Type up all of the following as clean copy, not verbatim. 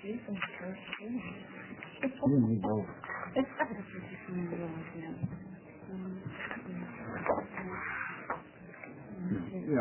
You need both. Yeah.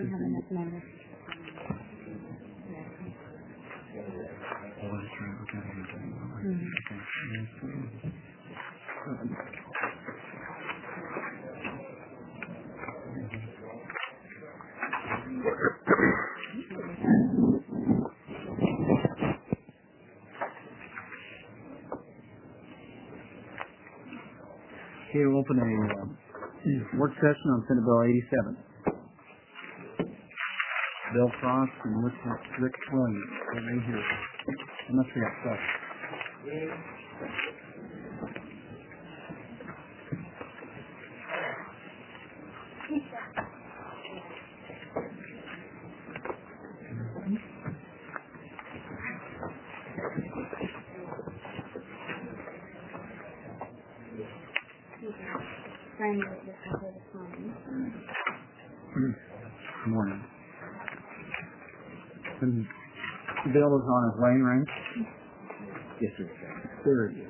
Okay, we'll open a work session on Senate Bill 87. Bill Frost and Rick Williams. Right here. I must have got stuff. Good morning. The bill is on his way, right? Yes, sir. Very good.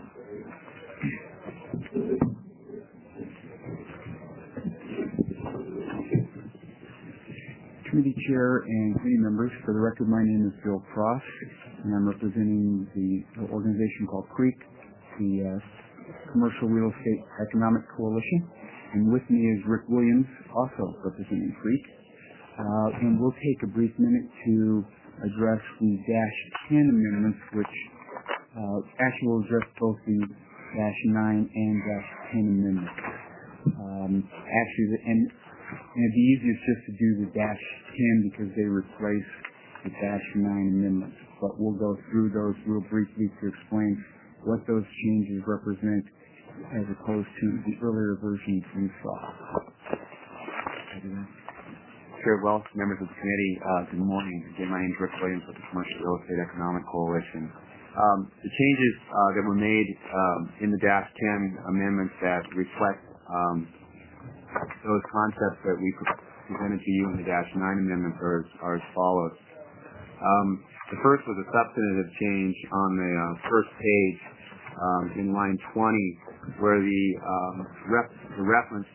Committee Chair and committee members, for the record, my name is Bill Frost, and I'm representing the organization called CREEC, the Commercial Real Estate Economic Coalition. And with me is Rick Williams, also representing CREEC. And we'll take a brief minute to address the Dash 10 amendments, which actually will address both the Dash 9 and Dash 10 amendments. And it'd be easiest just to do the Dash 10 because they replace the Dash 9 amendments. But we'll go through those real briefly to explain what those changes represent as opposed to the earlier versions we saw. Chair Welch, members of the committee, good morning. Again, my name is Rick Williams with the Commercial Real Estate Economic Coalition. The changes that were made in the Dash 10 amendments that reflect those concepts that we presented to you in the Dash 9 amendments are as follows. The first was a substantive change on the first page in line 20, where the reference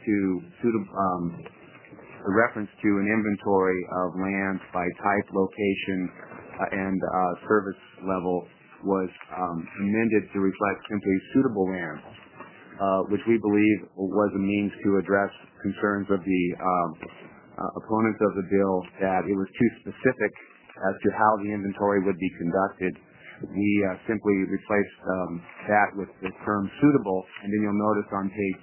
to an inventory of land by type, location, and service level was amended to reflect simply suitable land, which we believe was a means to address concerns of the opponents of the bill that it was too specific as to how the inventory would be conducted. We simply replaced that with the term suitable, and then you'll notice on page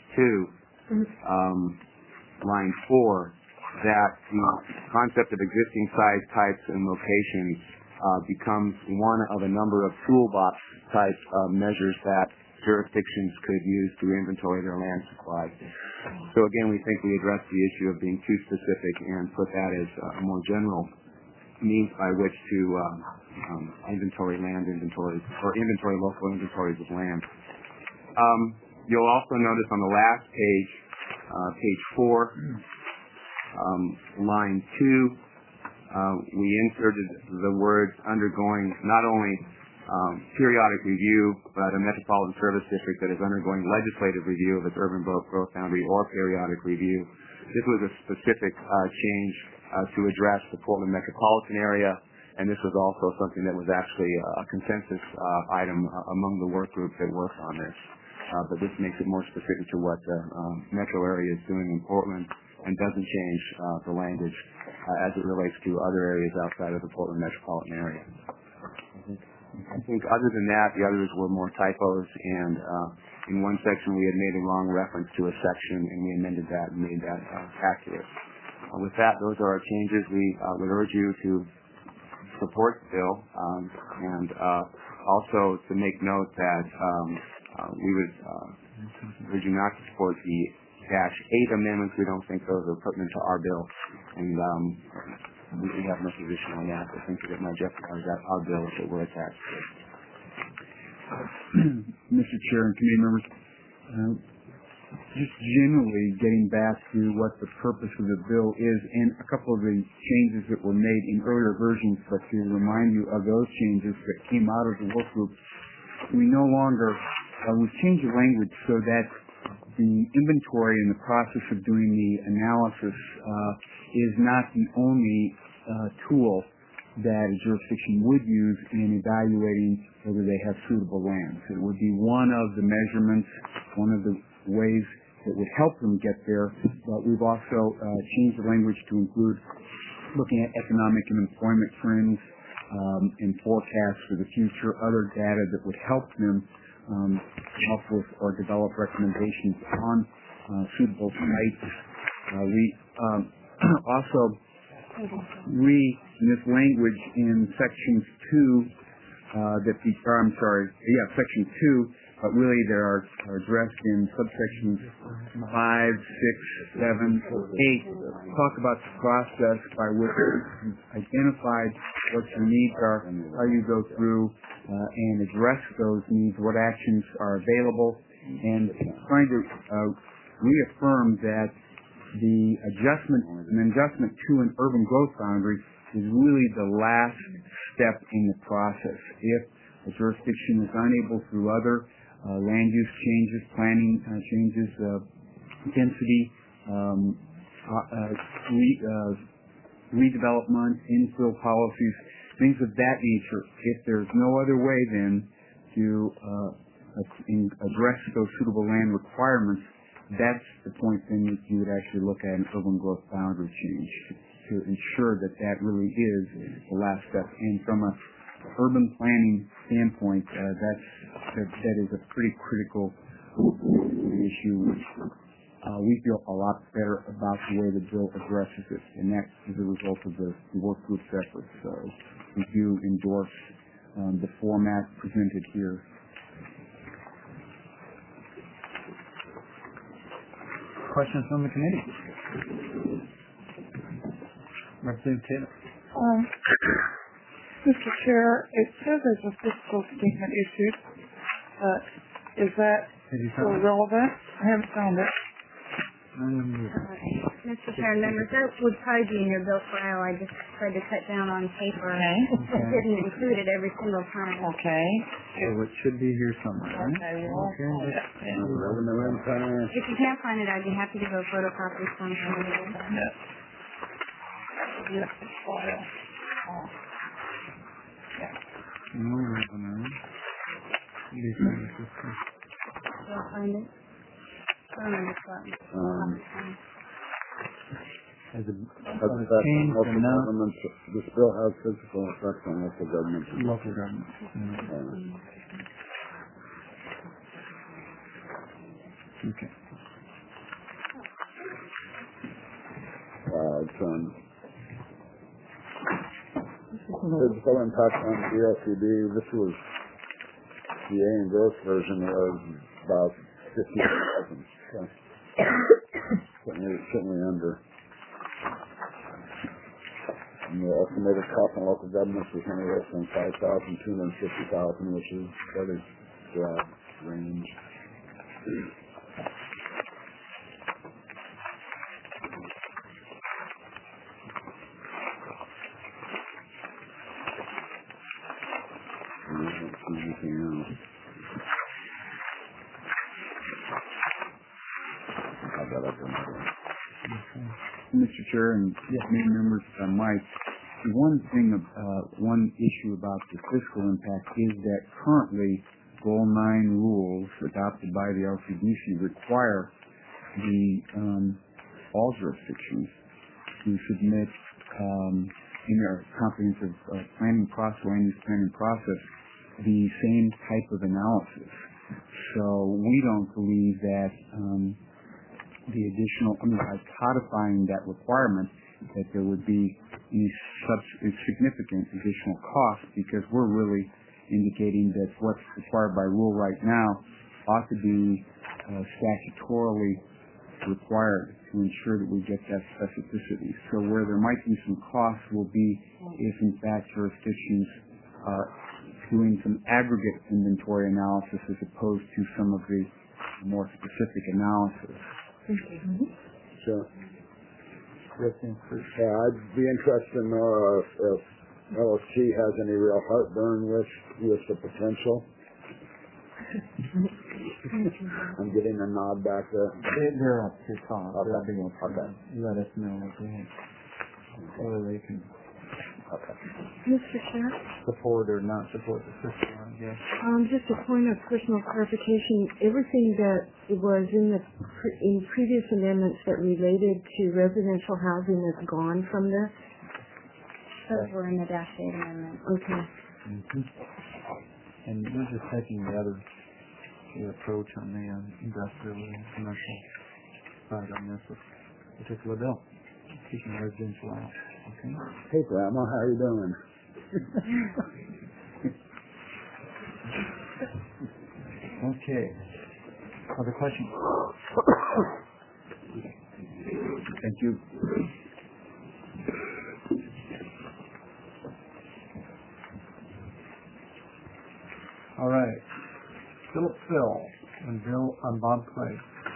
2, line 4, that the concept of existing size, types, and locations becomes one of a number of toolbox type measures that jurisdictions could use to inventory their land supply. So again, we think we addressed the issue of being too specific and put that as a more general means by which to inventory land inventories or inventory local inventories of land. You'll also notice on the last page, page 4, line 2, we inserted the words undergoing not only periodic review, but a metropolitan service district that is undergoing legislative review of its urban growth boundary or periodic review. This was a specific change to address the Portland metropolitan area, and this was also something that was actually a consensus item among the work group that worked on this. But this makes it more specific to what the metro area is doing in Portland and doesn't change the language as it relates to other areas outside of the Portland metropolitan area. I think other than that, the others were more typos, and in one section we had made a wrong reference to a section, and we amended that and made that accurate. With that, those are our changes. We would urge you to support the bill, and also to make note that we would urge you not to support the Dash 8 amendments. We don't think those are pertinent to our bill, and we have no position on that. I think that it might jeopardize our bill if it were attached to it. Mr. Chair and committee members, just generally getting back to what the purpose of the bill is and a couple of the changes that were made in earlier versions, but to remind you of those changes that came out of the work group, we no longer, we've changed the language so that the inventory and the process of doing the analysis is not the only tool that a jurisdiction would use in evaluating whether they have suitable lands. It would be one of the measurements, one of the ways that would help them get there, but we've also changed the language to include looking at economic and employment trends and forecasts for the future, other data that would help them come up with or develop recommendations on suitable sites. We also this language in sections 2 section 2, but really they are addressed in subsections 5, 6, 7, 8. Talk about the process by which you identified what your needs are, how you go through and address those needs, what actions are available, and trying to reaffirm that the adjustment to an urban growth boundary is really the last step in the process. If a jurisdiction is unable through other land use changes, planning changes, density, redevelopment, infill policies, things of that nature, if there's no other way then to address those suitable land requirements, that's the point then that you would actually look at an urban growth boundary change to ensure that that really is the last step. And from a urban planning standpoint, that is a pretty critical issue. We feel a lot better about the way the bill addresses it, and that is a result of the work group's efforts. So we do endorse the format presented here. Questions from the committee? Representative Taylor. Mr. Chair, it says there's a fiscal statement issued, but is that still relevant? I haven't found it. Mr. Chair, members, that would probably be in your bill file. I just tried to cut down on paper. Okay. Didn't include it every single time. Okay. So it should be here somewhere, right? Okay. If you can't find it, I'd be happy to go photocopy some from it. Yes. No revenue. You'll find it. Has it changed enough? This bill has physical effects on local government. Local government. Okay. Physical impact on DLCD. This was the A and gross version was about 50,000. So certainly under. And the estimated cost on local governments was anywhere from 5,000 to 250,000, which is quite a broad range. Mr. Chair and committee members, Mike, one issue about the fiscal impact is that currently Goal 9 rules adopted by the LCDC require all jurisdictions to submit in their comprehensive land use planning process the same type of analysis. So we don't believe that the additional, by codifying that requirement, that there would be any significant additional cost, because we're really indicating that what's required by rule right now ought to be statutorily required to ensure that we get that specificity. So where there might be some costs will be if in fact jurisdictions are doing some aggregate inventory analysis as opposed to some of the a more specific analysis. Sure. Yeah, I'd be interested to know if LST has any real heartburn with the potential. I'm getting a nod back there. They're up to talk. Okay. Let us know whether they can Mr. Chair? support or not support the system, I guess. Just a point of personal clarification. Everything that was in previous amendments that related to residential housing is gone from this? Those were in the Dash 8 amendment. Okay. And we're just taking the approach on the industrial and commercial side on this particular bill, keeping residential out. Okay. Hey, Grandma, how are you doing? Okay. Other questions? Thank you. All right. Philip Phil and Bob Clay.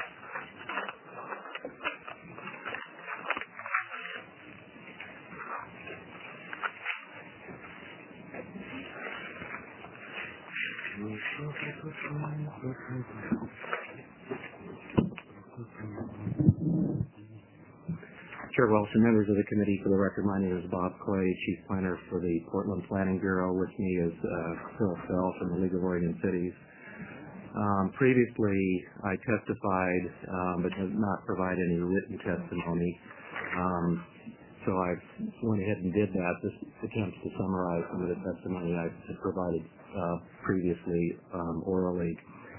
Chair Welch and members of the committee, for the record, my name is Bob Clay, Chief Planner for the Portland Planning Bureau. With me is Phil Fell from the League of Oregon Cities. Previously, I testified but did not provide any written testimony. So I went ahead and did that. This attempts to summarize some of the testimony I had provided previously orally.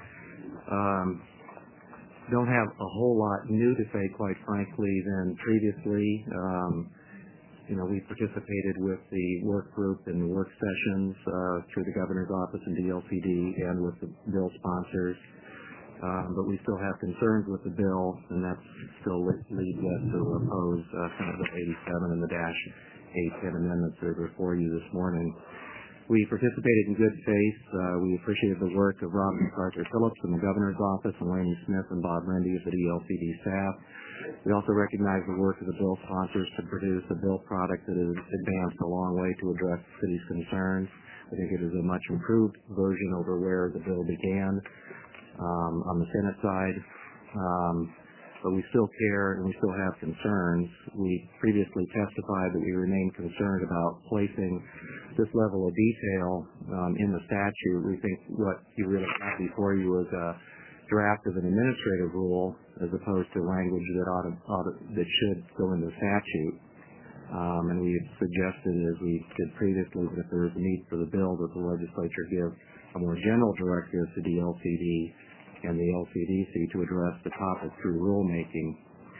Don't have a whole lot new to say, quite frankly, than previously. We participated with the work group and work sessions through the Governor's Office and DLCD and with the bill sponsors. But we still have concerns with the bill, and that still leads us to oppose Senate Bill 87 and the Dash 810 amendments that are before you this morning. We participated in good faith. We appreciated the work of Rob MacArthur Phillips in the Governor's Office and Laney Smith and Bob Rendy of the DLCD staff. We also recognize the work of the bill sponsors to produce a bill product that has advanced a long way to address the city's concerns. I think it is a much improved version over where the bill began on the Senate side. But we still care and we still have concerns. We previously testified that we remain concerned about placing this level of detail in the statute. We think what you really have before you is a draft of an administrative rule as opposed to language that should go in the statute. And we have suggested, as we did previously, that if there is a need for the bill, that the legislature give a more general directive to DLCD and the LCDC to address the topic through rulemaking.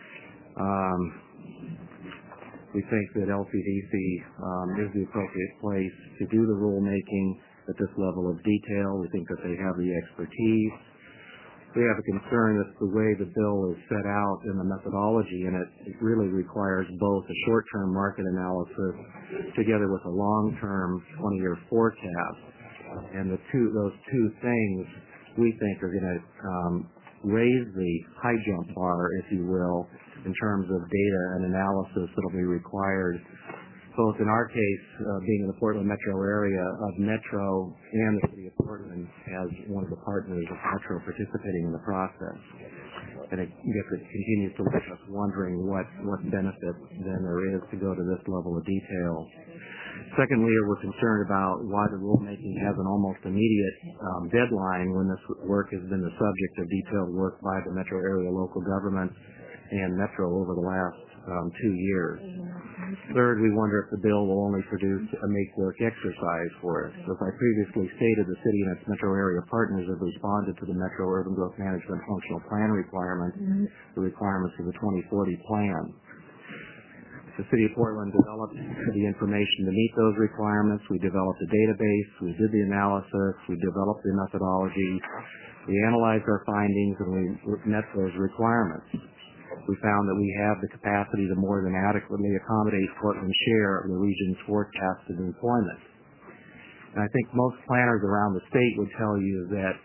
We think that LCDC is the appropriate place to do the rulemaking at this level of detail. We think that they have the expertise. We have a concern that the way the bill is set out and the methodology in it really requires both a short-term market analysis together with a long-term 20-year forecast. And those two things we think are going to raise the high jump bar, if you will, in terms of data and analysis that will be required, both in our case, being in the Portland metro area, of Metro and the City of Portland as one of the partners of Metro participating in the process. And I guess it continues to leave us wondering what benefit then there is to go to this level of detail. Secondly, we're concerned about why the rulemaking has an almost immediate deadline when this work has been the subject of detailed work by the metro area local governments and Metro over the last 2 years. Third, we wonder if the bill will only produce a make-work exercise for us. As I previously stated, the city and its metro area partners have responded to the Metro Urban Growth Management Functional Plan requirements, the requirements of the 2040 plan. The City of Portland developed the information to meet those requirements. We developed a database. We did the analysis. We developed the methodology. We analyzed our findings, and we met those requirements. We found that we have the capacity to more than adequately accommodate Portland's share of the region's forecasted employment. And I think most planners around the state would tell you that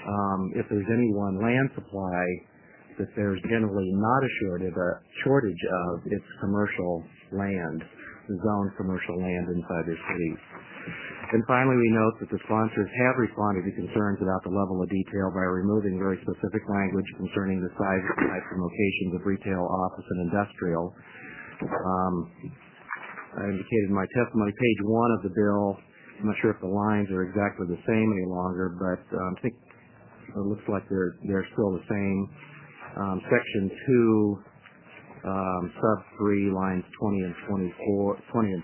if there's any one land supply, that there's generally not a shortage of its commercial land, zoned commercial land inside their cities. And finally, we note that the sponsors have responded to concerns about the level of detail by removing very specific language concerning the size, types, and locations of retail, office, and industrial. I indicated in my testimony, page 1 of the bill. I'm not sure if the lines are exactly the same any longer, but I think it looks like they're still the same. Section 2, sub 3, lines 20 and 21.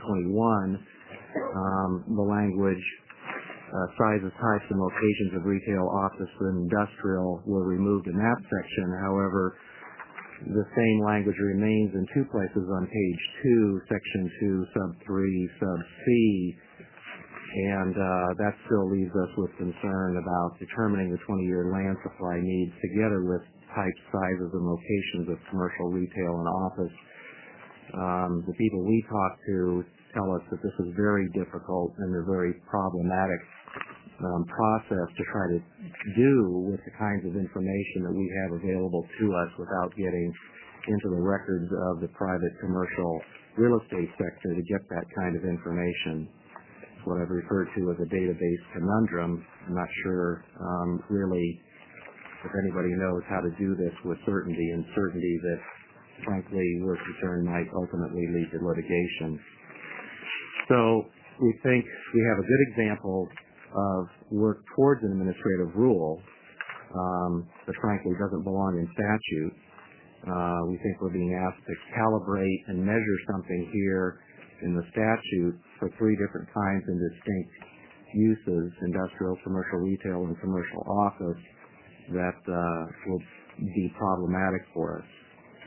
The language, sizes, types, and locations of retail, office, and industrial were removed in that section. However, the same language remains in 2 places on page 2, section 2, sub 3, sub C, and that still leaves us with concern about determining the 20-year land supply needs together with types, sizes, and locations of commercial, retail, and office. The people we talk to tell us that this is very difficult and a very problematic process to try to do with the kinds of information that we have available to us without getting into the records of the private commercial real estate sector to get that kind of information. It's what I've referred to as a database conundrum. I'm not sure really if anybody knows how to do this with certainty, and certainty that frankly we're concerned might ultimately lead to litigation. So we think we have a good example of work towards an administrative rule that frankly doesn't belong in statute. We think we're being asked to calibrate and measure something here in the statute for 3 different kinds and distinct uses, industrial, commercial retail, and commercial office, that will be problematic for us.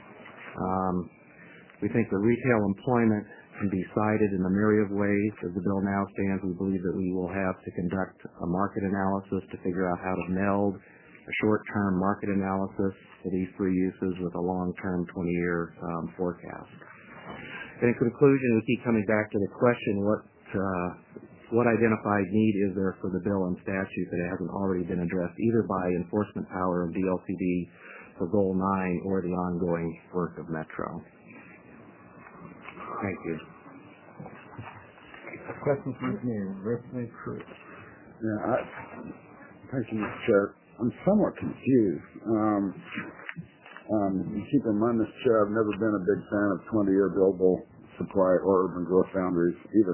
We think that retail employment can be cited in a myriad of ways. As the bill now stands, we believe that we will have to conduct a market analysis to figure out how to meld a short-term market analysis for these 3 uses with a long-term 20-year forecast. In conclusion, we keep coming back to the question, what identified need is there for the bill and statute that hasn't already been addressed either by enforcement power of DLCD for Goal 9 or the ongoing work of Metro? Thank you. Questions from me? Representative Cruz. Yeah, thank you, Mr. Chair. I'm somewhat confused. Keep in mind, Mr. Chair, I've never been a big fan of 20-year buildable supply or urban growth boundaries either.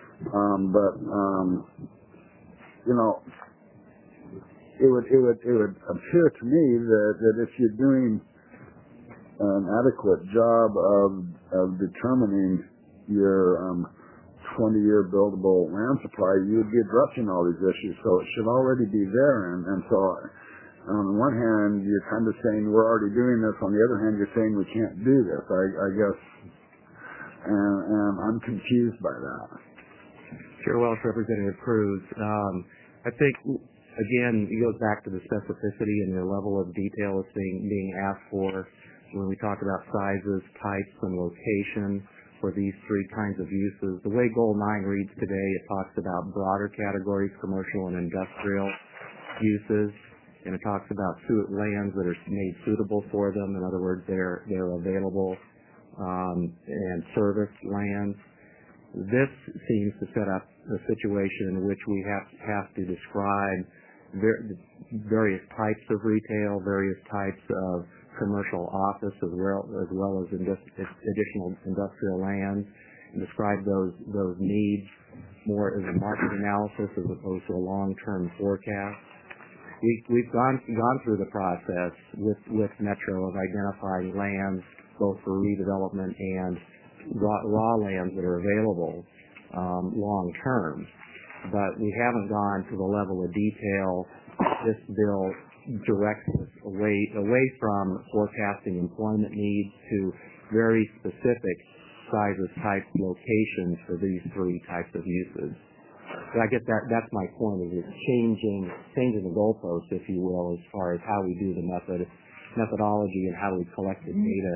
It would appear to me that if you're doing an adequate job of determining your 20-year buildable land supply, you would be addressing all these issues. So it should already be there. And so on the one hand, you're kind of saying we're already doing this. On the other hand, you're saying we can't do this, I guess. And I'm confused by that. Chair Welch, Representative Cruz. I think, again, it goes back to the specificity and the level of detail that's being asked for when we talk about sizes, types, and location for these 3 kinds of uses. The way Goal 9 reads today, it talks about broader categories, commercial and industrial uses, and it talks about lands that are made suitable for them. In other words, they're available and service lands. This seems to set up a situation in which we have to describe various types of retail, various types of commercial office, as well as additional industrial lands, and describe those needs more as a market analysis as opposed to a long-term forecast. We've gone through the process with Metro of identifying lands both for redevelopment and raw lands that are available long-term, but we haven't gone to the level of detail this bill directs us away from forecasting employment needs to very specific sizes, types, locations for these 3 types of uses. So I guess that's my point, is it's changing the goalpost, if you will, as far as how we do the methodology and how we collect the data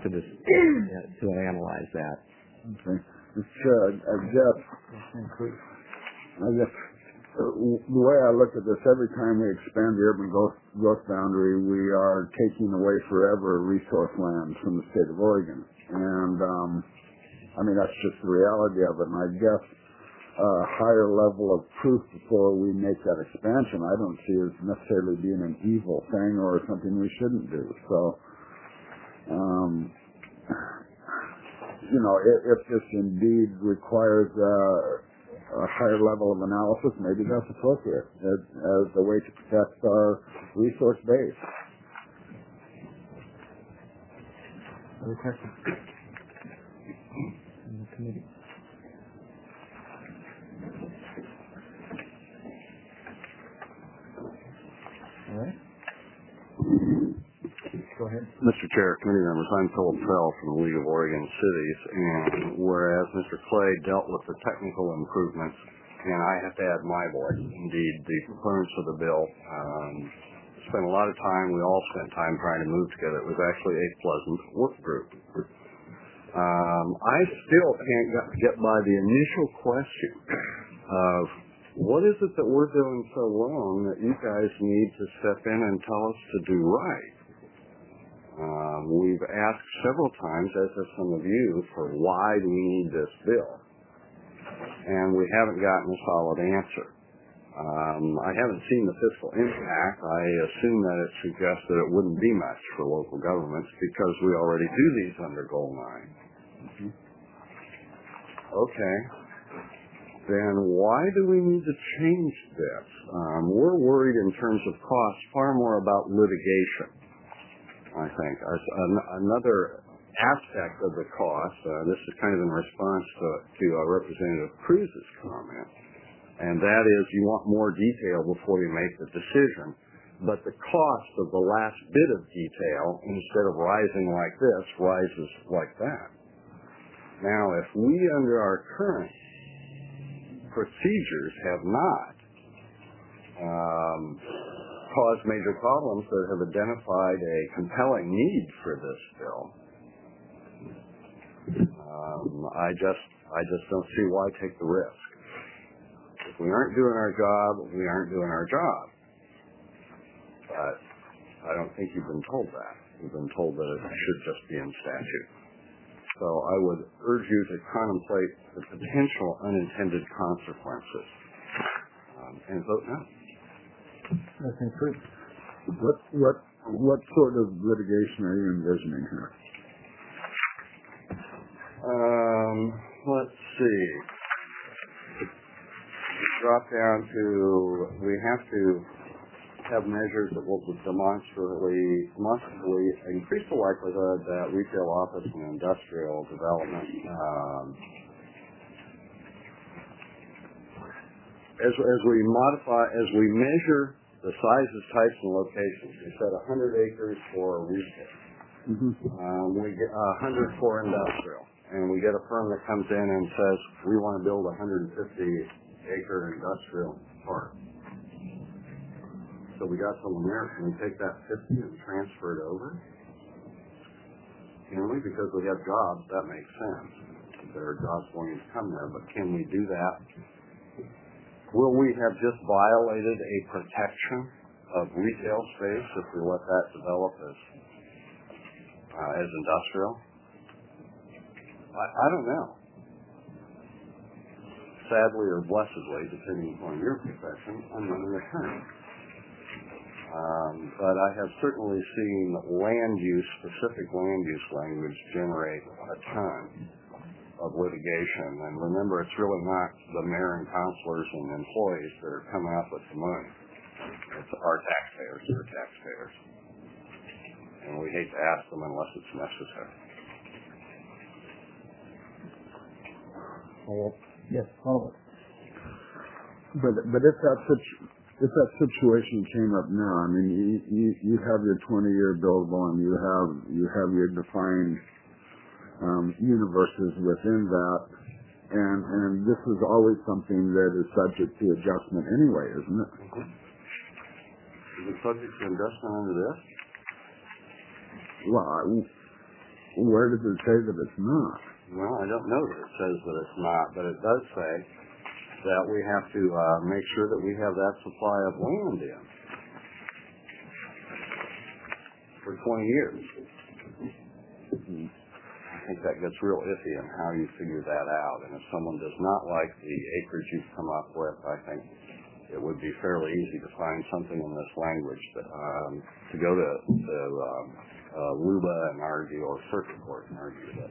to analyze that. Okay. Mr. Chair, I guess the way I look at this, every time we expand the urban growth boundary, we are taking away forever resource land from the state of Oregon. And, I mean, that's just the reality of it. And I guess a higher level of proof before we make that expansion, I don't see as necessarily being an evil thing or something we shouldn't do. So, you know, if this indeed requires a higher level of analysis, maybe that's appropriate as a way to protect our resource base. Other questions? In the committee. All right. Go ahead. Mr. Chair, committee members, I'm Philip Fell from the League of Oregon Cities, and whereas Mr. Clay dealt with the technical improvements, and I have to add my voice, indeed, the proponents of the bill spent a lot of time, we all spent time trying to move together. It was actually a pleasant work group. I still can't get by the initial question of what is it that we're doing so wrong that you guys need to step in and tell us to do right? We've asked several times, as have some of you, for why do we need this bill? And we haven't gotten a solid answer. I haven't seen the fiscal impact. I assume that it suggests that it wouldn't be much for local governments because we already do these under Goal 9. Okay. Then why do we need to change this? We're worried in terms of cost far more about litigation, I think. Another aspect of the cost, this is kind of in response to Representative Cruz's comment, and that is you want more detail before you make the decision, but the cost of the last bit of detail, instead of rising like this, rises like that. Now, if we, under our current procedures, have not caused major problems that have identified a compelling need for this bill, I just don't see why take the risk. If we aren't doing our job, we aren't doing our job. But I don't think you've been told that. You've been told that it should just be in statute. So I would urge you to contemplate the potential unintended consequences and vote no. That's improved. What sort of litigation are you envisioning here? Let's see. Drop down to, we have to have measures that will demonstrably increase the likelihood that retail, office, and industrial development, as we measure the sizes, types, and locations, we set 100 acres for retail. We get 100 for industrial, and we get a firm that comes in and says we want to build a 150-acre industrial park. So we got someone there. Can we take that 50 and transfer it over? Can we? Because we have jobs, that makes sense. There are jobs going to come there, but can we do that? Will we have just violated a protection of retail space if we let that develop as industrial? I don't know. Sadly or blessedly, depending upon your profession, I'm not an attorney. But I have certainly seen specific land use language generate a ton of litigation. And remember, it's really not the mayor and councilors and employees that are coming up with the money. It's our taxpayers, their taxpayers. And we hate to ask them unless it's necessary. Yes, follow up. But if that situation came up now, I mean, you have your 20-year buildable, and you have your defined universes within that, and this is always something that is subject to adjustment anyway, isn't it? Is it subject to adjustment under this? Well, where does it say that it's not? Well, I don't know that it says that it's not, but it does say that we have to make sure that we have that supply of land in for 20 years. I think that gets real iffy in how you figure that out. And if someone does not like the acreage you've come up with, I think it would be fairly easy to find something in this language that, to go to LUBA and argue, or circuit court and argue that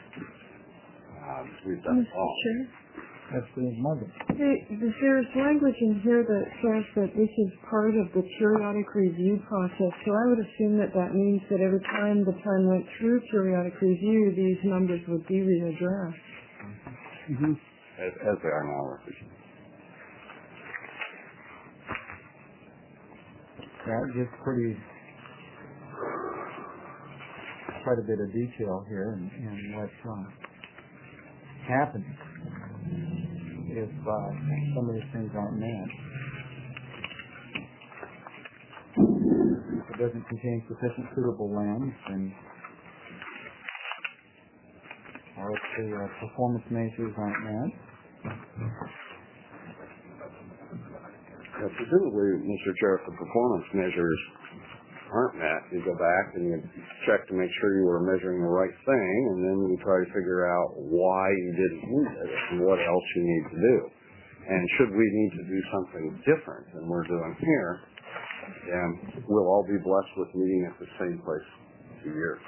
we've done it all. That's the mother. There's language in here that says that this is part of the periodic review process, so I would assume that that means that every time the plan went through periodic review, these numbers would be readdressed. Mm-hmm. As they are now. That gives quite a bit of detail here in what's happening if some of these things aren't met. If it doesn't contain sufficient suitable lands, or if the performance measures aren't met. Presumably, Mr. Chair, if the performance measures aren't met, you go back and you check to make sure you were measuring the right thing, and then you try to figure out why you didn't meet it and what else you need to do. And should we need to do something different than we're doing here, then we'll all be blessed with meeting at the same place in 2 years.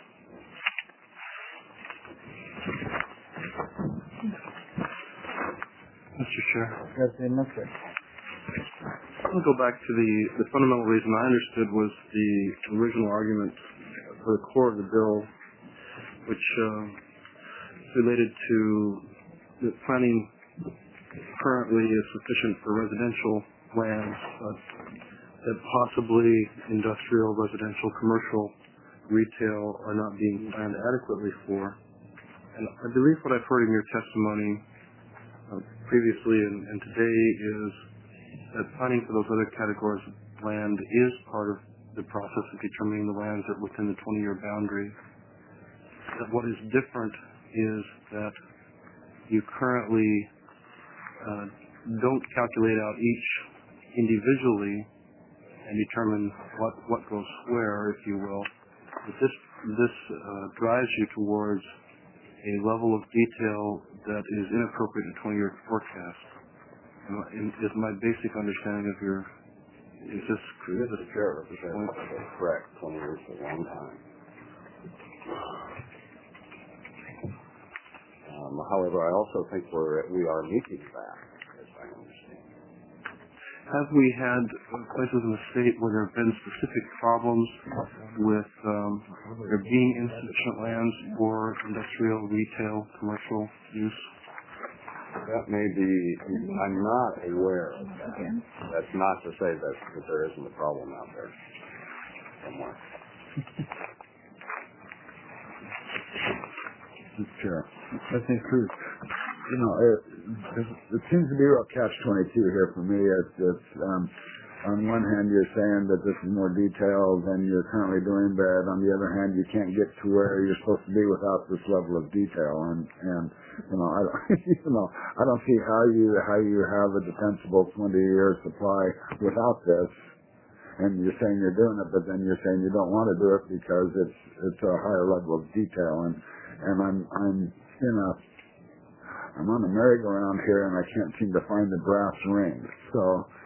Mr. Chair. Yes, I'll go back to the fundamental reason I understood was the original argument for the core of the bill, which related to the planning currently is sufficient for residential lands, but that possibly industrial, residential, commercial, retail are not being planned adequately for. And I believe what I've heard in your testimony previously and today is that planning for those other categories of land is part of the process of determining the lands that within the 20-year boundary. That what is different is that you currently don't calculate out each individually and determine what goes where, if you will. But this drives you towards a level of detail that is inappropriate in a 20-year forecast. Is my basic understanding of is this correct? Mr. Chair, that's correct. 20 years is a long time. However, I also think we are meeting that, as I understand. Have we had places in the state where there have been specific problems with there being insufficient lands for industrial, retail, commercial use? That may be, I'm not aware of that. That's not to say that there isn't a problem out there somewhere. Mr. Chair, I think Cruz, it seems to be a real catch-22 here for me. It's on one hand you're saying that this is more detailed than you're currently doing, but on the other hand you can't get to where you're supposed to be without this level of detail. And I don't see how you have a defensible 20-year supply without this. And you're saying you're doing it, but then you're saying you don't want to do it because it's a higher level of detail. And I'm on a merry-go-round here, and I can't seem to find the brass ring. So.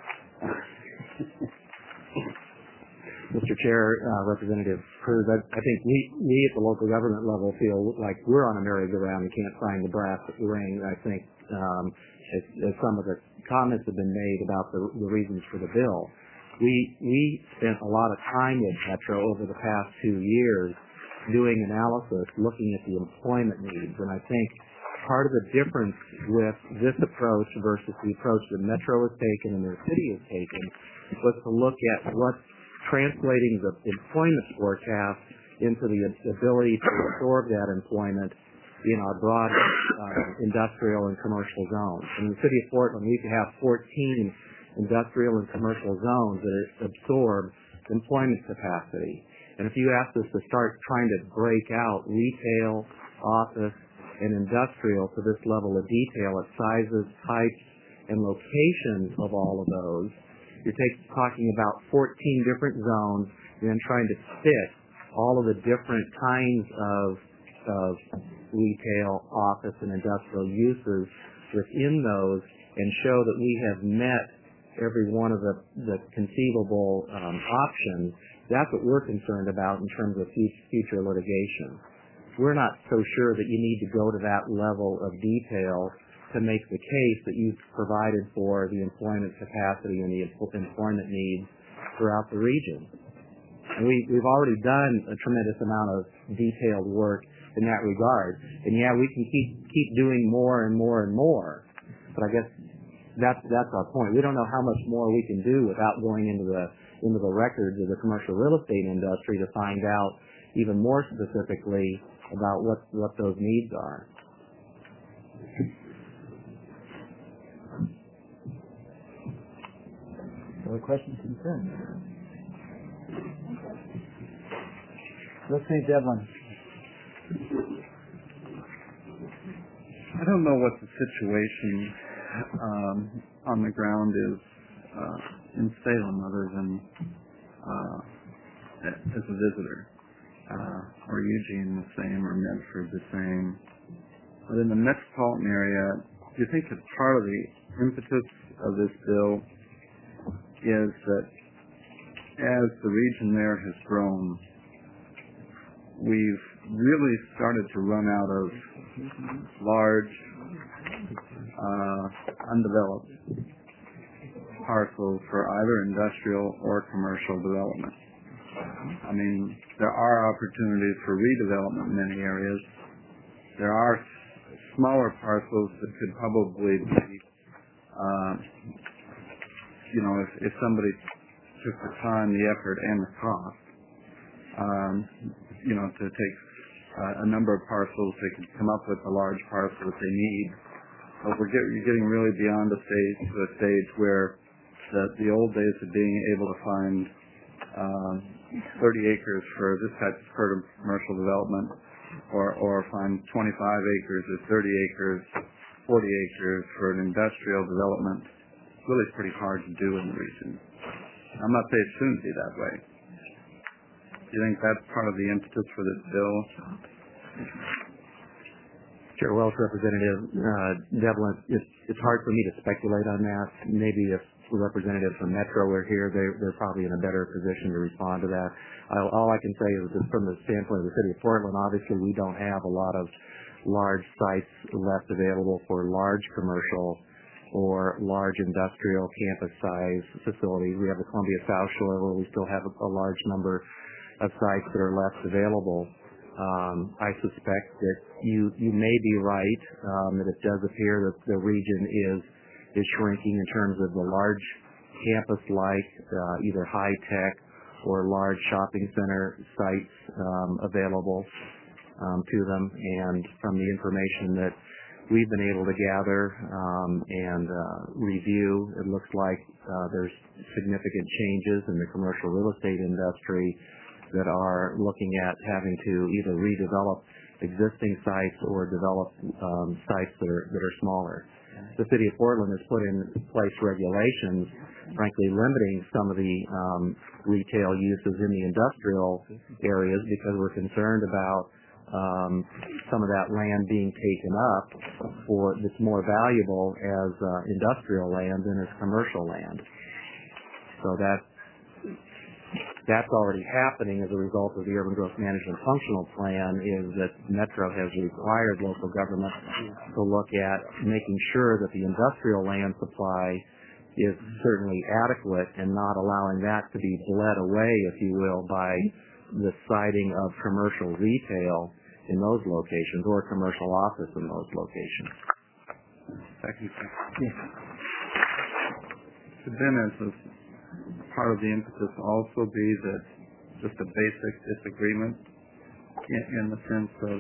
Mr. Chair, Representative Cruz, I think we at the local government level feel like we're on a merry-go-round and can't find the brass ring. I think as some of the comments have been made about the reasons for the bill. We spent a lot of time with Metro over the past 2 years doing analysis, looking at the employment needs, and I think part of the difference with this approach versus the approach that Metro has taken and their city has taken was to look at what's translating the employment forecast into the ability to absorb that employment in our broad industrial and commercial zones. In the city of Portland, we have 14 industrial and commercial zones that absorb employment capacity. And if you ask us to start trying to break out retail, office, and industrial to this level of detail at sizes, types, and location of all of those. You're talking about 14 different zones, and then trying to fit all of the different kinds of retail, office, and industrial uses within those, and show that we have met every one of the conceivable options. That's what we're concerned about in terms of future litigation. We're not so sure that you need to go to that level of detail to make the case that you've provided for the employment capacity and the employment needs throughout the region. And we've already done a tremendous amount of detailed work in that regard. And yeah, we can keep doing more and more and more. But I guess that's our point. We don't know how much more we can do without going into the records of the commercial real estate industry to find out even more specifically about what those needs are. Other questions, concerns? Let's say Devlin. I don't know what the situation on the ground is in Salem other than as a visitor. Or Eugene the same, or Medford the same. But in the metropolitan area, do you think that part of the impetus of this bill is that as the region there has grown, we've really started to run out of large, undeveloped parcels for either industrial or commercial development. I mean, there are opportunities for redevelopment in many areas. There are smaller parcels that could probably be, if somebody took the time, the effort, and the cost, to take a number of parcels, they could come up with a large parcel that they need. But you're getting really beyond a stage where the old days of being able to find 30 acres for this type of commercial development, or find 25 acres or 30 acres, 40 acres for an industrial development, really is pretty hard to do in the region. I'm not saying it shouldn't be that way. Do you think that's part of the impetus for this bill? Chair Welch, Representative Devlin, it's hard for me to speculate on that. Maybe if the representatives from Metro were here, they're probably in a better position to respond to that. All I can say is that from the standpoint of the City of Portland, obviously we don't have a lot of large sites left available for large commercial or large industrial campus-size facilities. We have the Columbia South Shore where we still have a large number of sites that are left available. I suspect that you may be right, that it does appear that the region is shrinking in terms of the large campus-like, either high-tech or large shopping center sites available to them. And from the information that we've been able to gather and review, it looks like there's significant changes in the commercial real estate industry that are looking at having to either redevelop existing sites or develop sites that are smaller. The City of Portland has put in place regulations, frankly, limiting some of the retail uses in the industrial areas because we're concerned about some of that land being taken up that's more valuable as industrial land than as commercial land. So that's already happening as a result of the Urban Growth Management Functional Plan, is that Metro has required local government to look at making sure that the industrial land supply is certainly adequate and not allowing that to be bled away, if you will, by the siting of commercial retail in those locations or commercial office in those locations. Thank you. Then as part of the impetus also be that just a basic disagreement in the sense of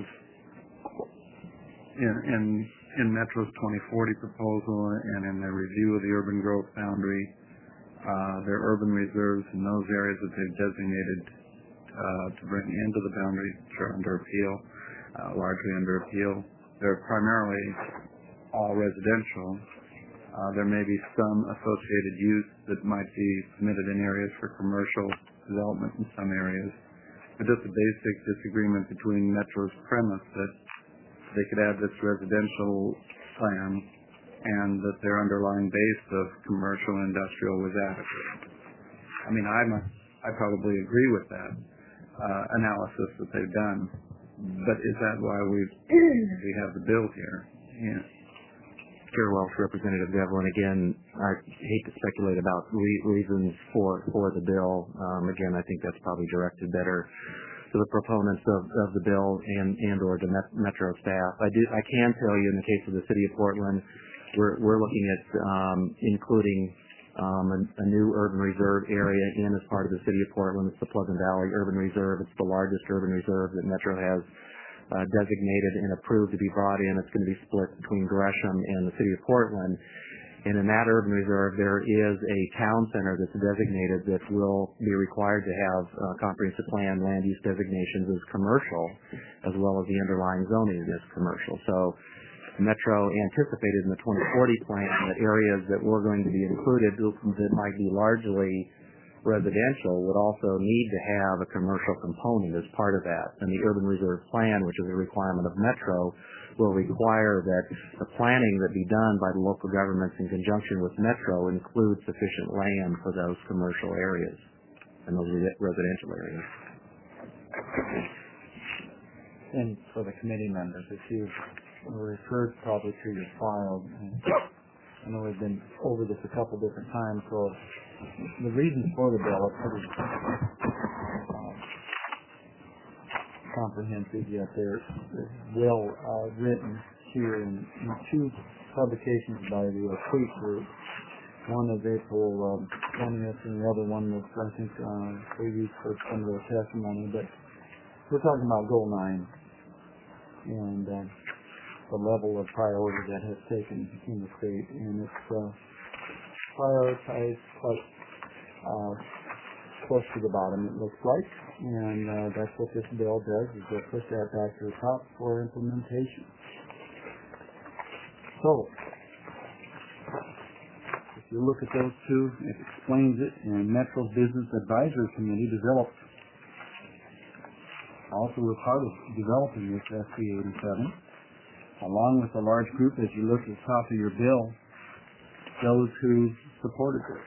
in Metro's 2040 proposal and in their review of the urban growth boundary, their urban reserves in those areas that they've designated to bring into the boundary, which are under appeal, largely under appeal. They're primarily all residential, There may be some associated use that might be permitted in areas for commercial development in some areas. But just a basic disagreement between Metro's premise that they could add this residential plan and that their underlying base of commercial and industrial was adequate. I mean, I probably agree with that analysis that they've done, but is that why we have the bill here? Yeah. Chair Welch, Representative Devlin, again, I hate to speculate about reasons for the bill. Again, I think that's probably directed better to the proponents of the bill and or the Metro staff. I can tell you in the case of the City of Portland, we're looking at including a new urban reserve area in as part of the City of Portland. It's the Pleasant Valley Urban Reserve. It's the largest urban reserve that Metro has designated and approved to be brought in. It's going to be split between Gresham and the City of Portland. And in that urban reserve, there is a town center that's designated that will be required to have comprehensive plan land use designations as commercial, as well as the underlying zoning as commercial. So Metro anticipated in the 2040 plan that areas that were going to be included that might be largely residential would also need to have a commercial component as part of that. And the Urban Reserve Plan, which is a requirement of Metro, will require that the planning that be done by the local governments in conjunction with Metro include sufficient land for those commercial areas and those residential areas. And for the committee members, if you referred probably to your file, and I know we've been over this a couple different times, so the reasons for the bill are pretty comprehensive, yet they're well written here in two publications by the Creek Group. One is April 20th, and the other one was, I think, they used for some of their testimony. But we're talking about Goal 9 and the level of priority that has taken in the state, and it's prioritized quite close to the bottom, it looks like, and that's what this bill does, is it push that back to the top for implementation. So, if you look at those two, it explains it, and Metro's Business Advisory Committee developed, also was part of developing this SB 87, along with a large group. As you look at the top of your bill, those who supported this.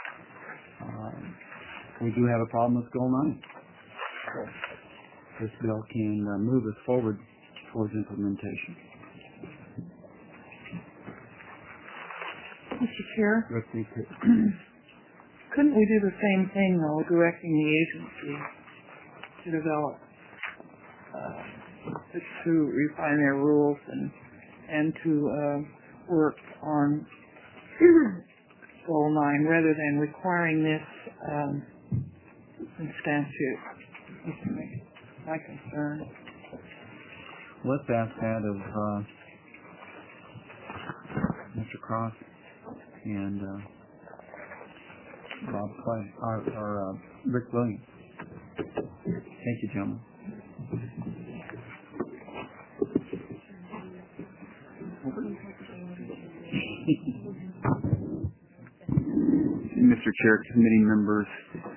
We do have a problem with Goal 9. So this bill can move us forward towards implementation. Mr. Chair, Let's see. couldn't we do the same thing, though, directing the agency to develop, to refine their rules and to work on Goal 9 rather than requiring this in statute? That's my concern. Let's ask that of Mr. Cross and Bob Clay, or Rick Williams. Thank you, gentlemen. Mr. Chair, committee members,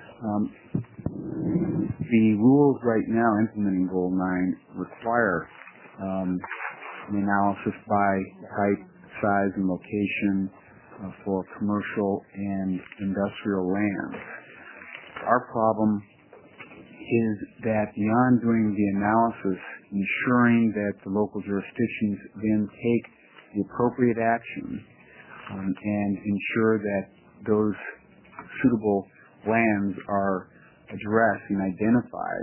the rules right now implementing Goal 9 require an analysis by type, size, and location for commercial and industrial lands. Our problem is that beyond doing the analysis, ensuring that the local jurisdictions then take the appropriate action and ensure that those suitable lands are addressed and identified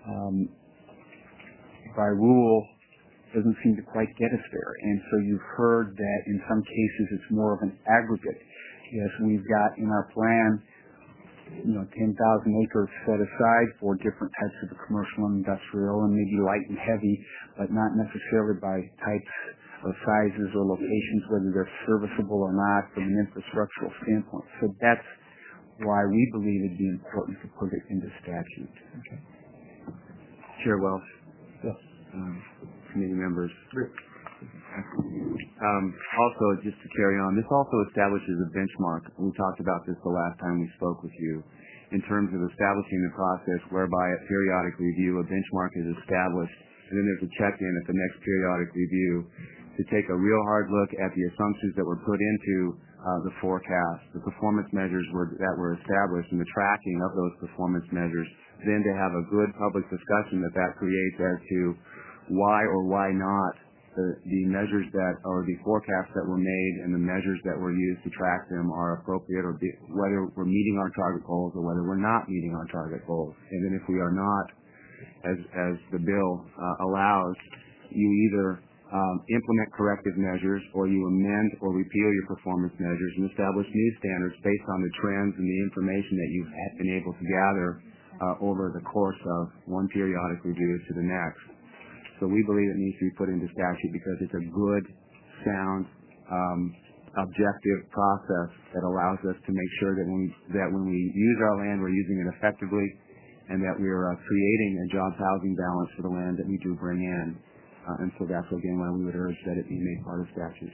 by rule doesn't seem to quite get us there. And so you've heard that in some cases it's more of an aggregate. Yes, we've got in our plan 10,000 acres set aside for different types of commercial and industrial, and maybe light and heavy, but not necessarily by types of sizes or locations, whether they're serviceable or not from an infrastructural standpoint. So that's why we believe it'd be important to put it into statute. Chair Welch, Yes. committee members, Also, just to carry on, this also establishes a benchmark. We talked about this the last time we spoke with you, in terms of establishing the process whereby at periodic review a benchmark is established, and then there's a check-in at the next periodic review to take a real hard look at the assumptions that were put into the forecast, the performance measures that were established, and the tracking of those performance measures, then to have a good public discussion that creates as to why or why not the measures or the forecasts that were made and the measures that were used to track them are appropriate, or whether we're meeting our target goals or whether we're not meeting our target goals. And then if we are not, as the bill allows, you either implement corrective measures, or you amend or repeal your performance measures and establish new standards based on the trends and the information that you've been able to gather over the course of one periodic review to the next. So we believe it needs to be put into statute because it's a good, sound, objective process that allows us to make sure that when we use our land, we're using it effectively, and that we're creating a jobs housing balance for the land that we do bring in. And so that's, again, why we would urge that it be made part of statute.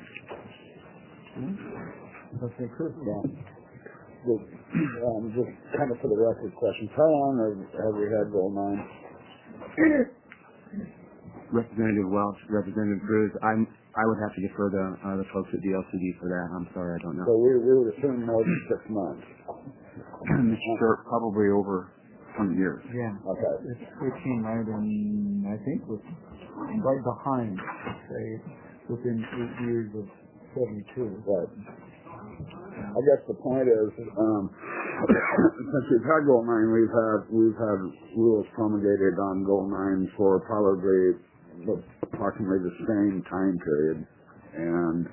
Okay, Chris. Just kind of for the record questions, how long have we had Goal 9? Representative Welch, Representative Cruz, I would have to defer the folks at DLCD for that. I'm sorry, I don't know. So we would assume more than 6 months. Mr. Chair, probably over 20 years. Yeah. Okay. It came right in, I think, right behind, say, within 8 years of 72. Right. I guess the point is, since we've had Goal 9, we've had rules promulgated on Goal 9 for probably approximately the same time period, and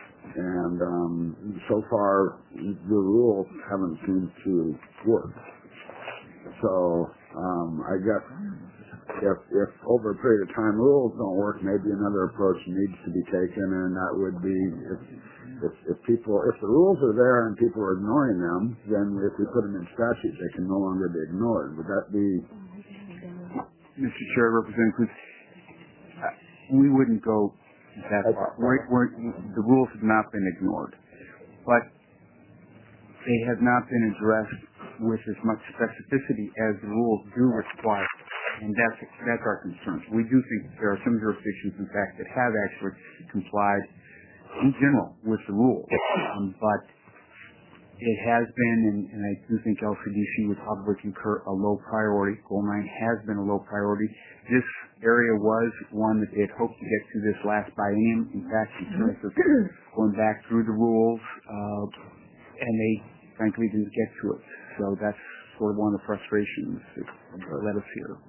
so far the rules haven't seemed to work. So I guess if over a period of time rules don't work, maybe another approach needs to be taken, and that would be if the rules are there and people are ignoring them, then if we put them in statute, they can no longer be ignored. Would that be? Mr. Chair, Representative Cruz, we wouldn't go that far. The rules have not been ignored, but they have not been addressed with as much specificity as the rules do require, and that's our concern. We do think there are some jurisdictions, in fact, that have actually complied in general with the rules, but it has been, and I do think LCDC would probably concur, a low priority. Goal 9 has been a low priority. This area was one that they had hoped to get to this last biennium. In fact, in terms of going back through the rules, and they frankly didn't get to it. So that's sort of one of the frustrations that led us here.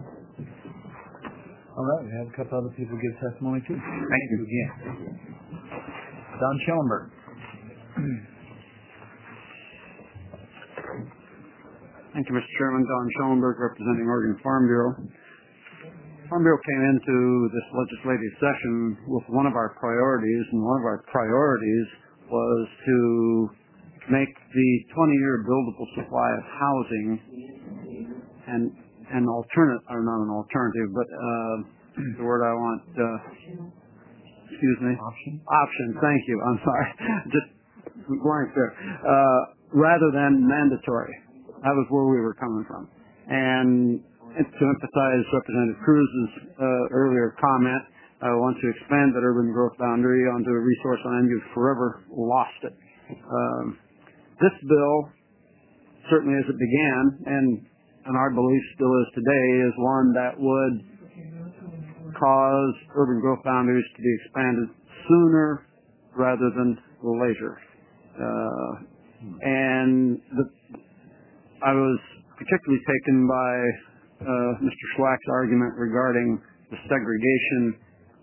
All right, we have a couple other people give testimony too. Thank you again. Don Schellenberg. Thank you, Mr. Chairman. Don Schellenberg, representing Oregon Farm Bureau. Farm Bureau came into this legislative session with one of our priorities, and one of our priorities was to make the 20-year buildable supply of housing an alternate, or not an alternative, but the word I want, excuse me? Option, thank you. I'm sorry. Just blank there. Rather than mandatory. That was where we were coming from. And to emphasize Representative Cruz's earlier comment, I want to expand that urban growth boundary onto a resource land you've forever lost it. This bill, certainly as it began, and our belief still is today, is one that would cause urban growth boundaries to be expanded sooner rather than later. And I was particularly taken by Mr. Schwack's argument regarding the segregation.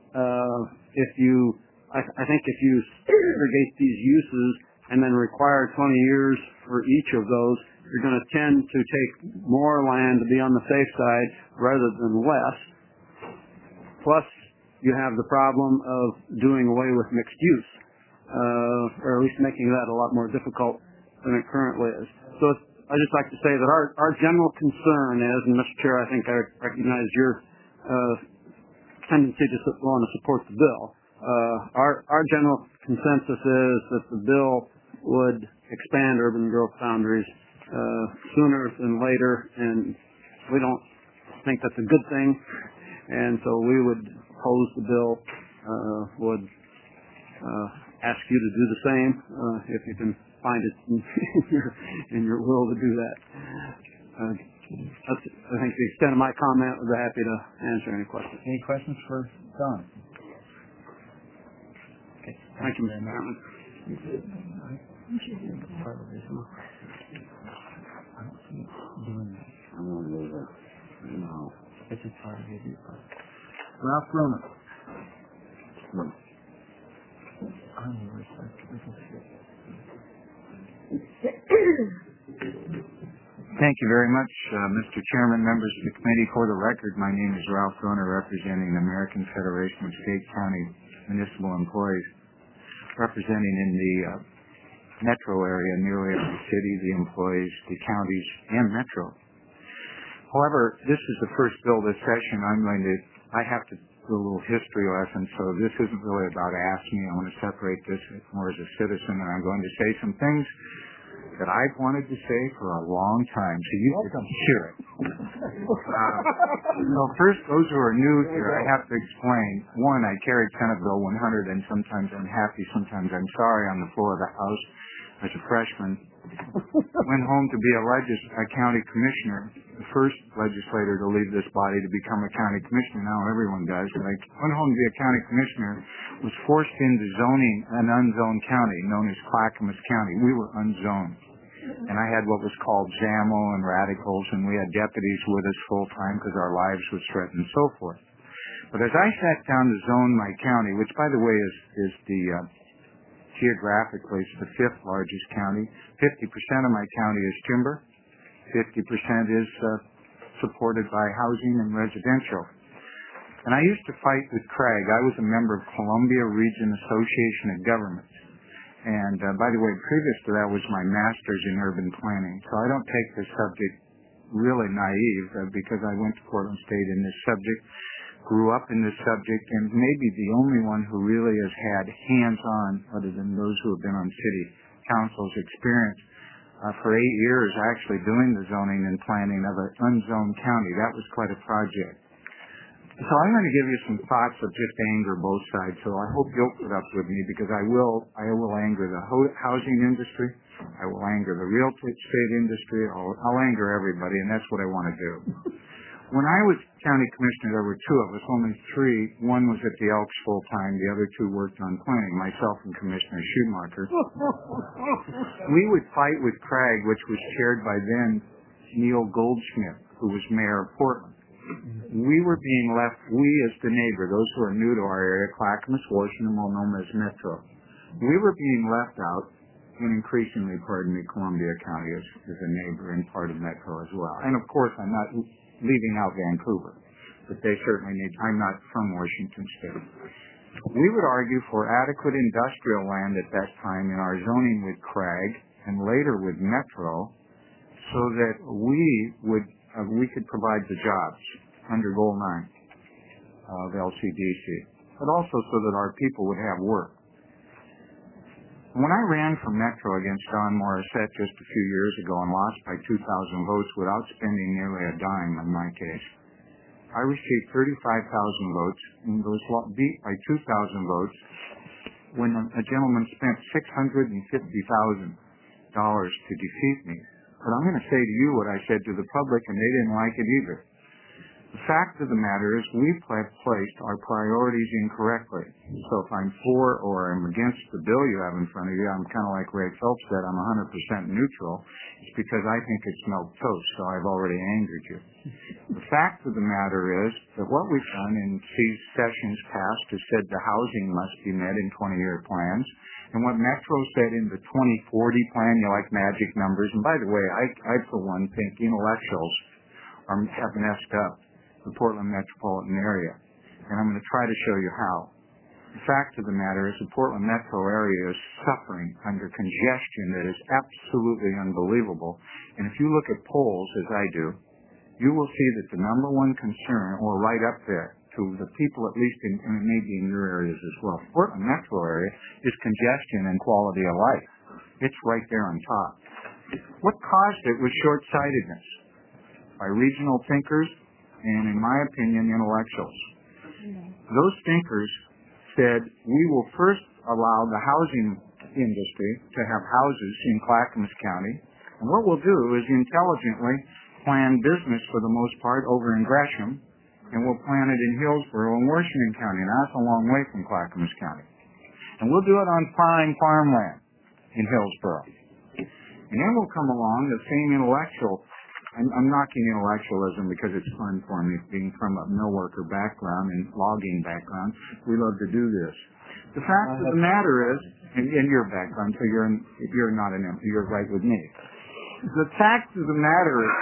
I think if you segregate these uses and then require 20 years for each of those, you're going to tend to take more land to be on the safe side rather than less. Plus, you have the problem of doing away with mixed use, or at least making that a lot more difficult than it currently is. So I'd just like to say that our general concern is, and Mr. Chair, I think I recognize your tendency to want to support the bill. Our general consensus is that the bill would expand urban growth boundaries sooner than later, and we don't think that's a good thing, and so we would oppose the bill, would ask you to do the same if you can find it in your will to do that. That's, I think, the extent of my comment. I'd be happy to answer any questions. Any questions for Don? Okay. Thank you, Mr. Chairman. Ralph Roman. Thank you very much, Mr. Chairman, members of the committee. For the record, my name is Ralph Roner, representing the American Federation of State, County, Municipal Employees, representing in the metro area nearly every city, the employees, the counties, and metro. However, this is the first bill this session. I have to do a little history lesson, so this isn't really about Ask Me. I want to separate this more as a citizen, and I'm going to say some things that I've wanted to say for a long time, so you can hear it. So first, those who are new here, I have to explain. One, I carried Senate Bill 100, and sometimes I'm happy, sometimes I'm sorry, on the floor of the House as a freshman. Went home to be a county commissioner, the first legislator to leave this body to become a county commissioner. Now everyone does. But I went home to be a county commissioner, was forced into zoning an unzoned county known as Clackamas County. We were unzoned. And I had what was called JAMO and radicals, and we had deputies with us full time because our lives was threatened and so forth. But as I sat down to zone my county, which by the way is the geographically it's the fifth largest county, 50% of my county is timber, 50% is supported by housing and residential. And I used to fight with Craig. I was a member of Columbia Region Association of Governments. And by the way, previous to that was my master's in urban planning. So I don't take this subject really naive because I went to Portland State in this subject, grew up in this subject, and maybe the only one who really has had hands-on, other than those who have been on city council's experience, for 8 years actually doing the zoning and planning of an unzoned county. That was quite a project. So I'm going to give you some thoughts of just anger both sides. So I hope you'll put up with me because I will anger the housing industry. I will anger the real estate industry. I'll anger everybody, and that's what I want to do. When I was county commissioner, there were two of us, only three. One was at the Elks full time. The other two worked on planning, myself and Commissioner Schumacher. We would fight with Craig, which was chaired by then Neil Goldschmidt, who was mayor of Portland. We were being left, we as the neighbor, those who are new to our area, Clackamas, Washington, well known as Metro, we were being left out, and increasingly, Columbia County is a neighbor and part of Metro as well. And of course, I'm not leaving out Vancouver, but they certainly need, I'm not from Washington State. We would argue for adequate industrial land at that time in our zoning with Craig and later with Metro so that we could provide the jobs under Goal 9 of LCDC, but also so that our people would have work. When I ran for Metro against Don Morissette just a few years ago and lost by 2,000 votes without spending nearly a dime in my case, I received 35,000 votes and was beat by 2,000 votes when a gentleman spent $650,000 to defeat me. But I'm going to say to you what I said to the public, and they didn't like it either. The fact of the matter is we placed our priorities incorrectly. So if I'm for or I'm against the bill you have in front of you, I'm kind of like Ray Phelps said, I'm 100% neutral. It's because I think it's milk toast, so I've already angered you. The fact of the matter is that what we've done in these sessions past is said the housing must be met in 20-year plans. And what Metro said in the 2040 plan, you like magic numbers. And by the way, I for one think intellectuals have messed up the Portland metropolitan area. And I'm going to try to show you how. The fact of the matter is the Portland metro area is suffering under congestion that is absolutely unbelievable. And if you look at polls, as I do, you will see that the number one concern, or right up there, to the people, at least in, and maybe in your areas as well, Portland metro area, is congestion and quality of life. It's right there on top. What caused it was short-sightedness by regional thinkers and, in my opinion, intellectuals. Those thinkers said, we will first allow the housing industry to have houses in Clackamas County, and what we'll do is intelligently plan business for the most part over in Gresham, and we'll plan it in Hillsborough and Washington County, and that's a long way from Clackamas County. And we'll do it on prime farmland in Hillsborough. And then we'll come along, the same intellectual, I'm knocking intellectualism because it's fun for me, being from a mill worker background and logging background. We love to do this. The fact of the matter is, in your background, so you're not an empty, you're right with me. The fact of the matter is,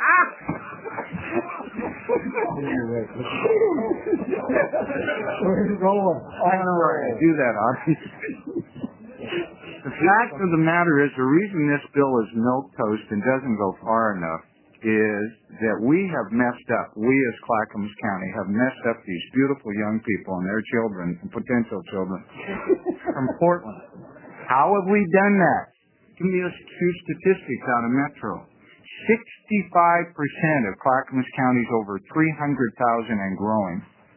Where's it going? I don't know where to do that, obviously. The fact of the matter is, the reason this bill is milquetoast and doesn't go far enough is that we have messed up, we as Clackamas County have messed up these beautiful young people and their children and potential children from Portland. How have we done that? Give me a few statistics out of Metro. 65% of Clackamas County's over 300,000 and growing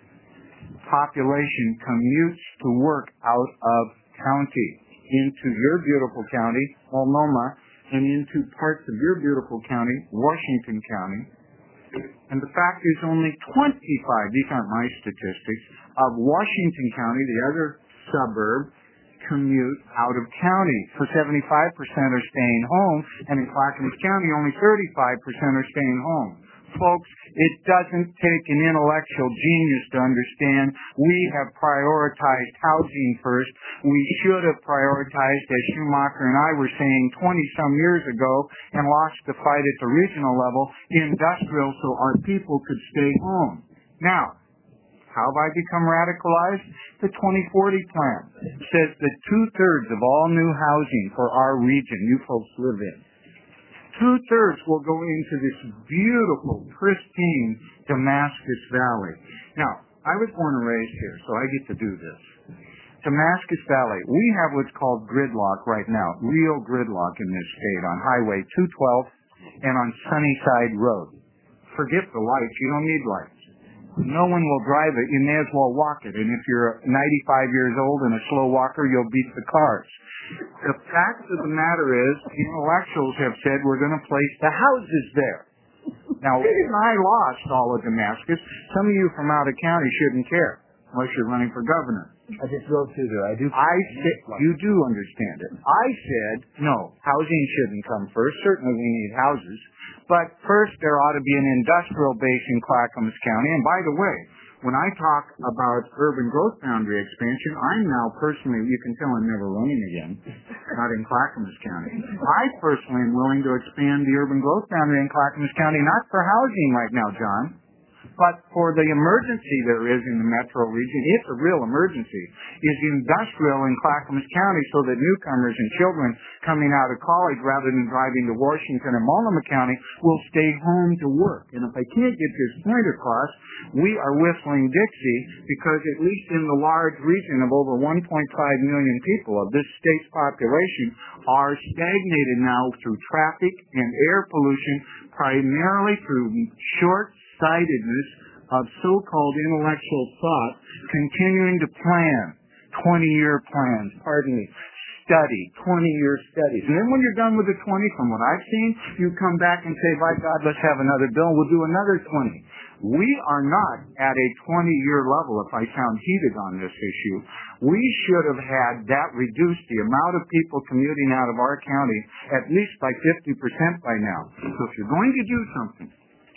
population commutes to work out of county into your beautiful county, Multnomah, and into parts of your beautiful county, Washington County. And the fact is only 25, these aren't my statistics, of Washington County, the other suburb, commute out of county. So 75% are staying home, and in Clackamas County, only 35% are staying home. Folks, it doesn't take an intellectual genius to understand we have prioritized housing first. We should have prioritized, as Schumacher and I were saying 20-some years ago, and lost the fight at the regional level, industrial so our people could stay home. Now, how have I become radicalized? The 2040 plan says that 2/3 of all new housing for our region you folks live in, 2/3 will go into this beautiful, pristine Damascus Valley. Now, I was born and raised here, so I get to do this. Damascus Valley, we have what's called gridlock right now, real gridlock in this state on Highway 212 and on Sunnyside Road. Forget the lights, you don't need lights. No one will drive it, you may as well walk it, and if you're 95 years old and a slow walker, you'll beat the cars. The fact of the matter is, intellectuals have said we're going to place the houses there. Now, when I lost all of Damascus, some of you from out of county shouldn't care, unless you're running for governor. I just drove through there. You do understand it. I said, no, housing shouldn't come first. Certainly we need houses. But first there ought to be an industrial base in Clackamas County. And by the way, when I talk about urban growth boundary expansion, I'm now personally, you can tell I'm never running again, not in Clackamas County. I personally am willing to expand the urban growth boundary in Clackamas County, not for housing right now, John, but for the emergency there is in the metro region. It's a real emergency, is industrial in Clackamas County so that newcomers and children coming out of college rather than driving to Washington and Multnomah County will stay home to work. And if I can't get this point across, we are whistling Dixie because at least in the large region of over 1.5 million people of this state's population are stagnated now through traffic and air pollution, primarily through short-sightedness of so-called intellectual thought, continuing to plan 20-year plans, study, 20-year studies. And then when you're done with the 20, from what I've seen, you come back and say, by God, let's have another bill, we'll do another 20. We are not at a 20-year level, if I sound heated on this issue. We should have had that reduce the amount of people commuting out of our county at least by 50% by now. So if you're going to do something,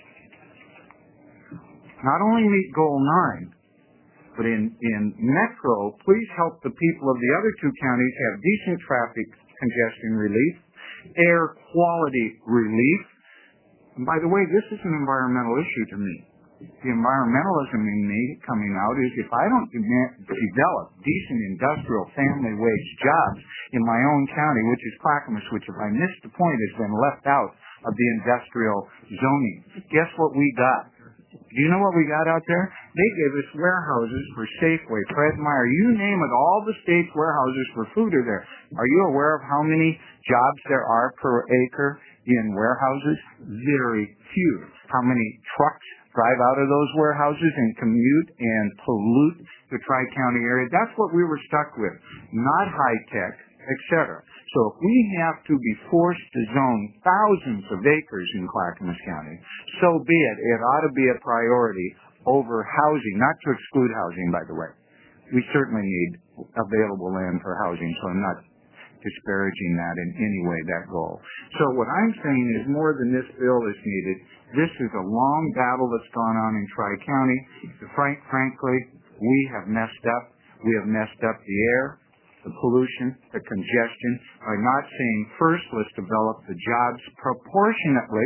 not only meet Goal 9, but in Metro, please help the people of the other two counties have decent traffic congestion relief, air quality relief. And by the way, this is an environmental issue to me. The environmentalism in me coming out is if I don't develop decent industrial family wage jobs in my own county, which is Clackamas, which if I missed the point has been left out of the industrial zoning, guess what we got? Do you know what we got out there? They gave us warehouses for Safeway, Fred Meyer, you name it, all the state's warehouses for food are there. Are you aware of how many jobs there are per acre in warehouses? Very few. How many trucks drive out of those warehouses and commute and pollute the Tri-County area? That's what we were stuck with, not high-tech, etc. So if we have to be forced to zone thousands of acres in Clackamas County, so be it. It ought to be a priority over housing, not to exclude housing, by the way. We certainly need available land for housing, so I'm not disparaging that in any way, that goal. So what I'm saying is more than this bill is needed. This is a long battle that's gone on in Tri-County. Frankly, we have messed up. We have messed up the air, the pollution, the congestion, by not saying first let's develop the jobs proportionately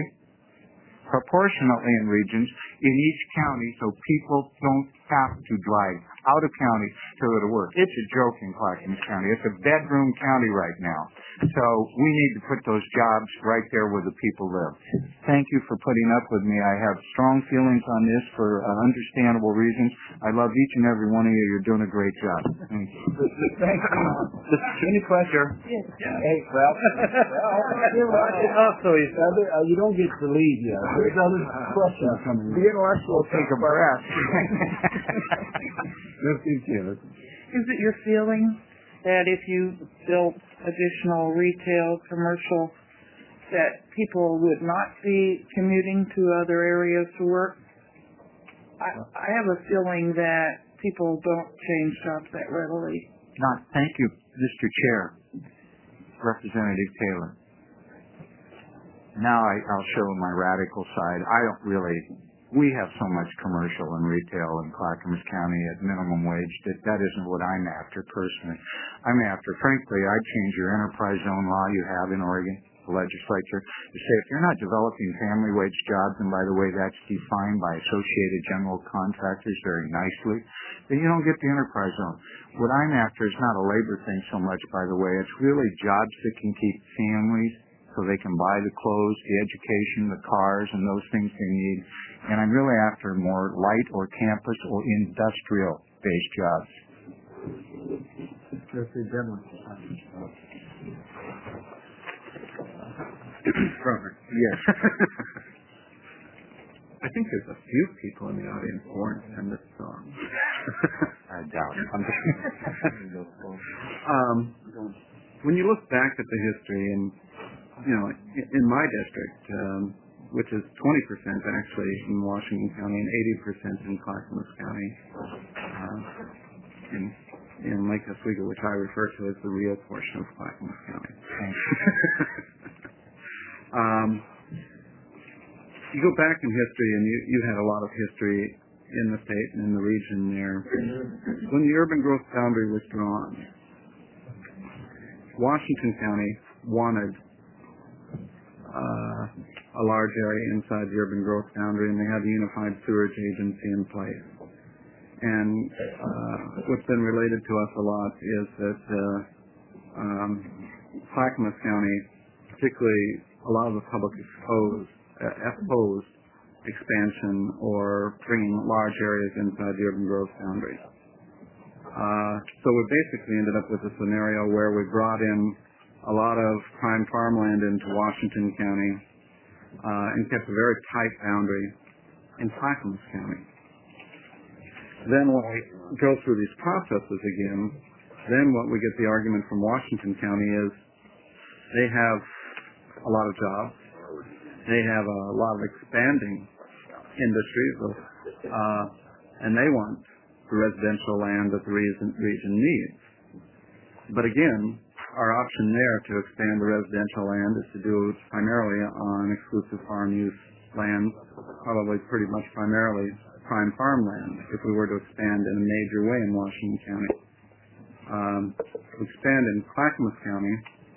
in regions in each county so people don't have to drive out of county to go to work. It's a joke in Clackamas County. It's a bedroom county right now. So we need to put those jobs right there where the people live. Thank you for putting up with me. I have strong feelings on this for understandable reasons. I love each and every one of you. You're doing a great job. Thank you. Thank you. Any questions? Yes. Hey, well, also, you don't get to leave yet. There's other questions coming. The intellectual take a breath. Is it your feeling that if you built additional retail, commercial, that people would not be commuting to other areas to work? I have a feeling that people don't change jobs that readily. Thank you, Mr. Chair, Representative Taylor. Now I'll show my radical side. We have so much commercial and retail in Clackamas County at minimum wage that isn't what I'm after personally. I'm after, frankly, I'd change your enterprise zone law you have in Oregon, the legislature, to say if you're not developing family wage jobs, and by the way, that's defined by Associated General Contractors very nicely, then you don't get the enterprise zone. What I'm after is not a labor thing so much, by the way. It's really jobs that can keep families so they can buy the clothes, the education, the cars, and those things they need. And I'm really after more light or campus or industrial-based jobs. Robert. Yes. I think there's a few people in the audience who weren't in this song. I doubt it. When you look back at the history, and in my district, which is 20% actually in Washington County and 80% in Clackamas County, in Lake Oswego, which I refer to as the real portion of Clackamas County. You go back in history, and you had a lot of history in the state and in the region there. When the urban growth boundary was drawn, Washington County wanted a large area inside the urban growth boundary, and they had the Unified Sewerage Agency in place. And what's been related to us a lot is that Clackamas County, particularly a lot of the public opposed expansion or bringing large areas inside the urban growth boundary. So we basically ended up with a scenario where we brought in a lot of prime farmland into Washington County and kept a very tight boundary in Clackamas County. Then when we go through these processes again, then what we get the argument from Washington County is they have a lot of jobs, they have a lot of expanding industries, and they want the residential land that the region needs. But again, our option there to expand the residential land is to do it primarily on exclusive farm use land, probably pretty much primarily prime farmland, if we were to expand in a major way in Washington County. To expand in Clackamas County,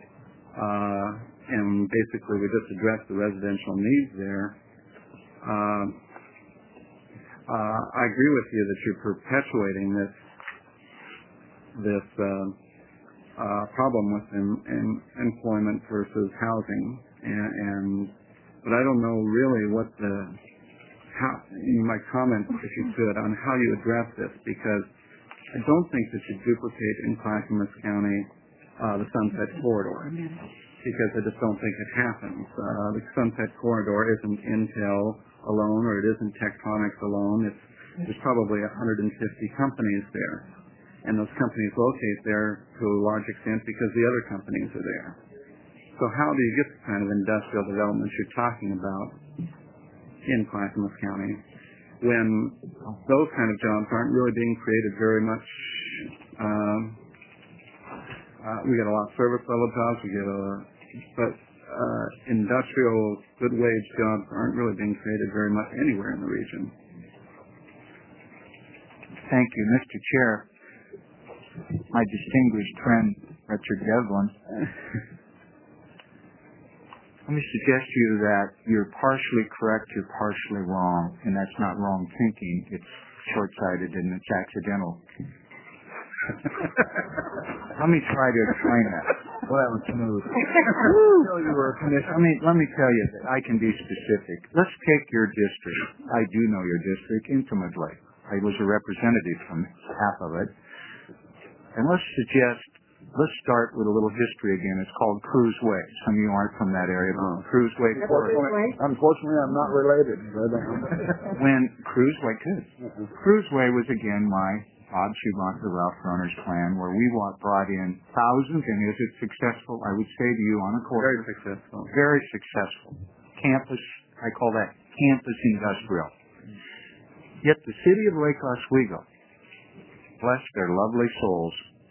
and basically we just address the residential needs there. I agree with you that you're perpetuating this problem with employment versus housing, but I don't know really what the you might comment, if you could, on how you address this, because I don't think that you duplicate in Clackamas County the Sunset Corridor, because I just don't think it happens. The Sunset Corridor isn't Intel alone, or it isn't Tektronix alone. There's probably 150 companies there, and those companies locate there to a large extent because the other companies are there. So how do you get the kind of industrial development you're talking about in Clackamas County when those kind of jobs aren't really being created very much? We get a lot of service level jobs, but industrial good wage jobs aren't really being created very much anywhere in the region. Thank you, Mr. Chair. My distinguished friend, Richard Devlin. Let me suggest to you that you're partially correct, you're partially wrong, and that's not wrong thinking. It's short-sighted and it's accidental. Let me try to explain that. Well, that was smooth. Let me tell you that I can be specific. Let's take your district. I do know your district intimately. I was a representative from half of it. And let's start with a little history again. It's called Cruz Way. Some of you aren't from that area, but Cruz Way. Unfortunately, I'm not related. When Cruz Way was again my Bob Schumacher, Ralph Runner's plan, where we brought in thousands, and is it successful? I would say to you on a quarter. Very successful. Very successful. Campus, I call that campus industrial. Yet the city of Lake Oswego, bless their lovely souls,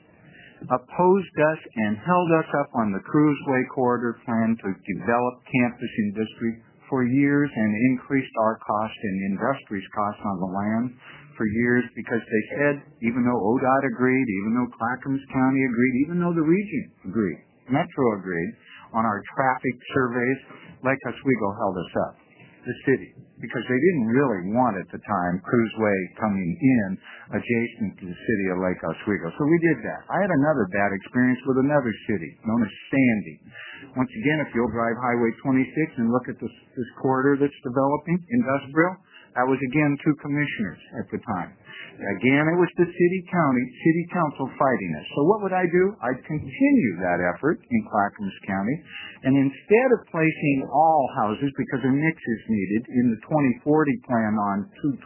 opposed us and held us up on the Cruz Way corridor plan to develop campus industry for years and increased our cost and industry's cost on the land for years, because they said, even though ODOT agreed, even though Clackamas County agreed, even though the region agreed, Metro agreed, on our traffic surveys, Lake Oswego held us up, the city, because they didn't really want at the time Cruz Way coming in adjacent to the city of Lake Oswego. So we did that. I had another bad experience with another city known as Sandy. Once again, if you'll drive Highway 26 and look at this corridor that's developing, industrial, that was again 2 commissioners at the time. Again, it was the city council fighting us. So what would I do? I'd continue that effort in Clackamas County, and instead of placing all houses, because a mix is needed, in the 2040 plan on 212,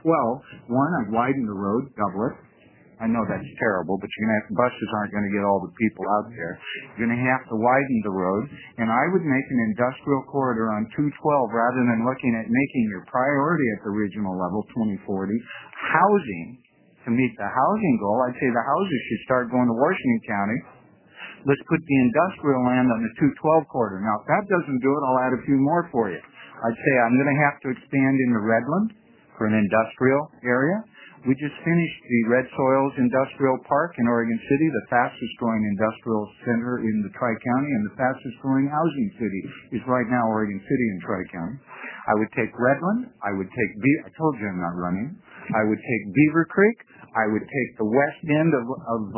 I'd widen the road, double it. I know that's terrible, but buses aren't going to get all the people out there. You're going to have to widen the road, and I would make an industrial corridor on 212 rather than looking at making your priority at the regional level, 2040, housing. To meet the housing goal, I'd say the houses should start going to Washington County. Let's put the industrial land on the 212 corridor. Now, if that doesn't do it, I'll add a few more for you. I'd say I'm going to have to expand into Redland for an industrial area. We just finished the Red Soils Industrial Park in Oregon City, the fastest growing industrial center in the Tri-County, and the fastest growing housing city is right now Oregon City and Tri-County. I would take Redland. I told you I'm not running. I would take Beaver Creek. I would take the west end of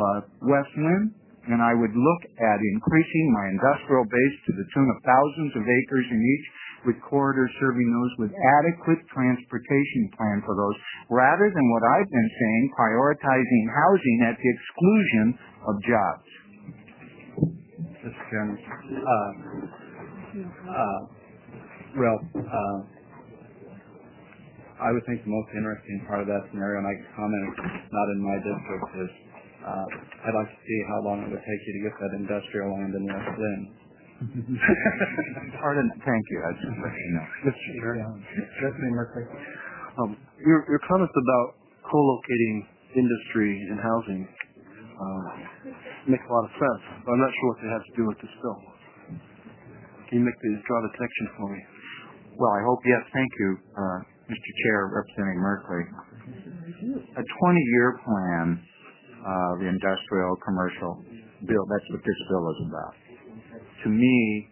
West Lynn, and I would look at increasing my industrial base to the tune of thousands of acres in each, with corridors serving those with adequate transportation plan for those, rather than what I've been saying, prioritizing housing at the exclusion of jobs. Mr. Chairman, I would think the most interesting part of that scenario, and I can comment, not in my district, is I'd like to see how long it would take you to get that industrial land in West Lynn. Pardon? Thank you. I just let you know. Mr. Chair. Your comments about co-locating industry and housing make a lot of sense, but I'm not sure what they have to do with this bill. Can you draw the connection for me? Well, I hope, yes. Thank you, Mr. Chair, representing Merkley. A 20-year plan of the industrial commercial bill, that's what this bill is about. To me,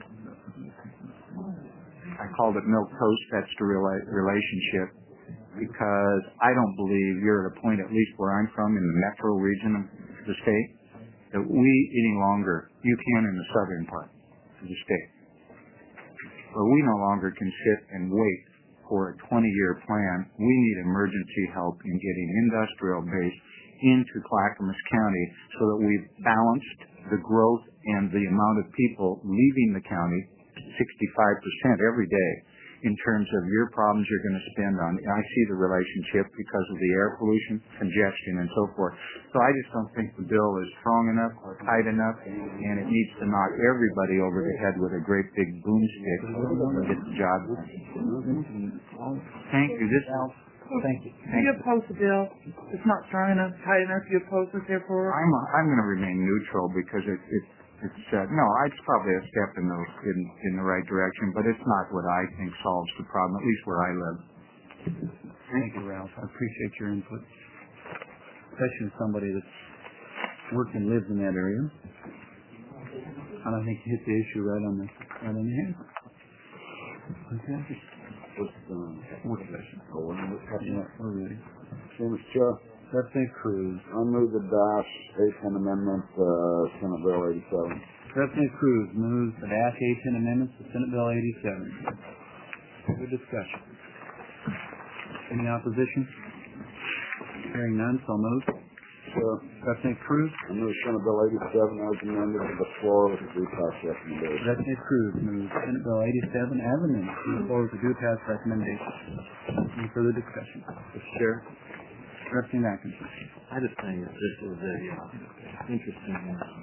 I called it milk toast. That's the relationship, because I don't believe you're at a point, at least where I'm from, in the metro region of the state, that you can in the southern part of the state, where we no longer can sit and wait for a 20-year plan. We need emergency help in getting industrial base into Clackamas County so that we've balanced the growth and the amount of people leaving the county 65% every day in terms of your problems you're going to spend on. I see the relationship because of the air pollution, congestion, and so forth. So I just don't think the bill is strong enough or tight enough, and it needs to knock everybody over the head with a great big boomstick and get the job done. Thank you. Thank you. Do you oppose the bill? It's not strong enough, tight enough. You oppose it, therefore? I'm going to remain neutral because it's no, it's probably a step in the right direction, but it's not what I think solves the problem, at least where I live. Thank you, Ralph. I appreciate your input, especially as somebody that's worked and lives in that area. And I think you hit the issue right on the head. Okay. Work session. Yeah, we're ready. Mr. Chair. Representative Cruz. I move the Dash 810 Amendment, Senate Bill 87. Representative Cruz moves the Dash 810 Amendments to Senate Bill 87. Good discussion. Any opposition? Hearing none, so moved. Representative Cruz. I move Senate Bill 87 as amended to the floor with a due pass recommendation. Representative Cruz moves Senate Bill 87 as amended to the floor with a due pass recommendation. Any further discussion? Mr. Chair. Representative Atkinson. I just think that this is a interesting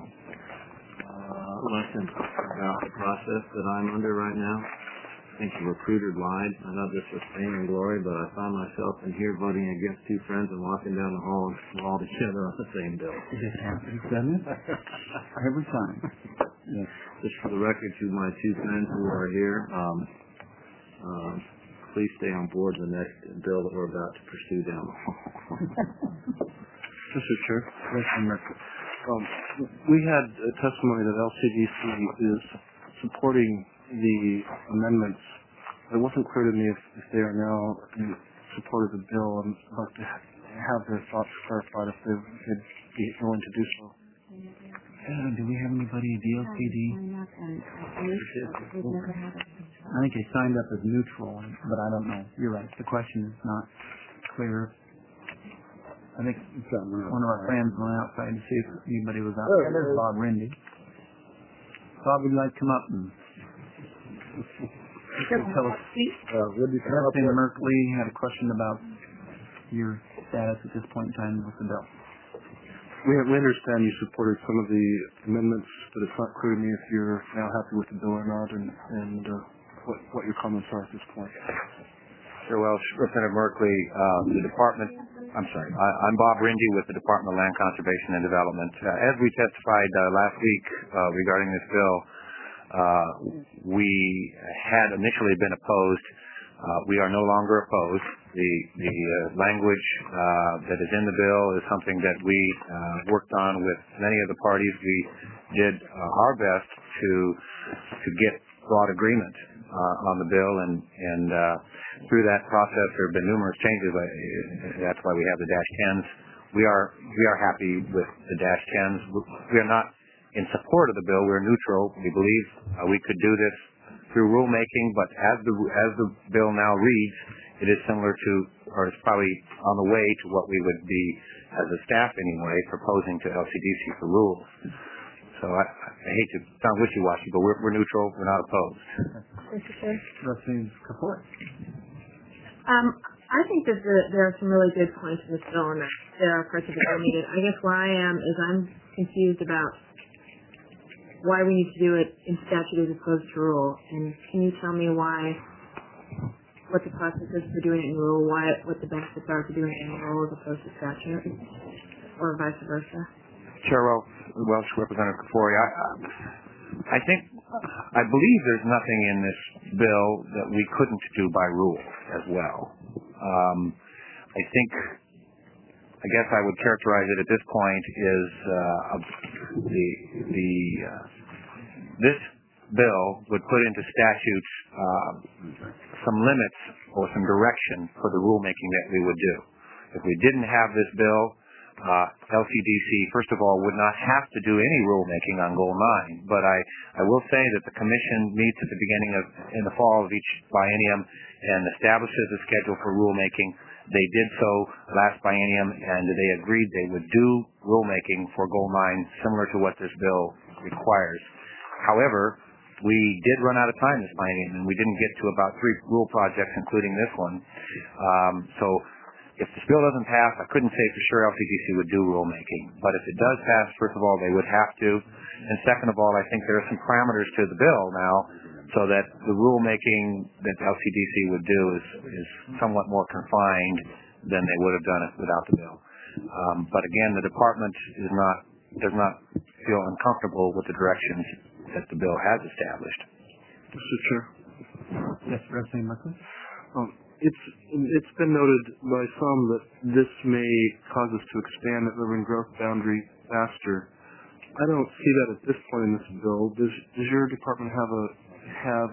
lesson about the process that I'm under right now. I think the recruiter lied. I thought this was fame and glory, but I found myself in here voting against two friends and walking down the hall and we're all together on the same bill. It happens, doesn't it? Every time. Yes. Just for the record to my two friends who are here, please stay on board the next bill that we're about to pursue down the hall. Mr. Chair. We had a testimony that LCDC is supporting the amendments. It wasn't clear to me if they are now in support of the bill. I'd like to have their thoughts clarified if they'd be willing to do so. Do we have anybody at DLCD? I think they signed up as neutral, but I don't know. You're right. The question is not clear. I think one of our friends went outside to see if anybody was out there. There's Bob Rindy. Bob, would you like to come up and tell us? Representative Merkley had a question about your status at this point in time with the bill. We understand you supported some of the amendments, but it's not clear to me if you're now happy with the bill or not, and what your comments are at this point. Sure. Well, Representative Merkley, I'm Bob Rindy with the Department of Land Conservation and Development. As we testified last week regarding this bill, we had initially been opposed. We are no longer opposed. The language that is in the bill is something that we worked on with many of the parties. We did our best to get broad agreement on the bill, and through that process there have been numerous changes. That's why we have the Dash 10s. We are happy with the Dash 10s. We are not in support of the bill. We're neutral. We believe we could do this through rulemaking, but as the bill now reads, it is similar to, or it's probably on the way to what we would be, as a staff anyway, proposing to LCDC for rules. So I hate to sound wishy-washy, but we're neutral. We're not opposed. Mr. Chair? Representative Kapoor. I think that there are some really good points in this bill, and that there are parts of it that are needed. I guess where I am is I'm confused about why we need to do it in statute as opposed to rule. And can you tell me what the process is for doing it in rule, what the benefits are for doing it in rule as opposed to statute, or vice versa? Chair Welch, Representative Kafori, I believe there's nothing in this bill that we couldn't do by rule as well. I guess I would characterize it at this point is this bill would put into statutes some limits or some direction for the rulemaking that we would do. If we didn't have this bill, LCDC, first of all, would not have to do any rulemaking on Goal 9, but I will say that the Commission meets at the beginning in the fall of each biennium and establishes a schedule for rulemaking. They did so last biennium, and they agreed they would do rulemaking for Goal 9 similar to what this bill requires. However, we did run out of time this biennium, and we didn't get to about 3 rule projects, including this one. So if this bill doesn't pass, I couldn't say for sure LCDC would do rulemaking. But if it does pass, first of all, they would have to. And second of all, I think there are some parameters to the bill now so that the rulemaking that LCDC would do is somewhat more confined than they would have done it without the bill. But again, the department does not feel uncomfortable with the directions that the bill has established. Mr. Chair. Yes, Representative Merkley. It's been noted by some that this may cause us to expand the urban growth boundary faster. I don't see that at this point in this bill. Does your department have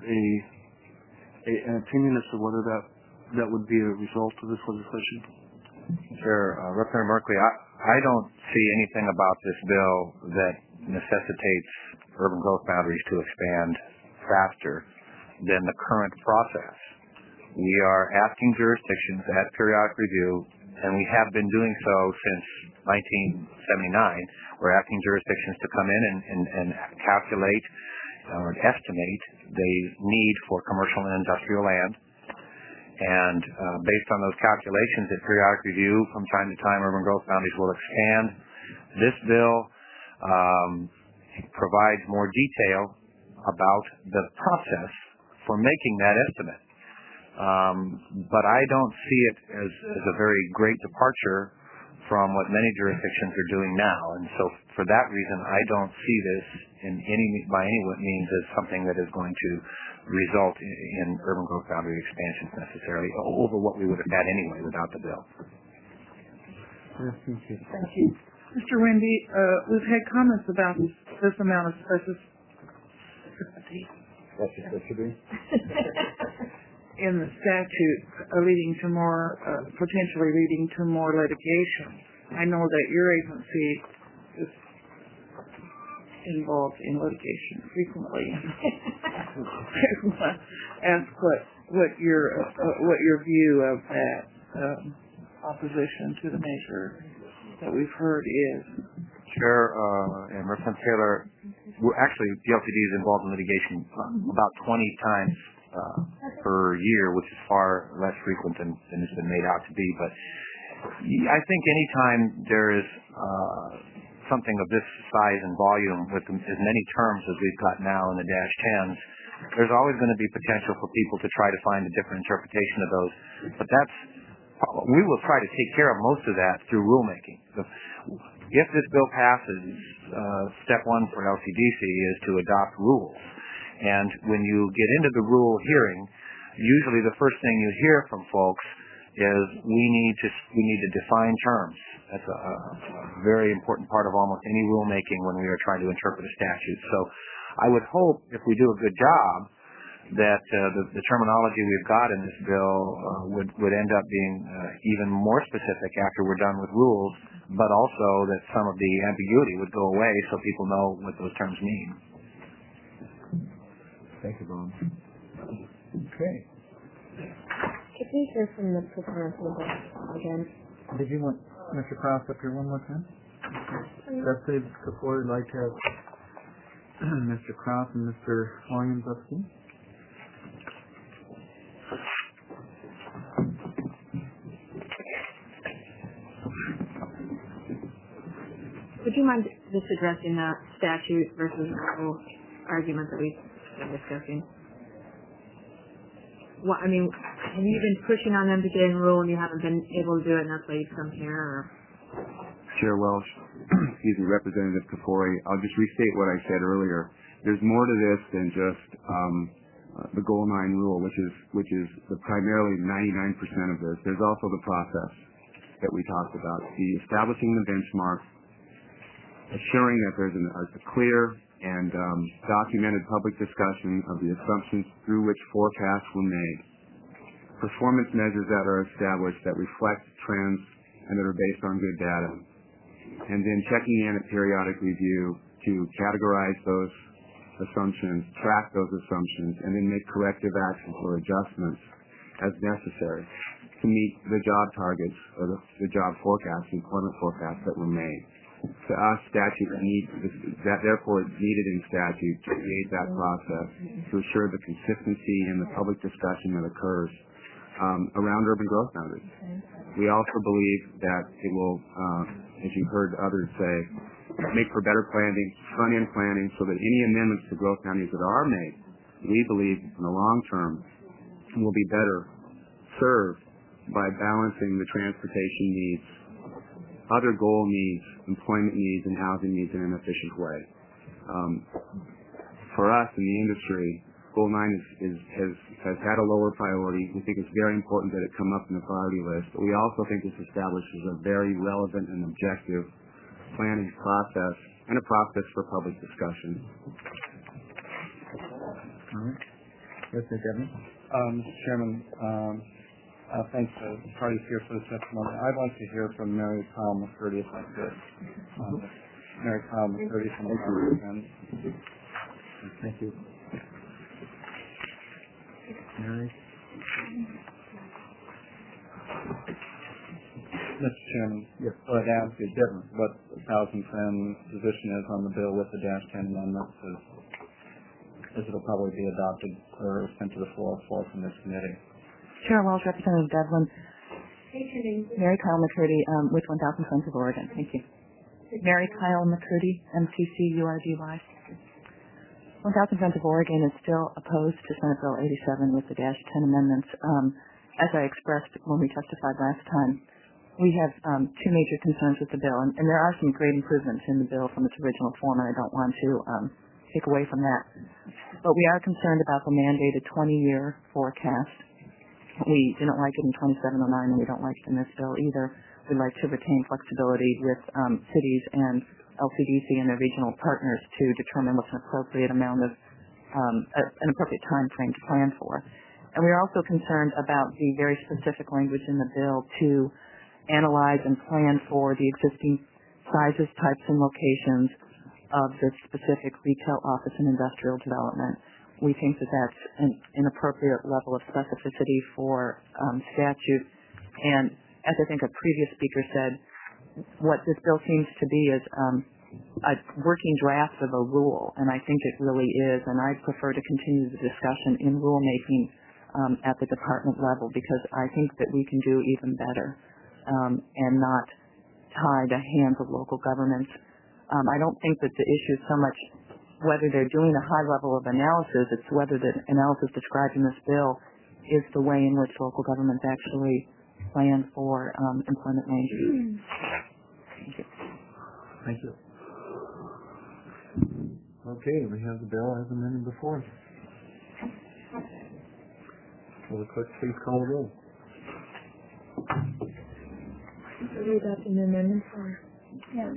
an opinion as to whether that would be a result of this legislation? Sure. Representative Merkley, I don't see anything about this bill that necessitates urban growth boundaries to expand faster than the current process. We are asking jurisdictions at periodic review, and we have been doing so since 1979. We're asking jurisdictions to come in and calculate or estimate the need for commercial and industrial land. And based on those calculations at periodic review, from time to time, urban growth boundaries will expand. This bill provides more detail about the process for making that estimate. But I don't see it as a very great departure from what many jurisdictions are doing now. And so for that reason, I don't see this by any means as something that is going to result in urban growth boundary expansions necessarily over what we would have had anyway without the bill. Thank you. Mr. Wendy, we've had comments about this amount of specificity in the statute leading to more, potentially leading to more litigation. I know that your agency is involved in litigation frequently. Ask what your view of that opposition to the measure that we've heard is. Chair and Representative Taylor, actually the LCD is involved in litigation about 20 times per year, which is far less frequent than it's been made out to be. But I think anytime there is something of this size and volume with as many terms as we've got now in the -10s, there's always going to be potential for people to try to find a different interpretation of those. But we will try to take care of most of that through rulemaking. If this bill passes, step one for LCDC is to adopt rules. And when you get into the rule hearing, usually the first thing you hear from folks is we need to define terms. That's a very important part of almost any rulemaking when we are trying to interpret a statute. So I would hope if we do a good job that the terminology we've got in this bill would end up being even more specific after we're done with rules, but also that some of the ambiguity would go away so people know what those terms mean. Thank you, Bob. Okay. Could we hear from the proponent again? Did you want Mr. Cross up here one more time? Representative Kapoor would like to have Mr. Cross and Mr. Williams up here. Would you mind just addressing that statute versus the whole argument that we've been discussing? Well, I mean, have you been pushing on them to get in rule and you haven't been able to do it and that's why you've come here? Or? Chair Welsh, Representative Kafori, I'll just restate what I said earlier. There's more to this than just the Goal 9 rule, which is primarily 99% of this. There's also the process that we talked about, the establishing the benchmark, assuring that there's a clear and documented public discussion of the assumptions through which forecasts were made, performance measures that are established that reflect trends and that are based on good data, and then checking in at periodic review to categorize those assumptions, track those assumptions, and then make corrective actions or adjustments as necessary to meet the job targets or the job forecasts, employment forecasts that were made. To us, therefore it's needed in statute to create that process to assure the consistency in the public discussion that occurs around urban growth boundaries. We also believe that it will, as you heard others say, make for better planning, front-end planning, so that any amendments to growth boundaries that are made, we believe in the long term, will be better served by balancing the transportation needs, other goal needs, employment needs, and housing needs in an efficient way. For us in the industry, Goal 9 has had a lower priority. We think it's very important that it come up in the priority list, but we also think this establishes a very relevant and objective planning process and a process for public discussion. All right. Yes, Mr. Devlin. Mr. Chairman, thanks to the parties here for the testimony. I'd like to hear from Mary Kyle McCurdy if I could. Mary Kyle McCurdy from the Congress. Thank you. Mary? Mr. Chairman, yes. I'd ask you what the Thousand Friends' position is on the bill with the -10 amendments, as it'll probably be adopted or sent to the floor from this committee. Chair Wells, Representative Devlin. Mary Kyle McCurdy with 1,000 Friends of Oregon. Thank you. Mary Kyle McCurdy, MCC-URGY. 1,000 Friends of Oregon is still opposed to Senate Bill 87 with the -10 amendments. As I expressed when we testified last time, we have two major concerns with the bill, and there are some great improvements in the bill from its original form, and I don't want to take away from that. But we are concerned about the mandated 20-year forecast. We didn't like it in 2709, and we don't like it in this bill either. We'd like to retain flexibility with cities and LCDC and their regional partners to determine what's an appropriate amount of an appropriate time frame to plan for. And we're also concerned about the very specific language in the bill to analyze and plan for the existing sizes, types, and locations of the specific retail, office, and industrial development. We think that that's an appropriate level of specificity for statute. And as I think a previous speaker said, what this bill seems to be is a working draft of a rule, and I think it really is, and I prefer to continue the discussion in rulemaking at the department level, because I think that we can do even better and not tie the hands of local governments. I don't think that the issue is so much whether they're doing a high level of analysis, it's whether the analysis described in this bill is the way in which local governments actually plan for employment ranges. Thank you. Thank you. Okay, we have the bill as amended before us. Will the clerk please call the roll? Read out the amendment for. Aye.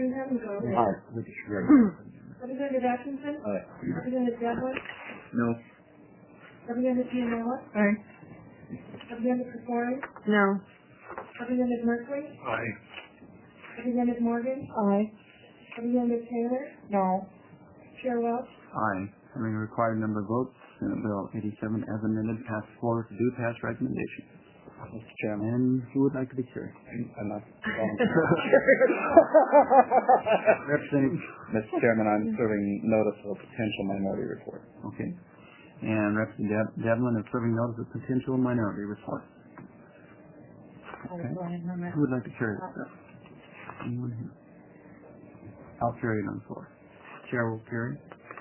Representative Atkinson? Aye. Representative Devlin? No. Representative Gianella? Aye. Representative Kasari? No. Representative Merkley? Aye. Representative Morgan? Aye. Representative Taylor? No. Chair Welch? Aye. Having a required number of votes, Senate Bill 87 as amended passed floor to do pass recommendation. Mr. Chairman. And who would like to be carried? I'm not Representative. Mr. Chairman, I'm serving notice of a potential minority report. Okay. And Representative Devlin is serving notice of potential minority report. Okay. Who would like to carry this bill? Anyone here? I'll carry it on the floor. Chair will carry.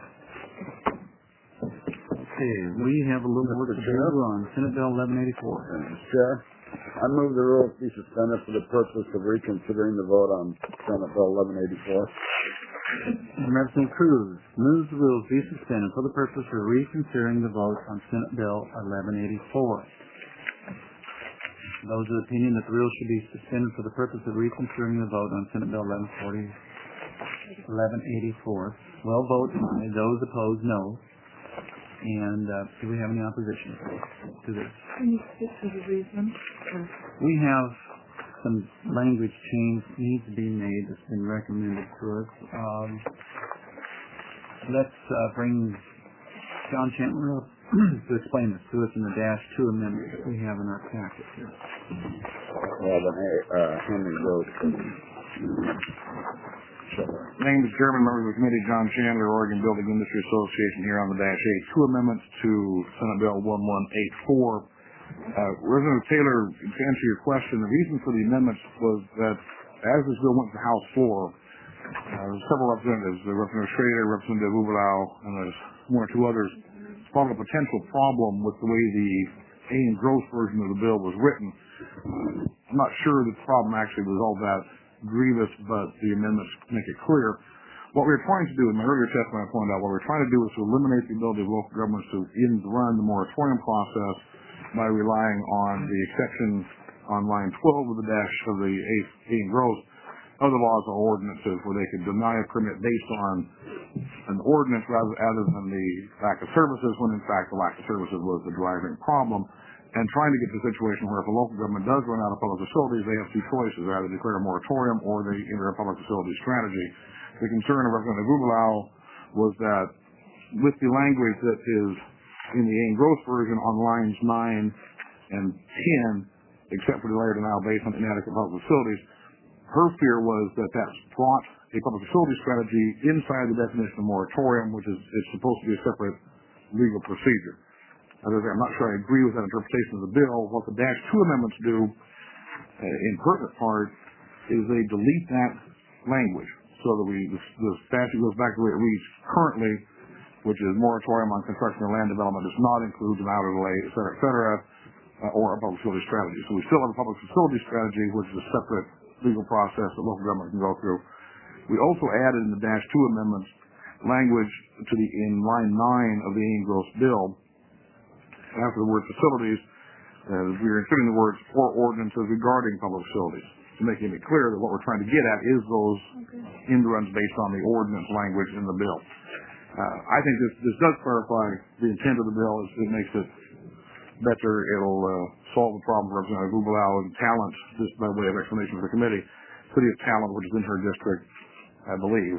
Okay, we have a little more to do on Senate Bill 1184. Mr. Chair, I move the rules be suspended for the purpose of reconsidering the vote on Senate Bill 1184. And Representative Cruz moves the rules be suspended for the purpose of reconsidering the vote on Senate Bill 1184. Those of the opinion that the rules should be suspended for the purpose of reconsidering the vote on Senate Bill 1184 will vote aye. Those opposed, no. And do we have any opposition to this? Can you speak to the reason? We have some language change needs to be made that's been recommended to us. Let's bring John Chandler up to explain this to us in the -2 amendment that we have in our packet here. Well, then, Henry goes to My name is Chairman, members of the committee, John Chandler, Oregon Building Industry Association, here on the -8. Two amendments to Senate Bill 1184. Representative Taylor, to answer your question, the reason for the amendments was that as this bill went to the House floor, several representatives, Representative Schrader, Representative Uberlau, and there's one or two others, spotted a potential problem with the way the AIM gross version of the bill was written. I'm not sure the problem actually was all that grievous, but the amendments make it clear. What we were trying to do, in my earlier testimony I pointed out, what we were trying to do was to eliminate the ability of local governments to run the moratorium process by relying on the exceptions on line 12 of the AIM gross, other laws or ordinances where they could deny a permit based on an ordinance rather than the lack of services, when in fact the lack of services was the driving problem. And trying to get to a situation where if a local government does run out of public facilities, they have two choices: either declare a moratorium or they enter a public facility strategy. The concern of Representative Uberlau was that with the language that is in the AIM gross version on lines 9 and 10, except for the layer denial based on inadequate public facilities, her fear was that that's brought a public facility strategy inside the definition of moratorium, which is supposed to be a separate legal procedure. I'm not sure I agree with that interpretation of the bill. What the -2 amendments do, in pertinent part, is they delete that language so that the statute goes back to the way it reads currently, which is moratorium on construction or land development does not include an outer delay, et cetera, or a public facility strategy. So we still have a public facility strategy, which is a separate legal process that local government can go through. We also added in the -2 amendments language in line 9 of the AIM gross bill. After the word facilities, we are including the words "or ordinances regarding public facilities," to making it clear that what we're trying to get at is those end runs based on the ordinance language in the bill. I think this does clarify the intent of the bill. It makes it better. It'll solve the problem for Representative Uberlau and Talent, just by way of explanation for the committee. City of Talent, which is in her district, I believe,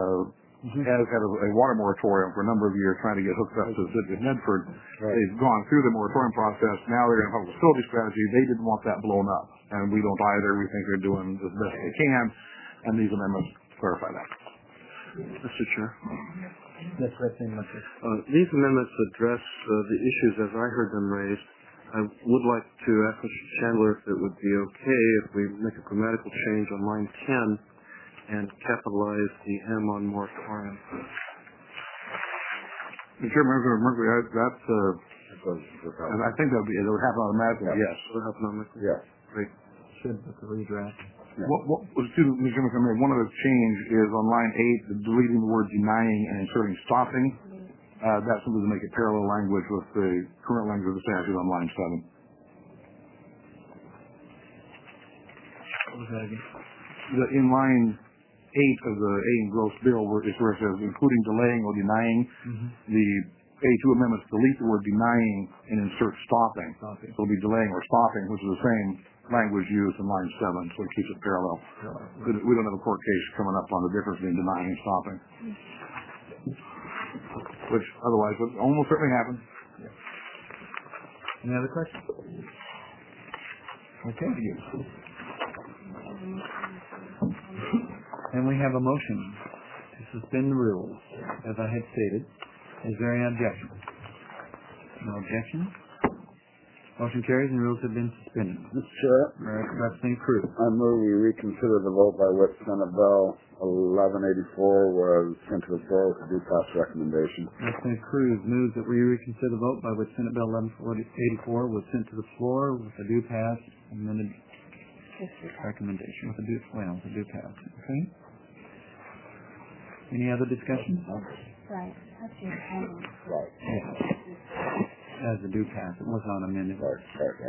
has had a water moratorium for a number of years trying to get hooked up to the city of Medford. Right. They've gone through the moratorium process. Now they're in a public facility strategy. They didn't want that blown up, and we don't either. We think they're doing as best they can, and these amendments clarify that. Mr. Chair. Yes, Representative. These amendments address the issues as I heard them raised. I would like to ask Mr. Chandler if it would be okay if we make a grammatical change on line 10 and capitalize the M on moratorium. Mr. Chairman, that's and I think it would happen automatically. Yes. It would happen automatically. Yes. Great. Should with the redraft. Yeah. Mr. Chairman, one other change is on line 8, deleting the word denying and inserting stopping. That's something to make it parallel language with the current language of the statute on line 7. What was that again? In line 8 of the AIM gross bill, where it says including delaying or denying, the A2 amendments delete the word denying and insert stopping. So it'll be delaying or stopping, which is the same language used in line 7, so it keeps it parallel. We don't have a court case coming up on the difference between denying and stopping, which otherwise would almost certainly happen. Any other questions? Okay. And we have a motion to suspend the rules, as I had stated. Is there any objection? No objection. Motion carries and rules have been suspended. Mr. Chair. Representative Cruz. I move we reconsider the vote by which Senate Bill 1184 was sent to the floor with a due pass recommendation. Representative Cruz moves that we reconsider the vote by which Senate Bill 1184 was sent to the floor with a due pass amended recommendation. With a due pass. Okay. Any other discussion? Right. That's your comment. Right. As a due pass. It was not amended. Right.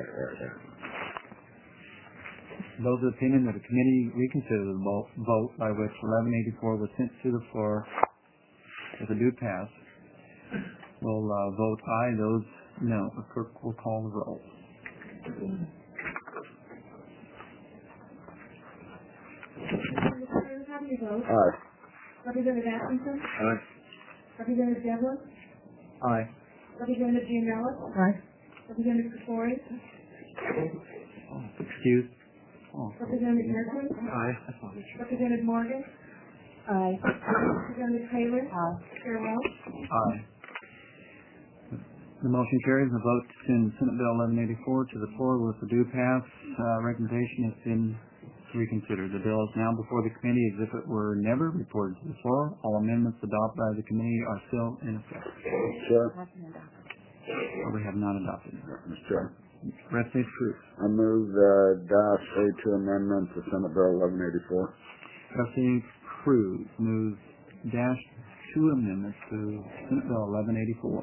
Those of the opinion that the committee reconsider the vote by which 1184 was sent to the floor with a due pass will vote aye. Those no. The clerk will call the roll. your vote. Aye. Representative Atkinson? Aye. Representative Devlin? Aye. Representative Gianella? Aye. Representative Kasori? Excuse. Representative Merkley? Aye. Representative Morgan? Aye. Representative Taylor? Aye. Chair Welch? Aye. The motion carries. The vote to send Senate Bill 1184 to the floor with the due pass recommendation has been reconsidered. The bill is now before the committee as if it were never reported to the floor. All amendments adopted by the committee are still in effect. Sure. Or we have not adopted. Mr. Chair. Rest is true. I move the Dash A2 amendment to Senate Bill 1184. Trustee Cruz moves dash 2 amendments to Senate Bill 1184.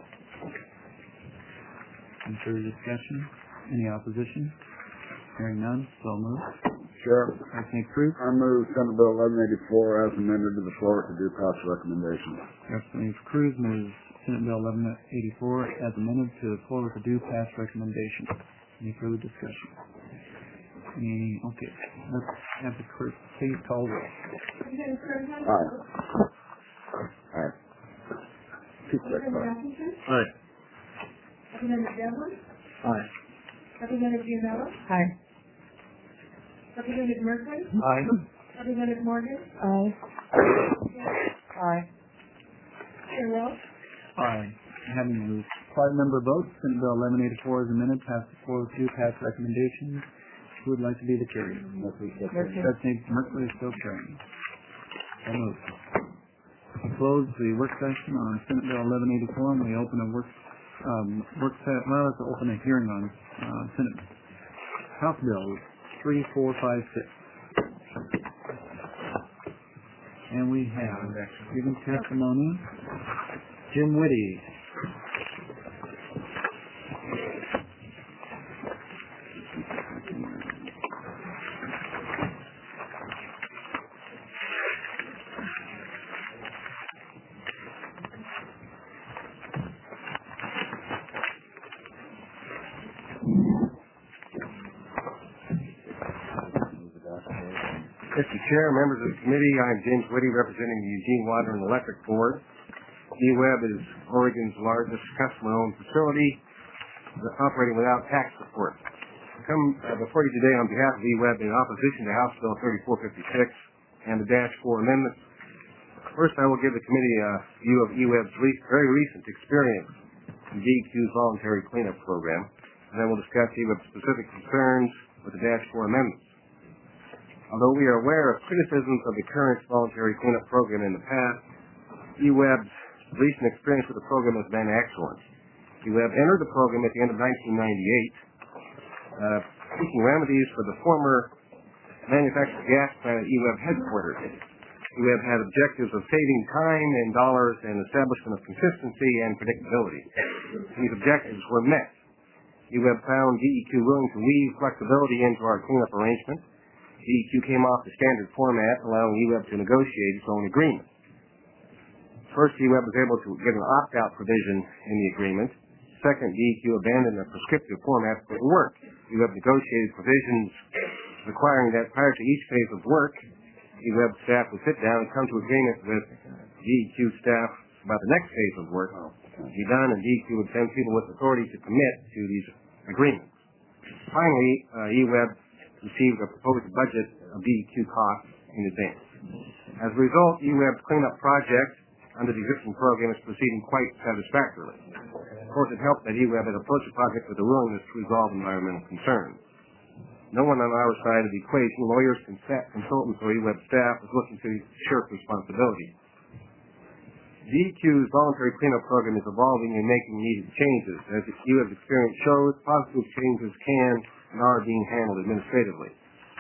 Any further discussion? Any opposition? Hearing none, so moved. Sure. Trustee Cruz. I move Senate Bill 1184 as amended to the floor with the due pass recommendation. Trustee Cruz moves Senate Bill 1184 as amended to the floor with the due pass recommendation. Any further discussion? Okay. Let's have the clerk please call roll. Representative Curran? Aye. Aye. Representative Atkinson? Aye. Representative Devlin? Aye. Representative Gianella? Aye. Representative Merkley? Aye. Representative Morgan? Aye. Aye. Chair Welch? Aye. Having a five-member vote, Senate Bill 1184 is amended, passed the floor with due pass recommendations. Who would like to be the carrier? Trustee Merkley is still carrying. So moved. We close the work session on Senate Bill 1184 and we open a let's open a hearing on Senate House Bill 3456. And we have giving testimony, Jim Whitty. Mr. Chair, members of the committee, I'm James Whitty, representing the Eugene Water and Electric Board. EWEB is Oregon's largest customer-owned facility operating without tax support. I come before you today on behalf of EWEB in opposition to House Bill 3456 and the Dash 4 amendments. First, I will give the committee a view of EWEB's very recent experience in DEQ's voluntary cleanup program, and then we'll discuss EWEB's specific concerns with the Dash 4 amendments. Although we are aware of criticisms of the current voluntary cleanup program in the past, EWEB's recent experience with the program has been excellent. EWEB entered the program at the end of 1998, seeking remedies for the former manufactured gas plant at EWEB headquarters. EWEB had objectives of saving time and dollars and establishment of consistency and predictability. These objectives were met. EWEB found DEQ willing to weave flexibility into our cleanup arrangement. DEQ came off the standard format, allowing EWEB to negotiate its own agreement. First, EWEB was able to get an opt-out provision in the agreement. Second, DEQ abandoned the prescriptive format for the work. EWEB negotiated provisions requiring that prior to each phase of work, EWEB staff would sit down and come to agreement with DEQ staff about the next phase of work to be done, and DEQ would send people with authority to commit to these agreements. Finally, EWEB received a proposed budget of DEQ costs in advance. As a result, EWEB's cleanup project under the existing program is proceeding quite satisfactorily. Of course, it helped that EWEB had approached the project with a willingness to resolve environmental concerns. No one on our side of the equation, lawyers, consultants, or EWEB staff, is looking to shirk responsibility. DEQ's voluntary cleanup program is evolving and making needed changes. As EWEB's experience shows, positive changes can and are being handled administratively.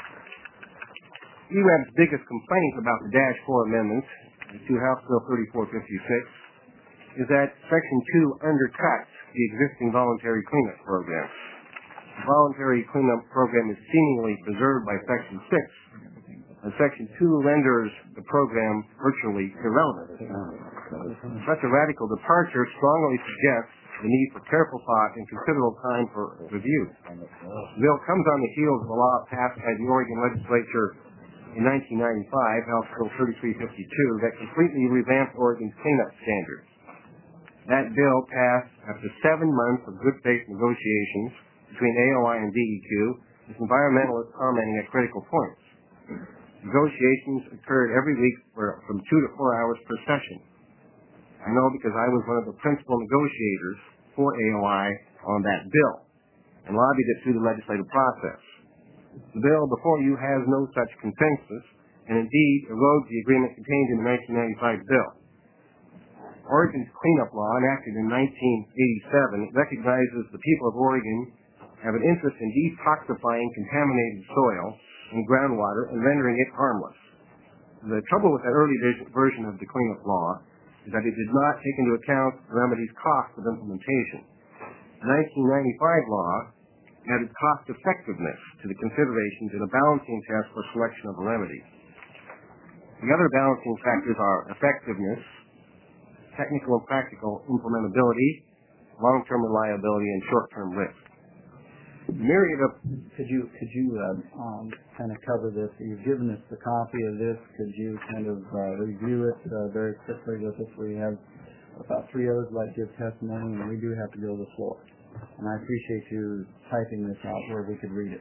EWEB's biggest complaint about the Dash 4 amendments to House Bill 3456 is that Section 2 undercuts the existing voluntary cleanup program. The voluntary cleanup program is seemingly preserved by Section 6, and Section 2 renders the program virtually irrelevant. Such a radical departure strongly suggests the need for careful thought and considerable time for review. The bill comes on the heels of a law passed by the Oregon legislature in in 1995, House Bill 3352, that completely revamped Oregon's cleanup standards. That bill passed after 7 months of good faith negotiations between AOI and DEQ, with environmentalists commenting at critical points. Negotiations occurred every week from 2 to 4 hours per session. I know because I was one of the principal negotiators for AOI on that bill and lobbied it through the legislative process. The bill before you has no such consensus and indeed erodes the agreement contained in the 1995 bill. Oregon's cleanup law, enacted in 1987, recognizes the people of Oregon have an interest in detoxifying contaminated soil and groundwater and rendering it harmless. The trouble with that early version of the cleanup law is that it did not take into account the remedy's cost of implementation. The 1995 law added cost effectiveness to the considerations in a balancing test for selection of a remedy. The other balancing factors are effectiveness, technical and practical implementability, long-term reliability, and short-term risk. Myriad of Could you kind of cover this? You've given us the copy of this. Could you kind of review it very quickly with us? We have about 3 others like to give testimony, and we do have to go to the floor. And I appreciate you typing this out where we could read it.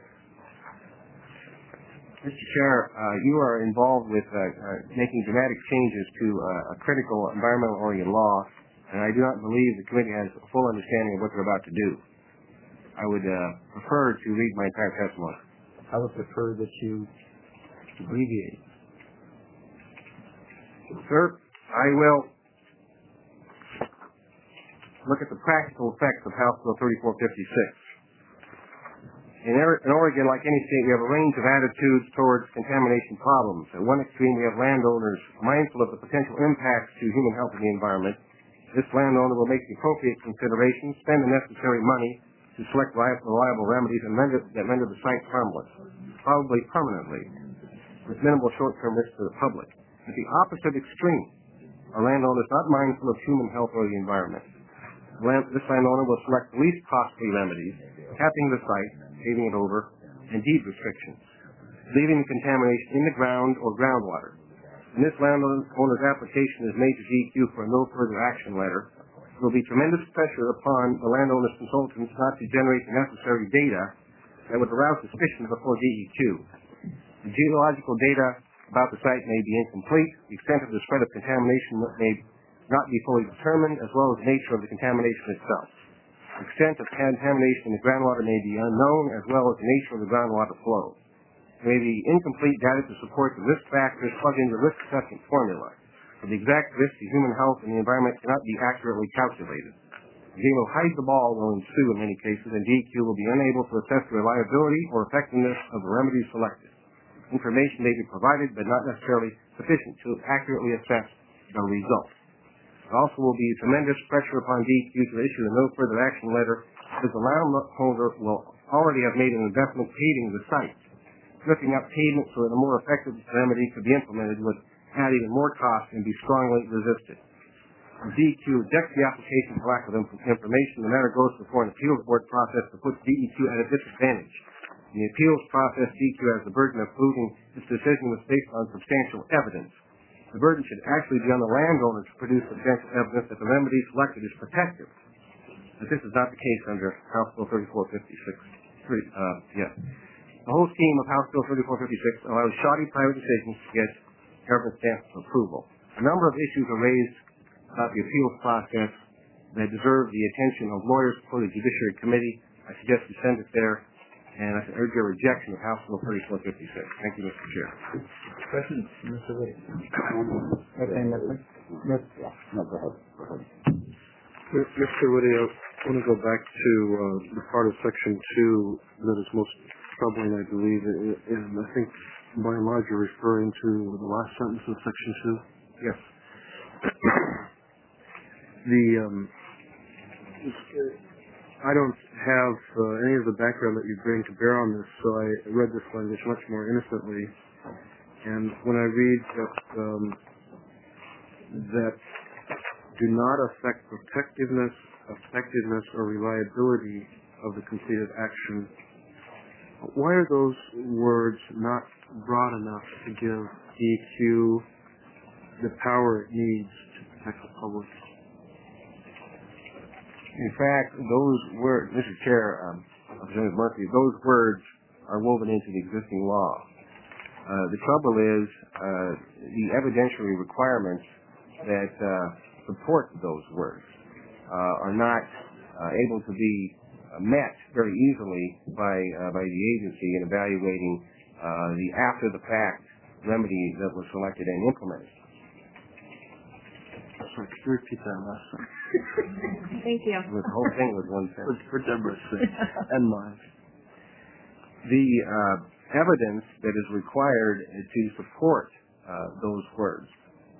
Mr. Chair, you are involved with making dramatic changes to a critical environmental Oregon law, and I do not believe the committee has a full understanding of what they're about to do. I would prefer to read my entire testimony. I would prefer that you abbreviate. Sir, I will look at the practical effects of House Bill 3456. In Oregon, like any state, we have a range of attitudes towards contamination problems. At one extreme, we have landowners mindful of the potential impacts to human health and the environment. This landowner will make the appropriate considerations, spend the necessary money to select reliable remedies that render the site harmless, probably permanently, with minimal short-term risk to the public. At the opposite extreme, a landowner is not mindful of human health or the environment. This landowner will select the least costly remedies, capping the site, paving it over, and deed restrictions, leaving the contamination in the ground or groundwater. When this landowner's application is made to DEQ for a no further action letter, there will be tremendous pressure upon the landowner's consultants not to generate the necessary data that would arouse suspicion before DEQ. The geological data about the site may be incomplete, the extent of the spread of contamination may not be fully determined, as well as the nature of the contamination itself. The extent of contamination in the groundwater may be unknown, as well as the nature of the groundwater flow. There may be incomplete data to support the risk factors plugged into the risk assessment formula. For the exact risk to human health and the environment cannot be accurately calculated. The game of hide the ball will ensue in many cases, and DEQ will be unable to assess the reliability or effectiveness of the remedies selected. Information may be provided, but not necessarily sufficient to accurately assess the result. There also will be tremendous pressure upon DEQ to issue a no further action letter, because the landholder will already have made an investment paving the site. Lifting up pavement so that a more effective remedy could be implemented would add even more cost and be strongly resisted. If DEQ rejects the application for lack of information, the matter goes before an appeals board process that puts DEQ at a disadvantage. In the appeals process, DEQ has the burden of proving its decision was based on substantial evidence. The burden should actually be on the landowner to produce substantial evidence that the remedy selected is protective. But this is not the case under House Bill 3456. The whole scheme of House Bill 3456 allows shoddy private decisions to get government stamps of approval. A number of issues are raised about the appeals process that deserve the attention of lawyers before the Judiciary Committee. I suggest we send it there, and I urge your rejection of House Bill 3456. Thank you, Mr. Chair. Questions, Mr. Lee? Okay, no, go ahead. Mr. Whitty, I want to go back to the part of Section 2 that is most troubling, I believe, and I think by and large you're referring to the last sentence of Section 2? Yes. I don't have any of the background that you bring to bear on this, so I read this language much more innocently. And when I read that do not affect effectiveness, or reliability of the completed action, Why are those words not broad enough to give DEQ the power it needs to protect the public? In fact, those words, Mr. Chair, Representative Murphy, those words are woven into the existing law. The trouble is the evidentiary requirements that support those words are not able to be met very easily by the agency in evaluating the after-the-fact remedy that was selected and implemented. Sorry, could you repeat that last sentence? Thank you. The whole thing was one sentence. For Deborah's sake and mine. The evidence that is required to support those words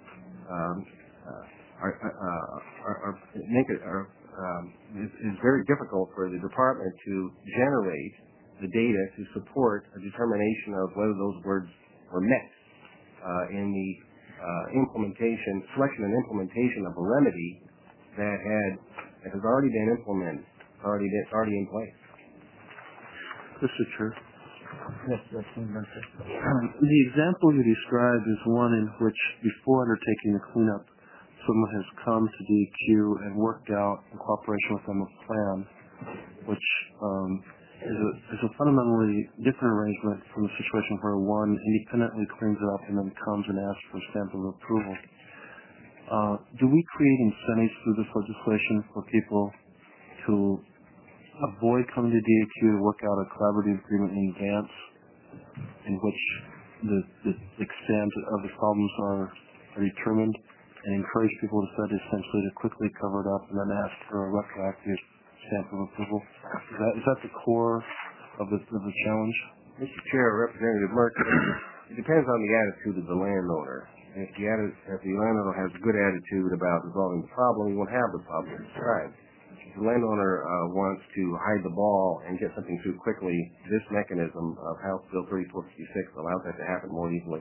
is very difficult for the department to generate the data to support a determination of whether those words were met in the selection and implementation of a remedy that has already been implemented, already in place. Mr. Chair. Yes, Murphy. The example you described is one in which, before undertaking the cleanup, someone has come to DEQ and worked out, in cooperation with them, a plan, which is a fundamentally different arrangement from the situation where one independently cleans it up and then comes and asks for a stamp of approval. Do we create incentives through this legislation for people to avoid coming to DEQ to work out a collaborative agreement in advance in which the extent of the problems are determined, and encourage people to essentially to quickly cover it up and then ask for a retroactive stamp of approval? Is that the core of the challenge? Mr. Chair, Representative Murphy, it depends on the attitude of the landowner. If the landowner has a good attitude about resolving the problem, he won't have the problem described. If the landowner wants to hide the ball and get something through quickly, this mechanism of House Bill 3456 allows that to happen more easily.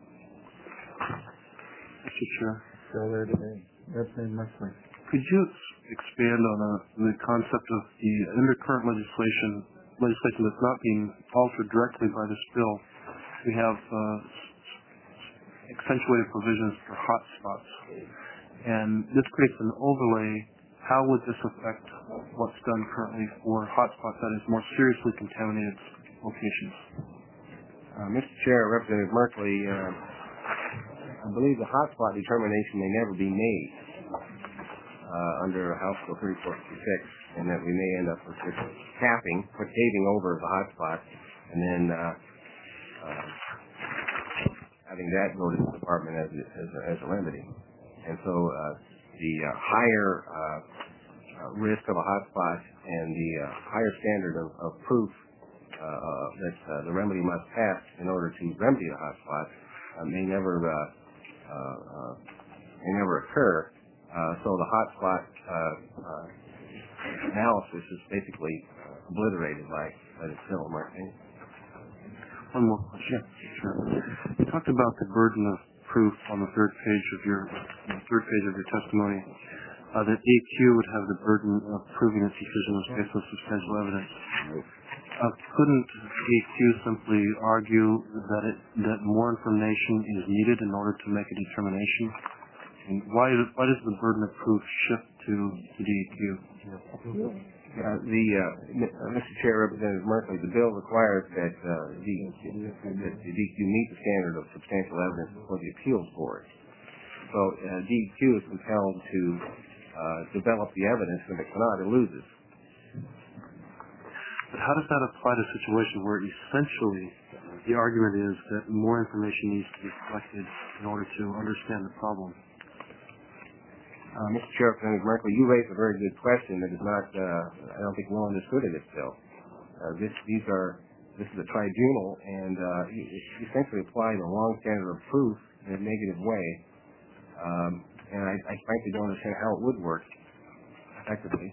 Mr. Chair. Still there today. Representative Murphy. Could you expand on the concept of the under current legislation that's not being altered directly by this bill? We have accentuated provisions for hotspots, and this creates an overlay. How would this affect what's done currently for hotspots, that is, more seriously contaminated locations? Mr. Chair, Representative Merkley, I believe the hotspot determination may never be made under House Bill 3456, and that we may end up with just paving over the hotspot, and then having that go to the department as a remedy. And so the higher risk of a hotspot and the higher standard of proof that the remedy must pass in order to remedy a hotspot may never occur. So the hotspot analysis is basically obliterated by this bill, in my opinion. One more question. Sure. You talked about the burden of proof on the third page of your testimony. That DEQ would have the burden of proving its decision was based on substantial evidence. Couldn't DEQ simply argue that more information is needed in order to make a determination? And why does the burden of proof shift to DEQ? Mr. Chair, Representative Merkley, the bill requires that DEQ meet the standard of substantial evidence before the appeals board. So DEQ is compelled to develop the evidence, and if it cannot, it loses. But how does that apply to a situation where essentially the argument is that more information needs to be collected in order to understand the problem? Mr. Chair, Representative Merkley, you raised a very good question that is not, I don't think, well understood in this bill. This is a tribunal, and it essentially applies a long standard of proof in a negative way. And I frankly don't understand how it would work effectively.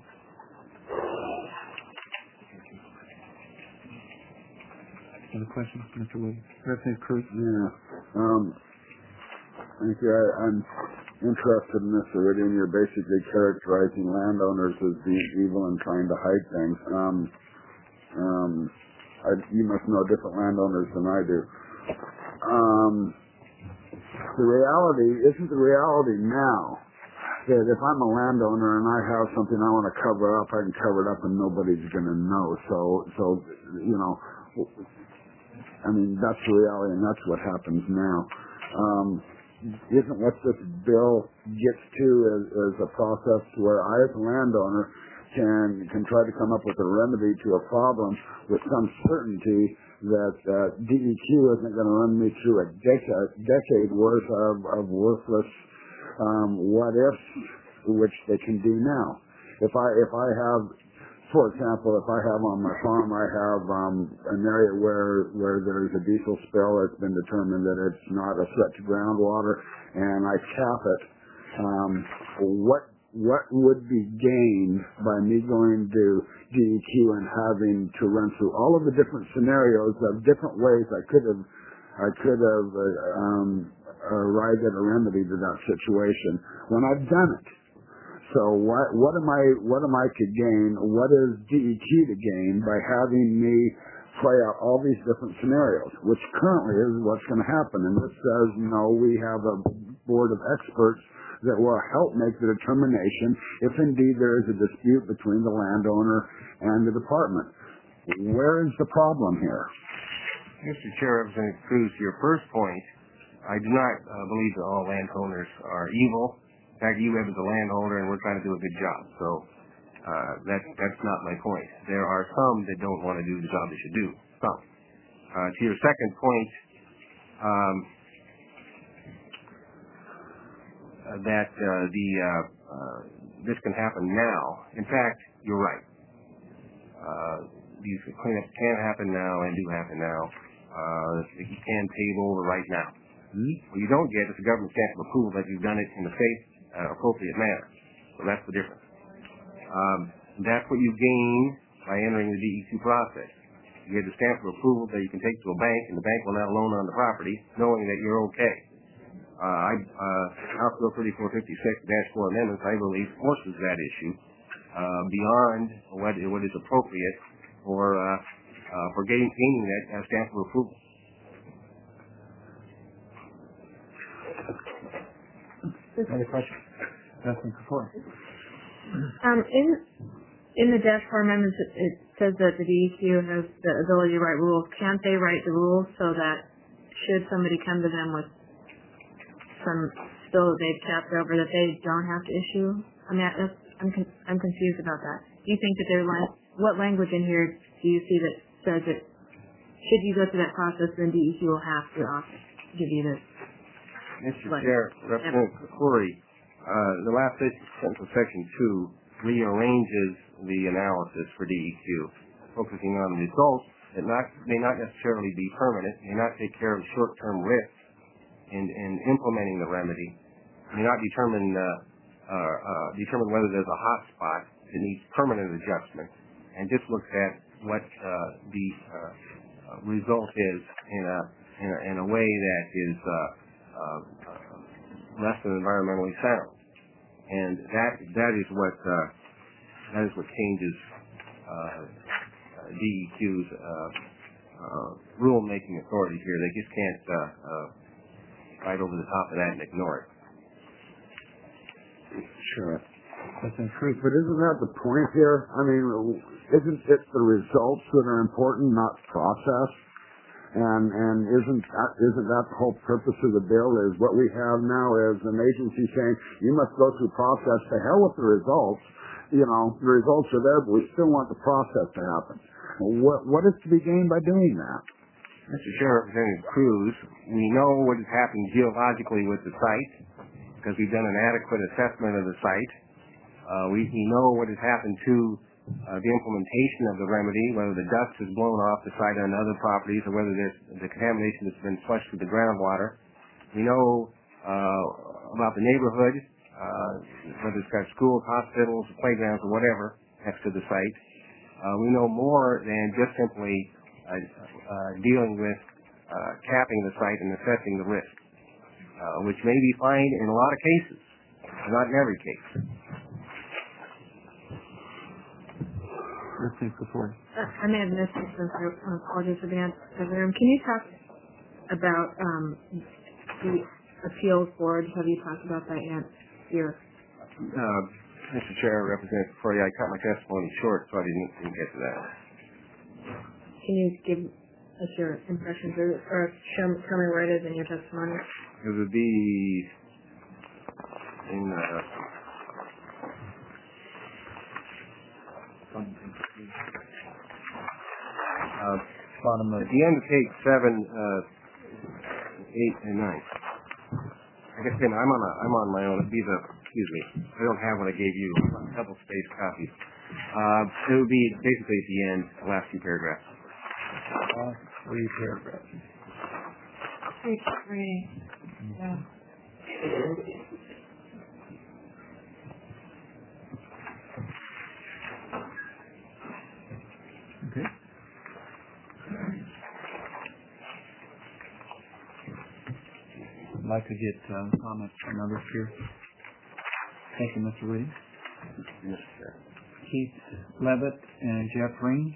Other questions, Mr. Williams? Representative Cruz? Yeah. Thank you. I'm interested in this already, and you're basically characterizing landowners as being evil and trying to hide things. you must know different landowners than I do. Isn't the reality now that if I'm a landowner and I have something I want to cover up, I can cover it up and nobody's going to know. So, you know, I mean, that's the reality and that's what happens now. Isn't what this bill gets to is a process where I as a landowner can try to come up with a remedy to a problem with some certainty that DEQ isn't going to run me through a decade worth of worthless what ifs, which they can do now. If I have, for example, if I have on my farm, I have an area where there's a diesel spill. It's been determined that it's not a threat to groundwater, and I cap it. What would be gained by me going to DEQ and having to run through all of the different scenarios of different ways I could have arrived at a remedy to that situation when I've done it? So what am I to gain? What is DEQ to gain by having me play out all these different scenarios, which currently is what's going to happen? And this says, we have a board of experts that will help make the determination if indeed there is a dispute between the landowner and the department. Where is the problem here? Mr. Chair, Representative Cruz, to your first point, I do not believe that all landowners are evil. In fact, UWeb is a landholder and we're trying to do a good job. So that's not my point. There are some that don't want to do the job they should do. Some. To your second point, that this can happen now. In fact, you're right. These cleanups can happen now and do happen now. You can pave over right now. What you don't get is a government stamp of approval that you've done it in the safe, appropriate manner. So that's the difference. That's what you gain by entering the DEQ process. You get a stamp of approval that you can take to a bank, and the bank will now loan on the property, knowing that you're okay. House Bill 3456-4 amendments, I believe, forces that issue beyond what is appropriate for gaining that stamp of approval. Any questions? Nothing before. In the DASH4 amendments, it says that the DEQ has the ability to write rules. Can't they write the rules so that should somebody come to them with some spill that they've tapped over, that they don't have to issue? I mean, I'm confused about that. Do you think that what language in here do you see that says that should you go through that process, then DEQ will have to give you this? Mr. Chair, Representative Corey, the last sentence of Section 2 rearranges the analysis for DEQ, focusing on results that may not necessarily be permanent, may not take care of short-term risks in implementing the remedy, may not determine whether there's a hot spot that needs permanent adjustment, and just looks at what the result is in a way that is less than environmentally sound. And that is what changes DEQ's rule-making authority here. They just can't right over the top of that and ignore it. Sure. That's true. But isn't that the point here? I mean, isn't it the results that are important, not process? And isn't that the whole purpose of the bill? Is what we have now is an agency saying you must go through process. To hell with the results. The results are there, but we still want the process to happen. What is to be gained by doing that? Mr. Chair, Representative Cruz, we know what has happened geologically with the site because we've done an adequate assessment of the site. We know what has happened to the implementation of the remedy, whether the dust has blown off the site on other properties or whether there's the contamination that's been flushed through the groundwater. We know about the neighborhood, whether it's got schools, hospitals, playgrounds, or whatever next to the site. We know more than just simply dealing with capping the site and assessing the risk, which may be fine in a lot of cases, but not in every case. Let's think before. I may have missed this since I apologize for being out of the room. Can you talk about the appeals board? Have you talked about that yet here? Mr. Chair, Representative Corey, I cut my testimony short, so I didn't get to that. Can you give us your impressions or tell me where it is in your testimony? It would be in at the end of page 7, 8, and 9. Like I said, I'm on my own. It'd be excuse me. I don't have what I gave you, double space copies. It would be basically at the end, the last few paragraphs. Three paragraphs. Page 3. Yeah. Okay. I'd like to get comments from others here. Thank you, Mr. Williams. Yes, sir. Keith Levitt and Jeff Ring.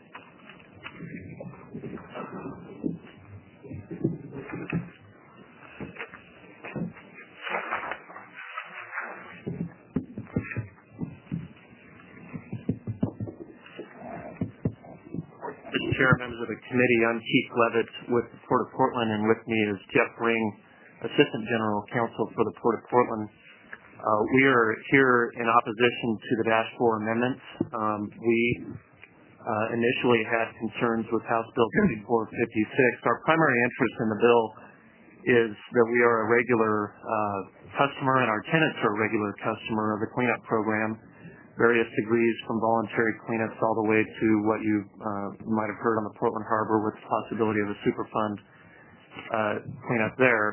Mr. Chair, members of the committee, I'm Keith Levitt with the Port of Portland, and with me is Jeff Ring, Assistant General Counsel for the Port of Portland. We are here in opposition to the Dash 4 amendments. We initially had concerns with House Bill 5456. Our primary interest in the bill is that we are a regular customer and our tenants are a regular customer of the cleanup program, various degrees from voluntary cleanups all the way to what you might have heard on the Portland Harbor with the possibility of a Superfund cleanup there.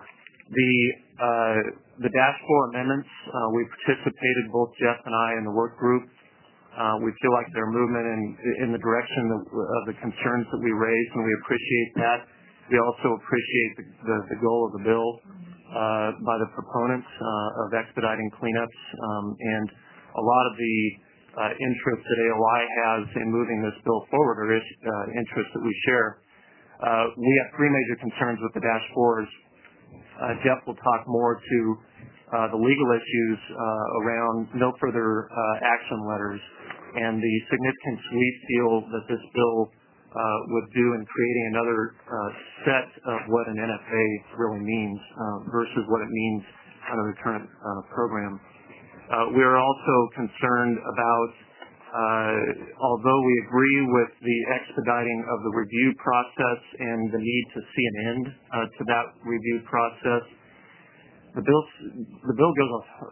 The Dash 4 amendments, we participated, both Jeff and I, in the work group. We feel like they're movement in the direction of the concerns that we raised, and we appreciate that. We also appreciate the goal of the bill by the proponents of expediting cleanups, and a lot of the interest that AOI has in moving this bill forward are interests that we share. We have three major concerns with the Dash 4s. Jeff will talk more to the legal issues around no further action letters and the significance we feel that this bill would do in creating another set of what an NFA really means versus what it means under the current program. We are also concerned about, although we agree with the expediting of the review process and the need to see an end to that review process, the bill goes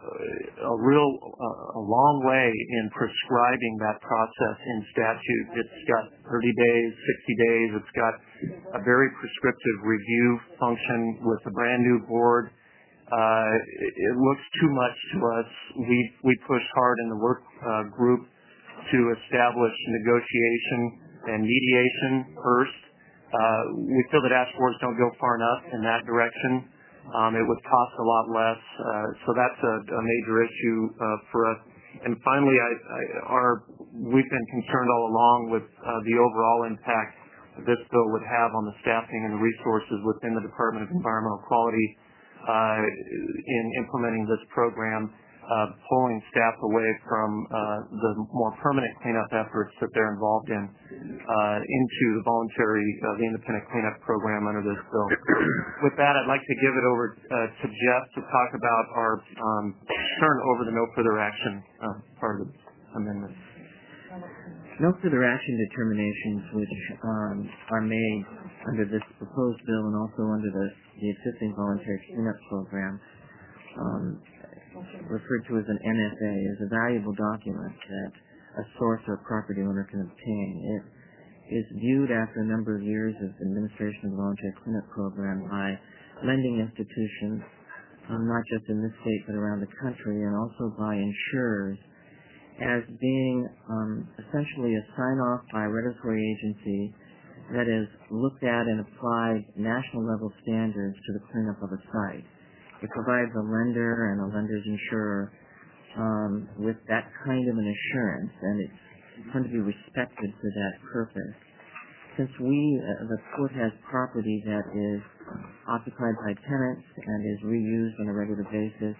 a long way in prescribing that process in statute. It's got 30 days, 60 days. It's got a very prescriptive review function with a brand new board. It looks too much to us. We pushed hard in the work group to establish negotiation and mediation first. We feel that Dash 4s don't go far enough in that direction. It would cost a lot less, so that's a major issue for us. And finally, we've been concerned all along with the overall impact this bill would have on the staffing and the resources within the Department of Environmental Quality in implementing this program, pulling staff away from the more permanent cleanup efforts that they're involved in into the independent cleanup program under this bill. With that, I'd like to give it over to Jeff to talk about our concern over the no further action part of the amendment. No further action determinations which are made under this proposed bill and also under the existing voluntary cleanup program referred to as an NFA, is a valuable document that a source or property owner can obtain. It is viewed after a number of years of administration of the voluntary cleanup program by lending institutions, not just in this state but around the country, and also by insurers, as being essentially a sign-off by a regulatory agency that has looked at and applied national level standards to the cleanup of a site. It provides a lender and a lender's insurer with that kind of an assurance, and it's going to be respected for that purpose. Since the court has property that is occupied by tenants and is reused on a regular basis,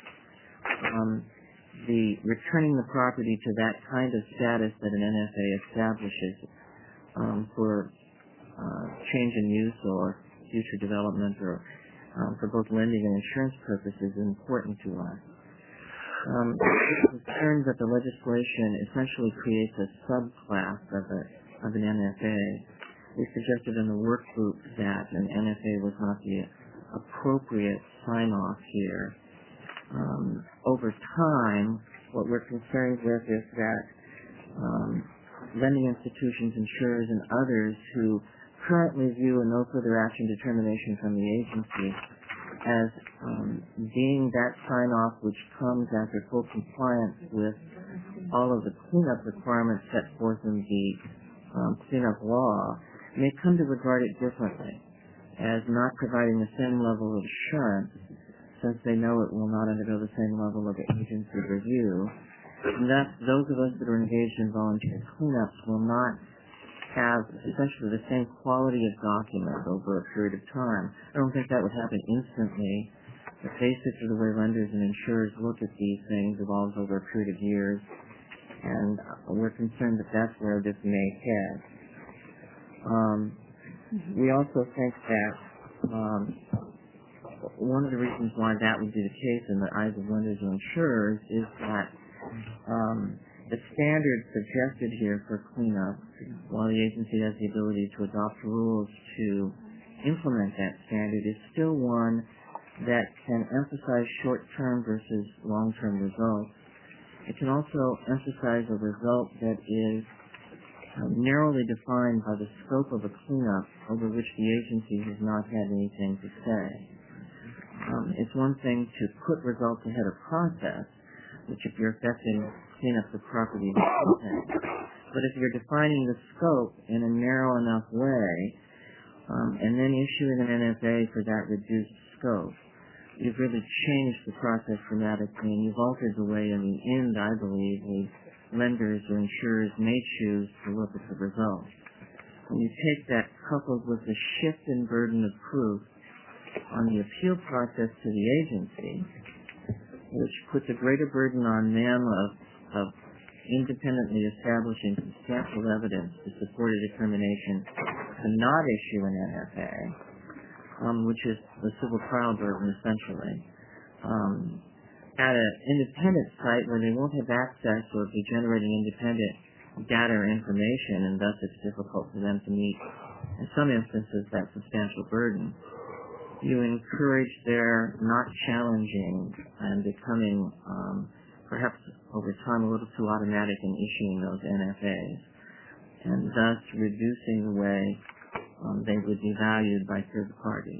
the returning the property to that kind of status that an NFA establishes for change in use or future development or for both lending and insurance purposes is important to us. We're concerned that the legislation essentially creates a subclass of an NFA. We suggested in the work group that an NFA was not the appropriate sign-off here. Over time, what we're concerned with is that lending institutions, insurers, and others who currently view a no further action determination from the agency as being that sign-off which comes after full compliance with all of the cleanup requirements set forth in the cleanup law, may come to regard it differently as not providing the same level of assurance since they know it will not undergo the same level of agency review. And thus, those of us that are engaged in volunteer cleanups will not have essentially the same quality of document over a period of time. I don't think that would happen instantly. The basics of the way lenders and insurers look at these things evolves over a period of years, and we're concerned that that's where this may head. We also think that one of the reasons why that would be the case in the eyes of lenders and insurers is that the standard suggested here for cleanup, while the agency has the ability to adopt rules to implement that standard, is still one that can emphasize short-term versus long-term results. It can also emphasize a result that is narrowly defined by the scope of a cleanup over which the agency has not had anything to say. It's one thing to put results ahead of process, which if you're affecting cleanup of property, but if you're defining the scope in a narrow enough way and then issuing an NFA for that reduced scope, you've really changed the process dramatically, and you've altered the way in the end, I believe, the lenders or insurers may choose to look at the results. When you take that coupled with the shift in burden of proof on the appeal process to the agency, which puts a greater burden on them of independently establishing substantial evidence to support a determination to not issue an NFA, which is the civil trial burden essentially, at an independent site where they won't have access or be generating independent data or information, and thus it's difficult for them to meet, in some instances, that substantial burden. You encourage their not challenging and becoming, perhaps over time, a little too automatic in issuing those NFAs, and thus reducing the way they would be valued by third parties.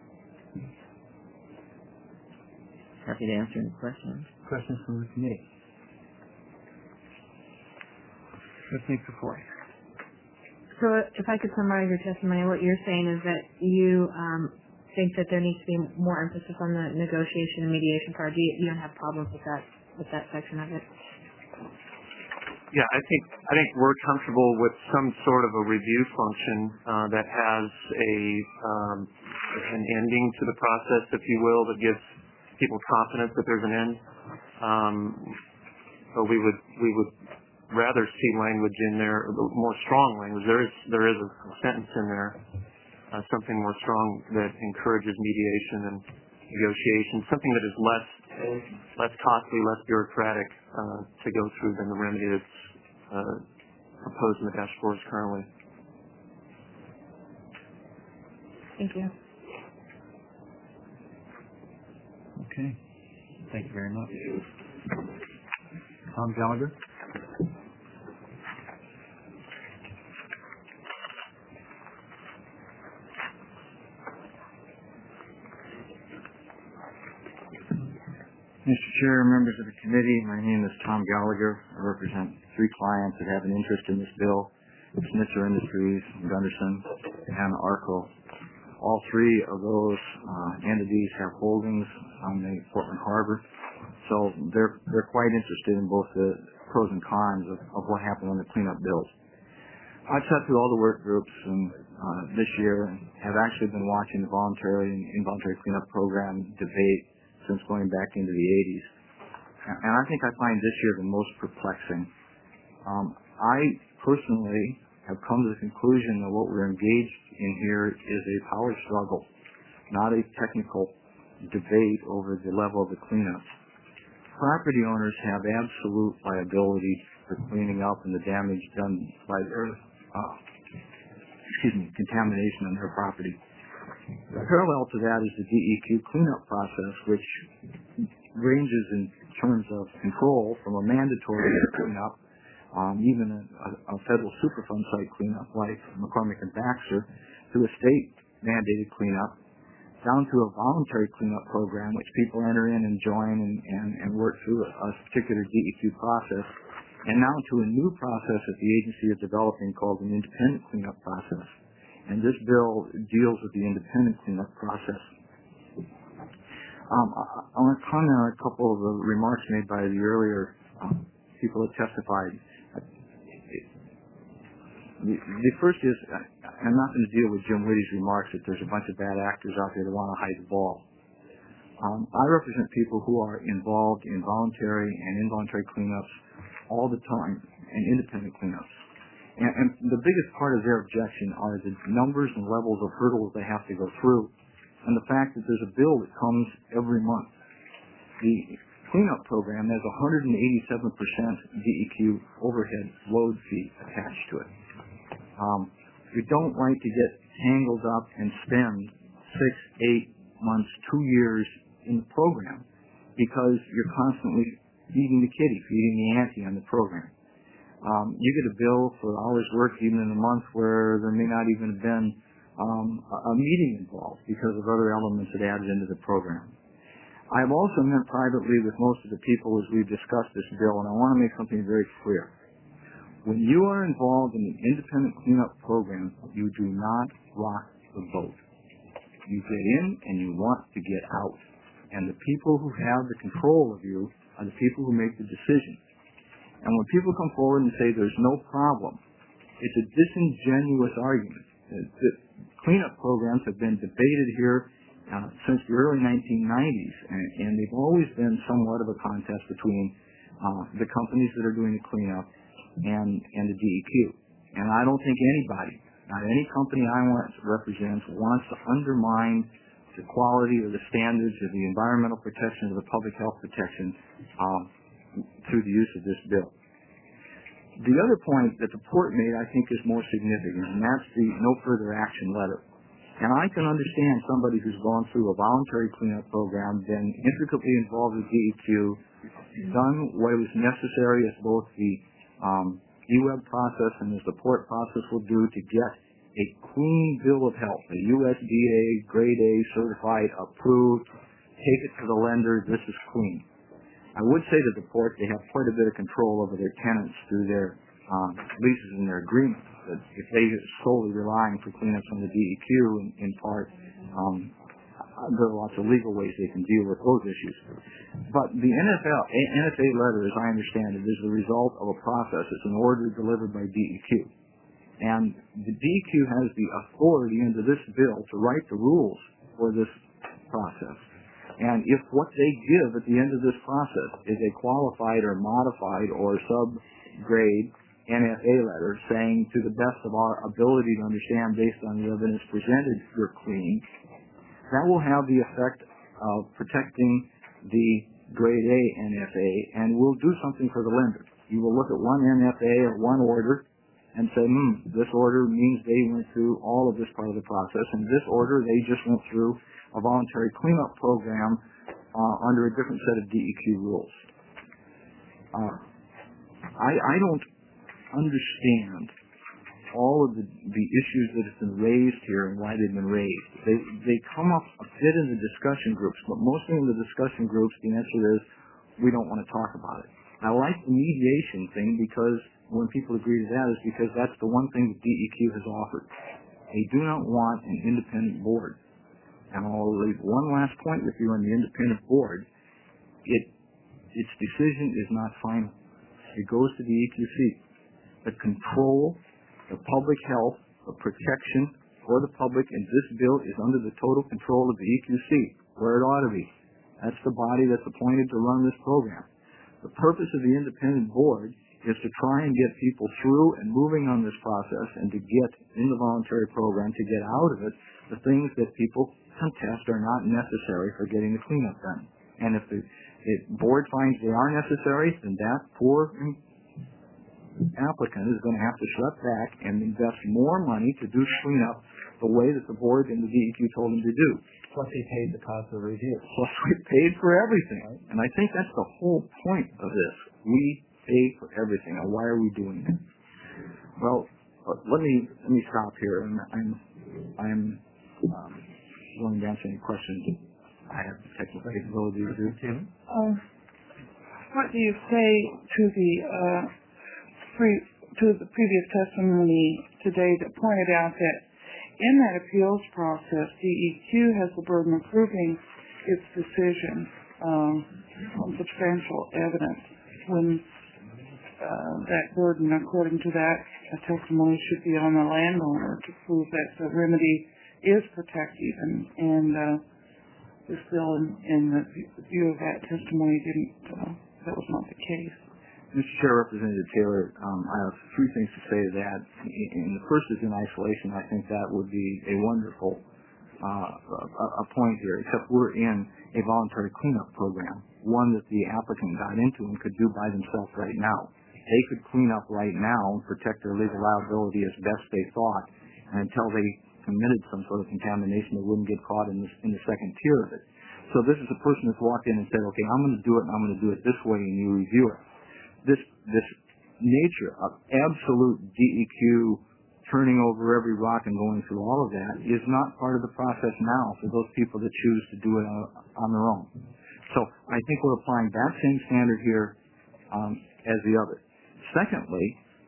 Happy to answer any questions. Questions from the committee? Let's make the point. So if I could summarize your testimony, what you're saying is that you think that there needs to be more emphasis on the negotiation and mediation part. You don't have problems with that section of it? Yeah, I think we're comfortable with some sort of a review function that has an ending to the process, if you will, that gives people confidence that there's an end. So we would rather see language in there, more strong language. There is a sentence in there, something more strong that encourages mediation and negotiation, something that is less costly, less bureaucratic to go through than the remedy that's proposed in the dash scores currently. Thank you. Okay. Thank you very much. Tom Gallagher. Mr. Chair, members of the committee, my name is Tom Gallagher. I represent 3 clients that have an interest in this bill. Schnitzer Industries, Gunderson, and ARCO. All 3 of those entities have holdings on the Portland Harbor, so they're quite interested in both the pros and cons of what happened on the cleanup bills. I've sat through all the work groups and this year and have actually been watching the voluntary and involuntary cleanup program debate since going back into the 80s. And I think I find this year the most perplexing. I personally have come to the conclusion that what we're engaged in here is a power struggle, not a technical debate over the level of the cleanup. Property owners have absolute liability for cleaning up and the damage done by their contamination on their property. Parallel to that is the DEQ cleanup process, which ranges in terms of control from a mandatory cleanup, even a federal Superfund site cleanup like McCormick and Baxter, to a state-mandated cleanup, down to a voluntary cleanup program, which people enter in and join and work through a particular DEQ process, and now to a new process that the agency is developing called an independent cleanup process. And this bill deals with the independent cleanup process. I want to comment on a couple of the remarks made by the earlier people that testified. The first is, I'm not going to deal with Jim Whitty's remarks that there's a bunch of bad actors out there that want to hide the ball. I represent people who are involved in voluntary and involuntary cleanups all the time, and independent cleanups. And the biggest part of their objection are the numbers and levels of hurdles they have to go through, and the fact that there's a bill that comes every month. The cleanup program has 187% DEQ overhead load fee attached to it. You don't like to get tangled up and spend 6, 8 months, 2 years in the program because you're constantly feeding the kitty, feeding the ante on the program. You get a bill for hours worked even in a month where there may not even have been a meeting involved because of other elements that added into the program. I have also met privately with most of the people as we've discussed this bill, and I want to make something very clear. When you are involved in an independent cleanup program, you do not rock the boat. You get in and you want to get out. And the people who have the control of you are the people who make the decision. And when people come forward and say there's no problem, it's a disingenuous argument. The cleanup programs have been debated here since the early 1990s, and they've always been somewhat of a contest between the companies that are doing the cleanup and the DEQ. And I don't think anybody, not any company I represent, wants to undermine the quality or the standards of the environmental protection or the public health protection through the use of this bill. The other point that the port made, I think, is more significant, and that's the no further action letter. And I can understand somebody who's gone through a voluntary cleanup program, been intricately involved with DEQ, done what was necessary as both the EWEB process and as the port process will do to get a clean bill of health, a USDA grade A certified, approved, take it to the lender, this is clean. I would say to the port they have quite a bit of control over their tenants through their leases and their agreements. That if they are solely relying for cleanups on the DEQ in part, there are lots of legal ways they can deal with those issues. But the NFA letter, as I understand it, is the result of a process. It's an order delivered by DEQ. And the DEQ has the authority under this bill to write the rules for this process. And if what they give at the end of this process is a qualified or modified or subgrade NFA letter saying to the best of our ability to understand based on the evidence presented, you're clean, that will have the effect of protecting the grade A NFA and will do something for the lender. You will look at one NFA or one order and say, this order means they went through all of this part of the process, and this order they just went through a voluntary cleanup program under a different set of DEQ rules. I don't understand all of the issues that have been raised here and why they've been raised. They come up a bit in the discussion groups, but mostly in the discussion groups the answer is we don't want to talk about it. I like the mediation thing because when people agree to that is because that's the one thing that DEQ has offered. They do not want an independent board. And I'll leave one last point with you on the independent board. Its decision is not final. it goes to the EQC. The control, the public health, the protection for the public in this bill is under the total control of the EQC, where it ought to be. That's the body that's appointed to run this program. The purpose of the independent board is to try and get people through and moving on this process and to get in the voluntary program, to get out of it the things that people contest are not necessary for getting the cleanup done. And if the board finds they are necessary, then that poor applicant is going to have to shut back and invest more money to do cleanup the way that the board and the DEQ told him to do. Plus he paid the cost of review. Plus we paid for everything. Right. And I think that's the whole point of this. We pay for everything. Now, why are we doing it? Well, let me stop here, and I'm willing to answer any questions I have the technical capability to do. Tim? What do you say to the previous testimony today that pointed out that in that appeals process, DEQ has the burden of proving its decision on substantial evidence when that burden, according to that testimony, should be on the landowner to prove that the remedy is protective, and this bill, in the view of that testimony, that was not the case. Mr. Chair, Representative Taylor, I have three things to say to that. And the first is in isolation. I think that would be a wonderful a point here, except we're in a voluntary cleanup program, one that the applicant got into and could do by themselves right now. They could clean up right now and protect their legal liability as best they thought, and until they committed some sort of contamination, they wouldn't get caught in the second tier of it. So this is a person that's walked in and said, okay, I'm going to do it, and I'm going to do it this way, and you review it. This nature of absolute DEQ turning over every rock and going through all of that is not part of the process now for those people that choose to do it on their own. So I think we're applying that same standard here as the other. Secondly,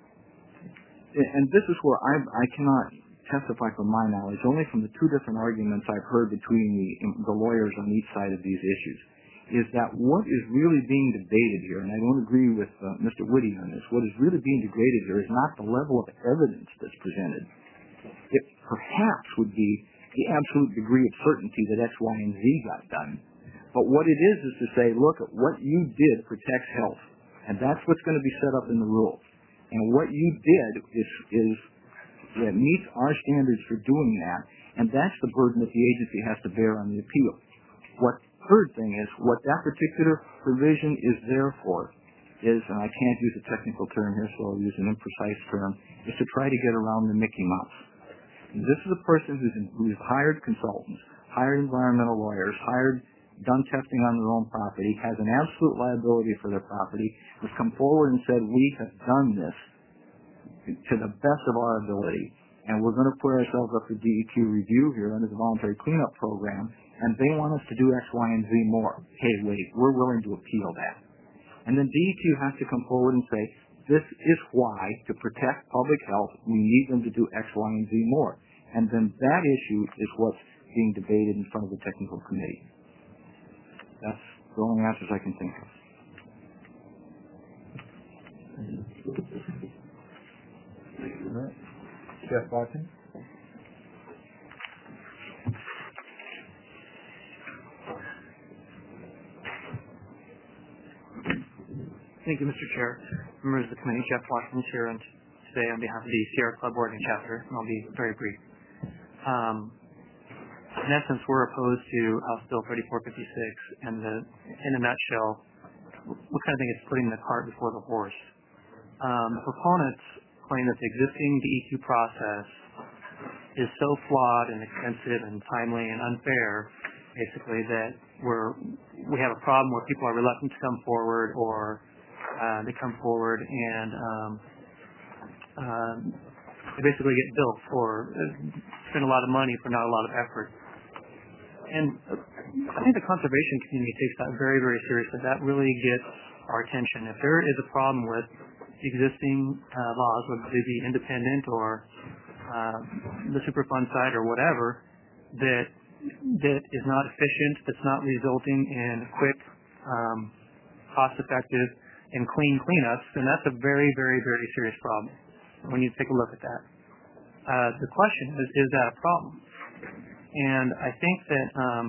and this is where I cannot testify from my knowledge, only from the two different arguments I've heard between the lawyers on each side of these issues, is that what is really being debated here, and I don't agree with Mr. Whitty on this, what is really being debated here is not the level of evidence that's presented. It perhaps would be the absolute degree of certainty that X, Y, and Z got done. But what it is to say, look, what you did protects health, and that's what's going to be set up in the rules. And what you did is that meets our standards for doing that, and that's the burden that the agency has to bear on the appeal. Third thing is, what that particular provision is there for is, and I can't use a technical term here, so I'll use an imprecise term, is to try to get around the Mickey Mouse. And this is a person who's hired consultants, hired environmental lawyers, done testing on their own property, has an absolute liability for their property, has come forward and said, we have done this to the best of our ability, and we're going to put ourselves up for DEQ review here under the voluntary cleanup program, and they want us to do X, Y, and Z more. Hey, wait, we're willing to appeal that. And then DEQ has to come forward and say, this is why, to protect public health, we need them to do X, Y, and Z more. And then that issue is what's being debated in front of the technical committee. That's the only answers I can think of. All right. Jeff Watkins. Thank you, Mr. Chair. Members of the committee, Jeff Watkins here today on behalf of the Sierra Club Oregon chapter, and I'll be very brief. In essence, we're opposed to House Bill 3456, and in a nutshell, we kind of think it's putting the cart before the horse. The proponents claim that the existing DEQ process is so flawed and expensive and timely and unfair, basically, that we have a problem where people are reluctant to come forward, or they come forward and they basically get billed for spend a lot of money for not a lot of effort. And I think the conservation community takes that very, very seriously. That really gets our attention. If there is a problem with existing laws, whether they be independent or the Superfund side or whatever, that is not efficient, that's not resulting in quick, cost-effective and clean cleanups, then that's a very, very, very serious problem. We need to take a look at that. The question is that a problem? And I think that,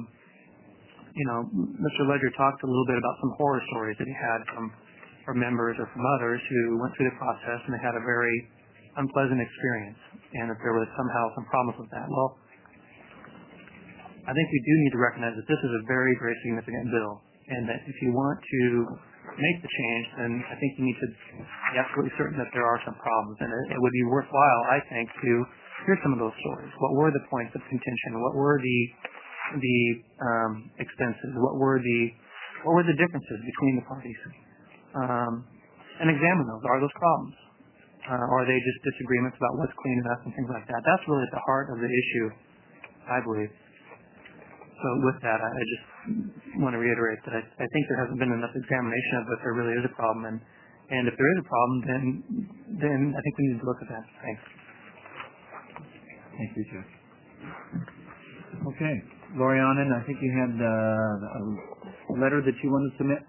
Mr. Ledger talked a little bit about some horror stories that he had from members or from others who went through the process and they had a very unpleasant experience, and that there was somehow some problems with that. Well, I think we do need to recognize that this is a very, very significant bill, and that if you want to make the change, then I think you need to be absolutely certain that there are some problems, and it would be worthwhile, I think, to hear some of those stories. What were the points of contention? What were the expenses? What were the differences between the parties? And examine those. Are those problems? Or are they just disagreements about what's clean enough and things like that? That's really at the heart of the issue, I believe. So with that, I just want to reiterate that I think there hasn't been enough examination of if there really is a problem, and if there is a problem, then I think we need to look at that. Thanks. Thank you, Jeff. Okay, Lori Anand, I think you had a letter that you wanted to submit.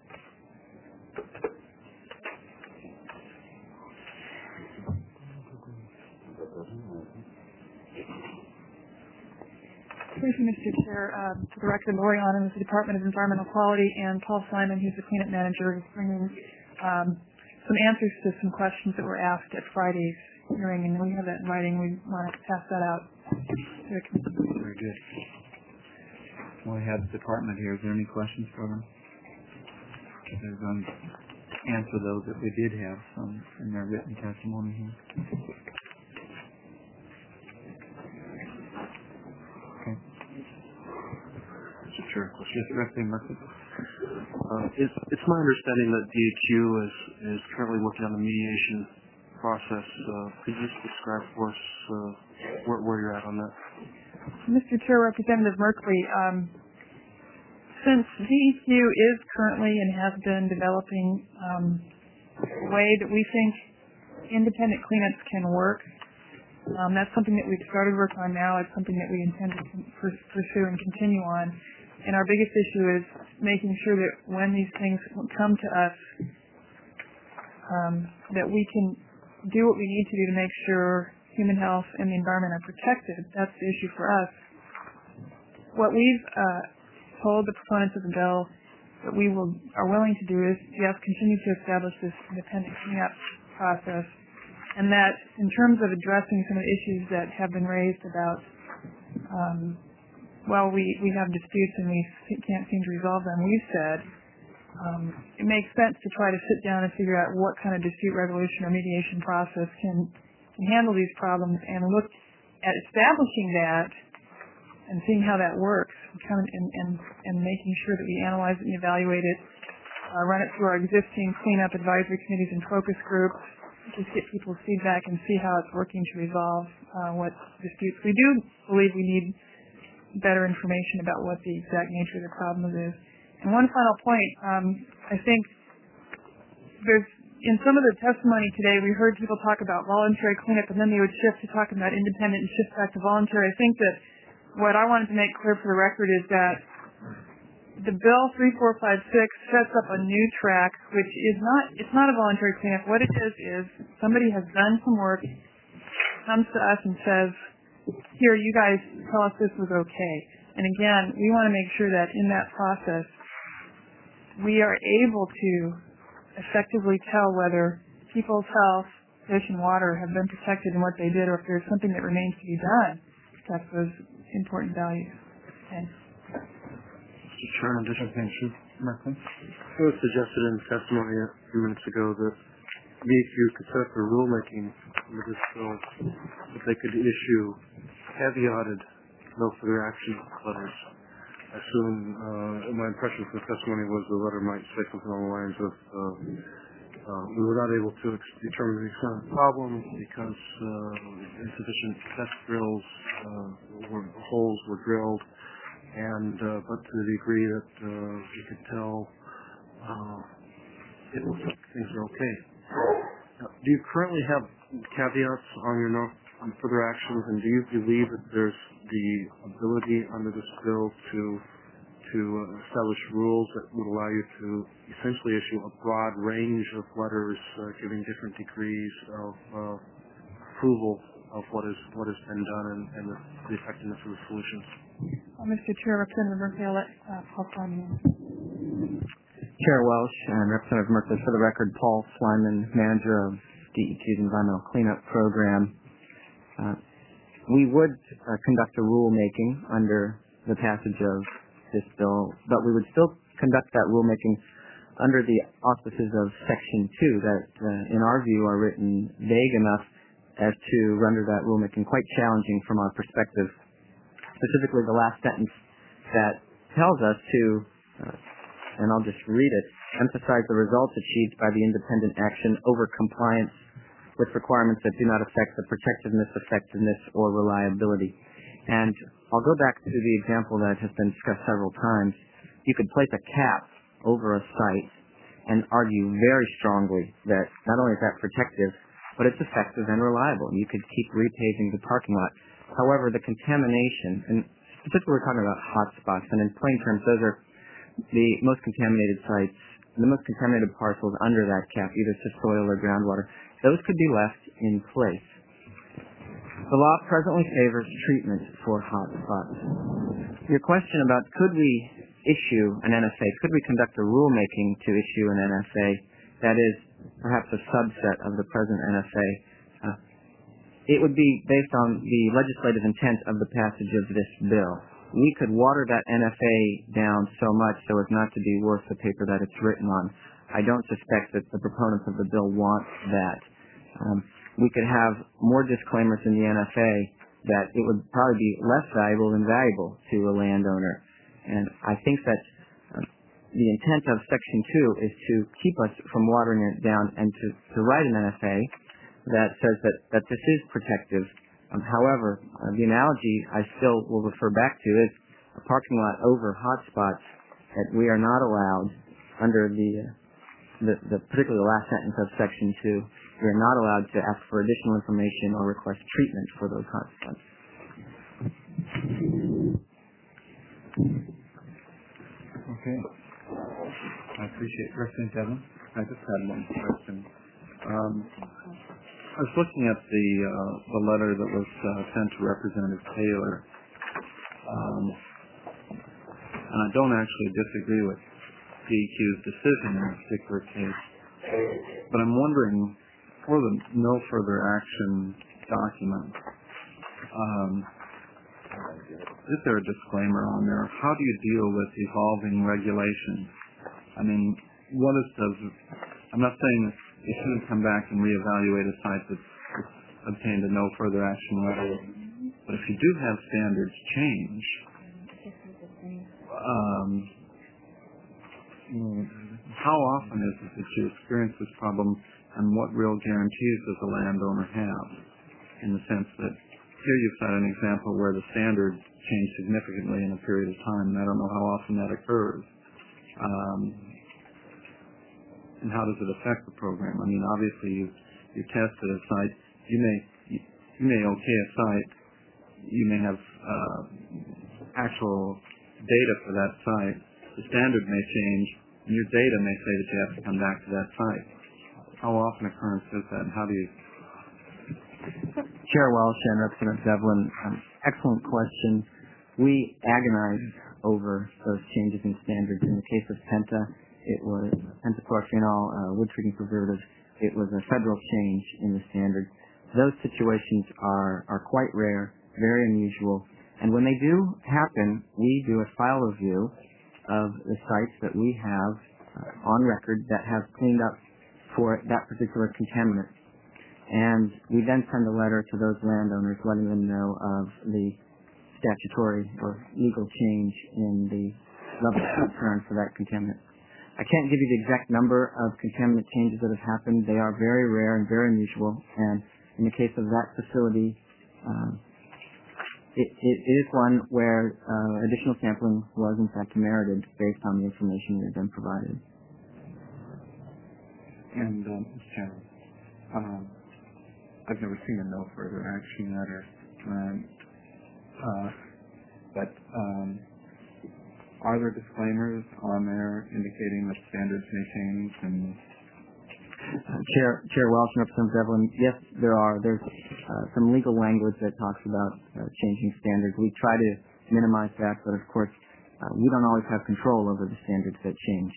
Thank you, Mr. Chair. For the record, Lori Anand with the Department of Environmental Quality, and Paul Simon, who's the cleanup manager, is bringing some answers to some questions that were asked at Friday's hearing, and we have that in writing. We want to pass that out to the committee. Very good. Well, we have the department here. Is there any questions for them? They're going to answer those that we did have in their written testimony here. Sure. Yes, Representative Murphy. It's my understanding that DEQ is currently working on the mediation process. Could you just describe for us where you're at on that? Mr. Chair, Representative Merkley, since DEQ is currently and has been developing a way that we think independent cleanups can work, that's something that we've started work on now. It's something that we intend to pursue and continue on. And our biggest issue is making sure that when these things come to us, that we can do what we need to do to make sure human health and the environment are protected. That's the issue for us. What we've told the proponents of the bill that we are willing to do is, yes, continue to establish this independent cleanup process, and that in terms of addressing some of the issues that have been raised about we have disputes and we can't seem to resolve them, we've said it makes sense to try to sit down and figure out what kind of dispute resolution or mediation process can handle these problems, and look at establishing that and seeing how that works, and making sure that we analyze it and evaluate it, run it through our existing cleanup advisory committees and focus groups, just get people's feedback and see how it's working to resolve what disputes. We do believe we need better information about what the exact nature of the problem is. And one final point, I think there's, in some of the testimony today, we heard people talk about voluntary cleanup, and then they would shift to talking about independent and shift back to voluntary. I think that what I wanted to make clear for the record is that the bill 3456 sets up a new track, which is it's not a voluntary cleanup. What it is somebody has done some work, comes to us and says, here, you guys tell us this was okay. And again, we want to make sure that in that process, we are able to effectively tell whether people's health, fish, and water have been protected in what they did, or if there's something that remains to be done to protect those important values. Thanks. Mr. Chairman, Merkley? it was suggested in the testimony a few minutes ago that DEQ could set up a rulemaking under this bill that they could issue caveated no further action letters. I assume my impression from the testimony was the letter might say something along the lines of we were not able to determine the extent of the problem because insufficient test drills holes were drilled, and but to the degree that we could tell it looks like things are okay. Do you currently have caveats on your further actions, and do you believe that there's the ability under this bill to to establish rules that would allow you to essentially issue a broad range of letters giving different degrees of approval of what has been done and the effectiveness of the solutions. Mr. Chair, Representative Merkley, I'll let Paul Slyman. Chair Welsh and Representative Merkley, for the record, Paul Slyman, manager of DEQ's Environmental Cleanup Program. We would conduct a rulemaking under the passage of this bill, but we would still conduct that rulemaking under the auspices of Section 2 that, in our view, are written vague enough as to render that rulemaking quite challenging from our perspective. Specifically, the last sentence that tells us to, and I'll just read it, emphasize the results achieved by the independent action over compliance with requirements that do not affect the protectiveness, effectiveness, or reliability. And I'll go back to the example that has been discussed several times. You could place a cap over a site and argue very strongly that not only is that protective, but it's effective and reliable. You could keep repaving the parking lot. However, the contamination, and specifically we're talking about hotspots, and in plain terms, those are the most contaminated sites, the most contaminated parcels under that cap, either to soil or groundwater. Those could be left in place. The law presently favors treatment for hotspots. Your question about could we issue an NFA, could we conduct a rulemaking to issue an NFA that is perhaps a subset of the present NFA, it would be based on the legislative intent of the passage of this bill. We could water that NFA down so much so as not to be worth the paper that it's written on. I don't suspect that the proponents of the bill want that. We could have more disclaimers in the NFA that it would probably be less valuable than valuable to a landowner. And I think that the intent of Section 2 is to keep us from watering it down and to write an NFA that says that this is protective. However, the analogy I still will refer back to is a parking lot over hotspots that we are not allowed under the particularly the last sentence of Section 2. We are not allowed to ask for additional information or request treatment for those hotspots. Okay. I appreciate it. Representative Devlin? I just had one question. I was looking at the letter that was sent to Representative Taylor, and I don't actually disagree with DEQ's decision in this particular case, but I'm wondering, for the no further action document, is there a disclaimer on there? How do you deal with evolving regulations? I mean, I'm not saying you shouldn't come back and reevaluate a site that's obtained a no further action letter, but if you do have standards change, how often is it that you experience this problem, and what real guarantees does the landowner have? In the sense that here you've got an example where the standard changed significantly in a period of time, and I don't know how often that occurs. And how does it affect the program? I mean, obviously you tested a site. You may okay a site. You may have actual data for that site. The standard may change, and your data may say that you have to come back to that site. How often occurrence is that, and how do you? Chair Welsh and Representative Devlin, excellent question. We agonize over those changes in standards. In the case of Penta, it was pentachlorophenol wood treating preservatives. It was a federal change in the standard. Those situations are quite rare, very unusual, and when they do happen, we do a file review of the sites that we have on record that have cleaned up for that particular contaminant. And we then send a letter to those landowners letting them know of the statutory or legal change in the level of concern for that contaminant. I can't give you the exact number of contaminant changes that have happened. They are very rare and very unusual. And in the case of that facility, it is one where additional sampling was in fact merited based on the information that had been provided. And, Mr. Chairman, I've never seen a no further action letter, but Are there disclaimers on there indicating that standards may change? And Chair Welch and Representative Devlin, yes, there are. There's some legal language that talks about changing standards. We try to minimize that, but of course, we don't always have control over the standards that change.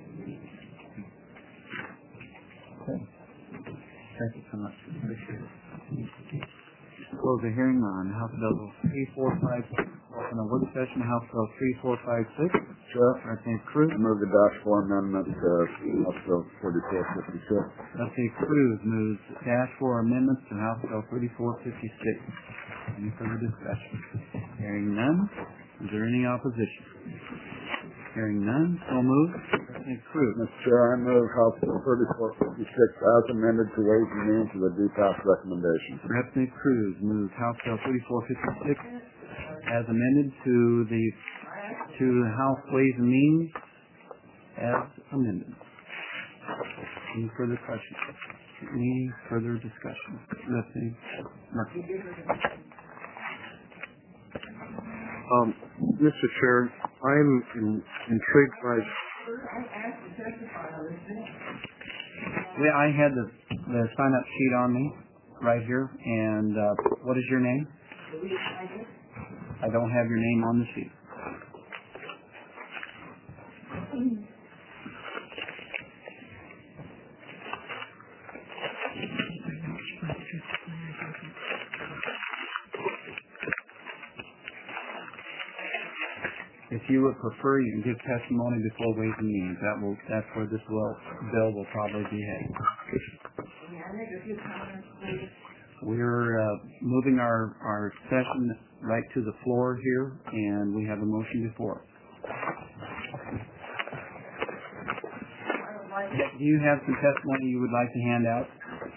Okay. Thank you so much. Appreciate it. Close the hearing on House Bill 3456. Open a work session, House Bill 3456. Sure. Representative Cruz. Move the Dash 4 amendment to House Bill 3456. Representative Cruz moves Dash 4 amendments to House Bill 3456. Any further discussion? Hearing none. Is there any opposition? Hearing none. So moved. Representative Cruz. Mr. Chair, I move House Bill 3456 as amended to Ways and Means of the DPAS recommendation. Representative Cruz moves House Bill 3456 as amended to the House Ways and Means as amended. Any further questions? Any further discussion? Representative Murphy. Mr. Chair, I'm intrigued by. Yeah, I had the sign-up sheet on me right here, and what is your name? I don't have your name on the sheet. If you would prefer, you can give testimony before Ways and Means. That's where this bill will probably be headed. We're moving our session right to the floor here, and we have a motion before us. Do you have some testimony you would like to hand out?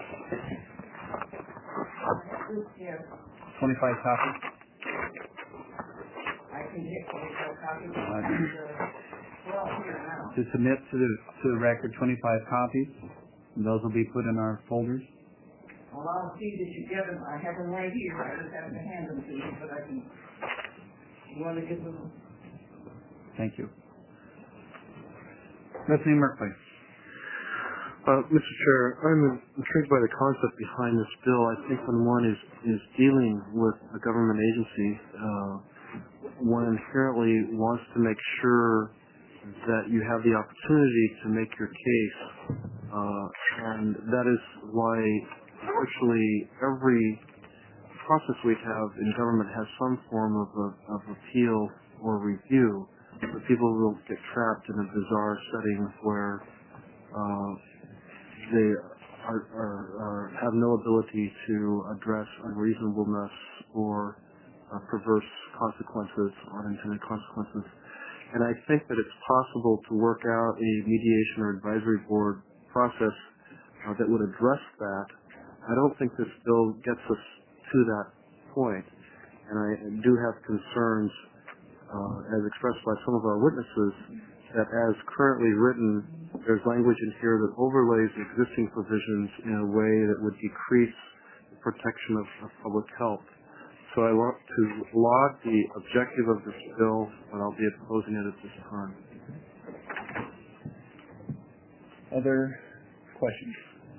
25 copies? To submit to the record 25 copies. And those will be put in our folders. Well, I'll see that you get them. I have them right here. I just have to hand them to you, but I can. You want to give them? Thank you. Representative Merkley. Mr. Chair, I'm intrigued by the concept behind this bill. I think when one is dealing with a government agency, one inherently wants to make sure that you have the opportunity to make your case, and that is why virtually every process we have in government has some form of appeal or review, but people will get trapped in a bizarre setting where they have no ability to address unreasonableness or perverse consequences, unintended consequences. And I think that it's possible to work out a mediation or advisory board process that would address that. I don't think this bill gets us to that point, and I do have concerns, as expressed by some of our witnesses, that as currently written, there's language in here that overlays existing provisions in a way that would decrease the protection of public health. So I want to laud the objective of this bill, but I'll be opposing it at this time. Other questions?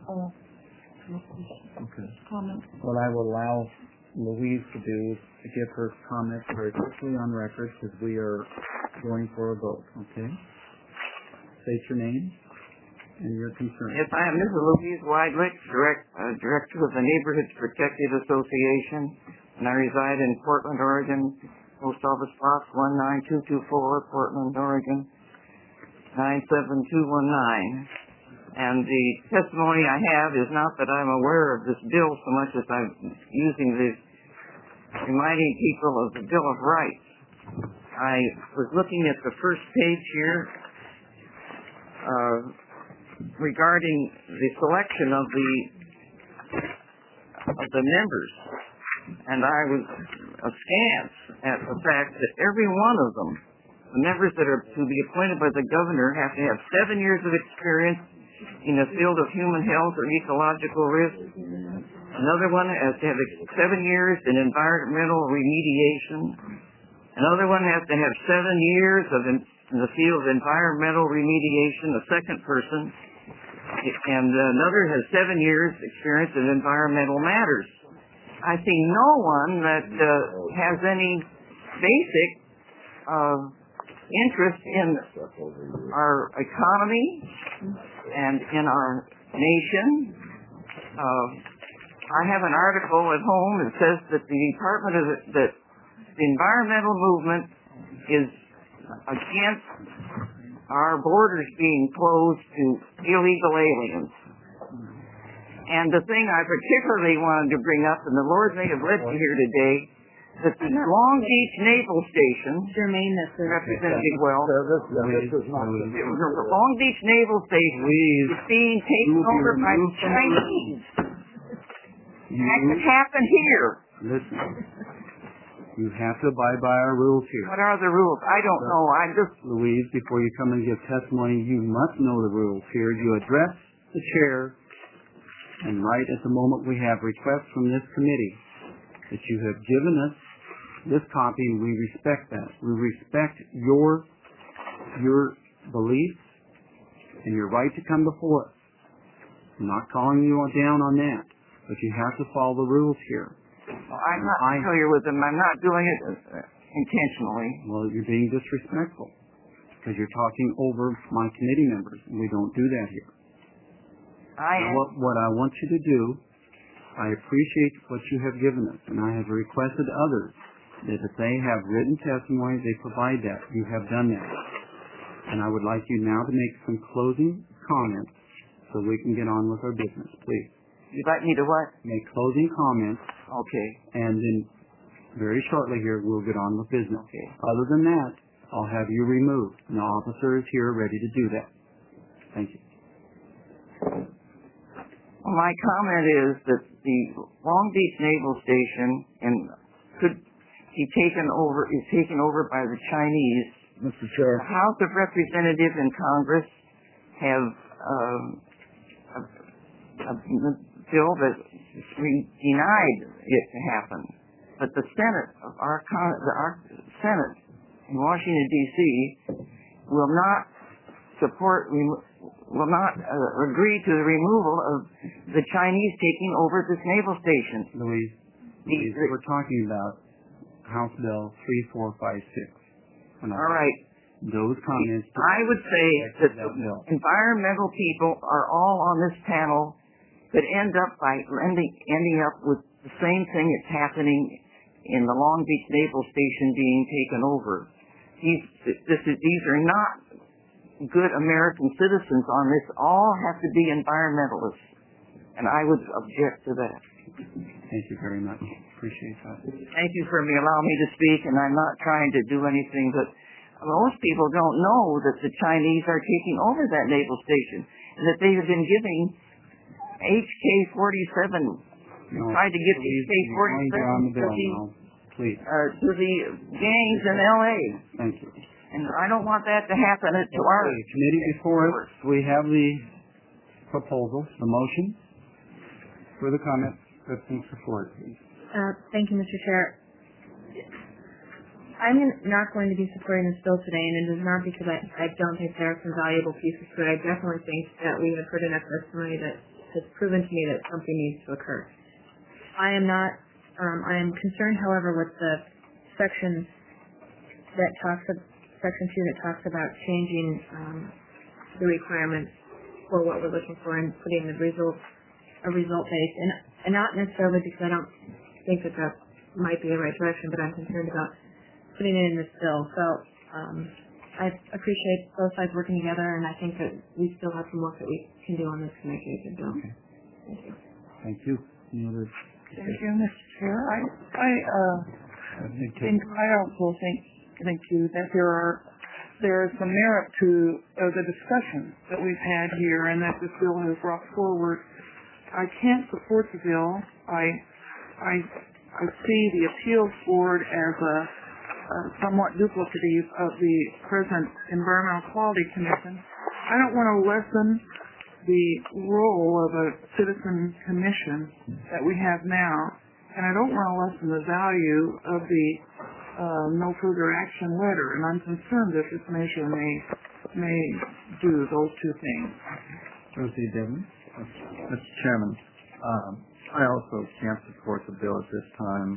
Okay. What I will allow Louise to do is to give her comments very quickly on record because we are going for a vote. Okay? State your name and your concern. Yes, I am Mrs. Louise Weidlich, Director of the Neighborhoods Protective Association, and I reside in Portland, Oregon, Post Office Box 19224, Portland, Oregon, 97219. And the testimony I have is not that I'm aware of this bill so much as I'm reminding people of the Bill of Rights. I was looking at the first page here regarding the selection of the members, and I was askance at the fact that every one of them, the members that are to be appointed by the governor, have to have 7 years of experience in the field of human health or ecological risk. Another one has to have 7 years in environmental remediation. Another one has to have 7 years in the field of environmental remediation, a second person. And another has 7 years experience in environmental matters. I see no one that has any basic interest in our economy and in our nation. I have an article at home that says that the environmental movement is against our borders being closed to illegal aliens. And the thing I particularly wanted to bring up, and the Lord may have led me here today, that the Long Beach Naval Station, Representative Wells, the Long Beach Naval Station is being taken over by the Chinese. That could happen here. Listen, you have to abide by our rules here. What are the rules? I don't know. I'm just... Louise, before you come and give testimony, you must know the rules here. You address the chair, and right at the moment we have requests from this committee that you have given us this copy, and we respect that. We respect your beliefs and your right to come before us. I'm not calling you down on that, but you have to follow the rules here. Well, I'm not familiar with them. I'm not doing it intentionally. Well, you're being disrespectful because you're talking over my committee members, and we don't do that here. What I want you to do, I appreciate what you have given us, and I have requested others that if they have written testimony, they provide that. You have done that. And I would like you now to make some closing comments so we can get on with our business, please. You'd like me to what? Make closing comments. Okay. And then very shortly here, we'll get on with business. Okay. Other than that, I'll have you removed. And the officer is here ready to do that. Thank you. Well, my comment is that the Long Beach Naval Station could be taken over by the Chinese. Mr. Chair. The House of Representatives in Congress have a bill that denied it to happen, but the Senate of our Senate in Washington D.C. will not agree to the removal of the Chinese taking over this naval station. Louise, we're talking about House Bill 3456. All right. Those comments. I would say that the environmental people are all on this panel could end up by ending up with the same thing that's happening in the Long Beach Naval Station being taken over. These are not good American citizens on this. All have to be environmentalists, and I would object to that. Thank you very much. Appreciate that. Thank you for allowing me to speak, and I'm not trying to do anything, but most people don't know that the Chinese are taking over that naval station, and that they have been giving HK-47, tried to give HK-47 to the gangs in L.A. Thank you. And I don't want that to happen to our committee before us. We have the proposal, the motion. Further comments? Questions support, please. Thank you, Mr. Chair. I'm not going to be supporting this bill today, and it is not because I don't think there are some valuable pieces to it. I definitely think that we have heard enough testimony that has proven to me that something needs to occur. I am concerned, however, with the section that Section 2 that talks about changing the requirements for what we're looking for and putting a result base, and not necessarily because I don't think that might be the right direction, but I'm concerned about putting it in this bill. So I appreciate both sides working together, and I think that we still have some work that we can do on this to make it a good bill. Okay. Thank you. Thank you. Any other? Thank you, Mr. Chair. I also think you that there is some merit to the discussion that we've had here, and that this bill has brought forward. I can't support the bill. I see the appeals board as a somewhat duplicative of the present Environmental Quality Commission. I don't want to lessen the role of a citizen commission that we have now, and I don't want to lessen the value of the no further action letter, and I'm concerned that this measure may do those two things. Trustee Devlin? Mr. Chairman, I also can't support the bill at this time.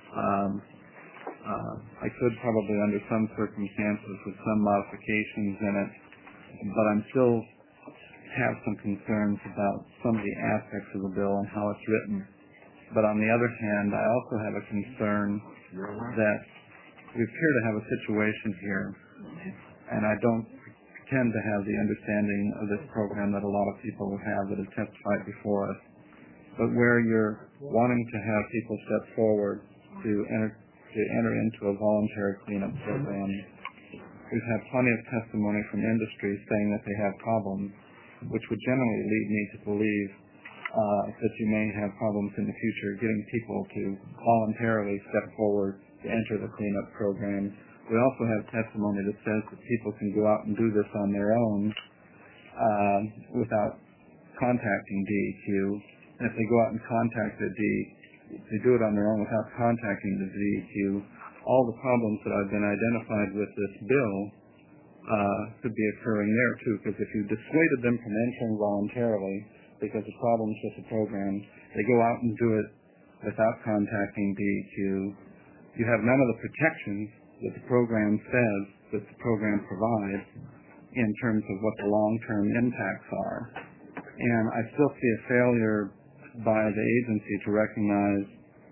I could probably, under some circumstances, with some modifications in it, but I'm still have some concerns about some of the aspects of the bill and how it's written. But on the other hand, I also have a concern that we appear to have a situation here, and I don't pretend to have the understanding of this program that a lot of people have that have testified before us, but where you're wanting to have people step forward to enter into a voluntary cleanup program. We've had plenty of testimony from industry saying that they have problems, which would generally lead me to believe that you may have problems in the future getting people to voluntarily step forward to enter the cleanup program. We also have testimony that says that people can go out and do this on their own without contacting DEQ. And if they go out and contact they do it on their own without contacting the DEQ, all the problems that have been identified with this bill could be occurring there too, because if you dissuaded them from entering voluntarily because of problems with the program, they go out and do it without contacting DEQ. You have none of the protections that the program says that the program provides in terms of what the long-term impacts are. And I still see a failure by the agency to recognize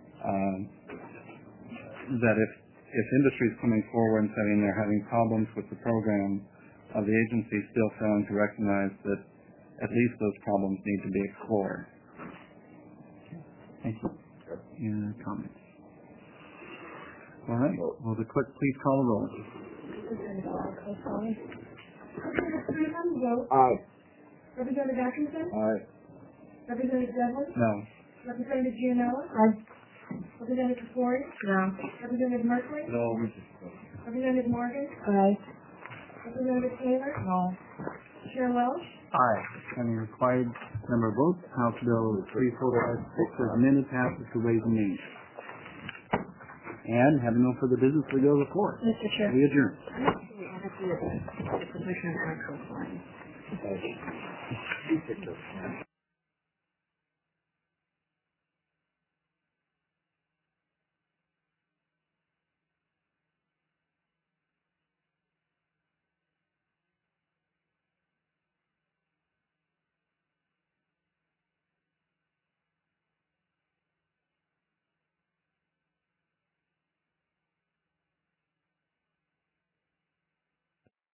that if industry is coming forward and saying they're having problems with the program, the agency is still failing to recognize that at least those problems need to be explored. Thank you. Any other comments? All right. Will the clerk please call the roll? Aye. Representative Atkinson? Aye. Representative Devlin? No. Representative Gianella? Aye. Representative Ford? No. Representative Merkley? No. Representative Morgan? Aye. Representative Taylor? No. Chair Welch? Aye. Having required number of votes, House Bill 3456 as amended passes to Ways and Means. And having no further business, we go to the floor. Mr. Chair. We adjourn. The position of council.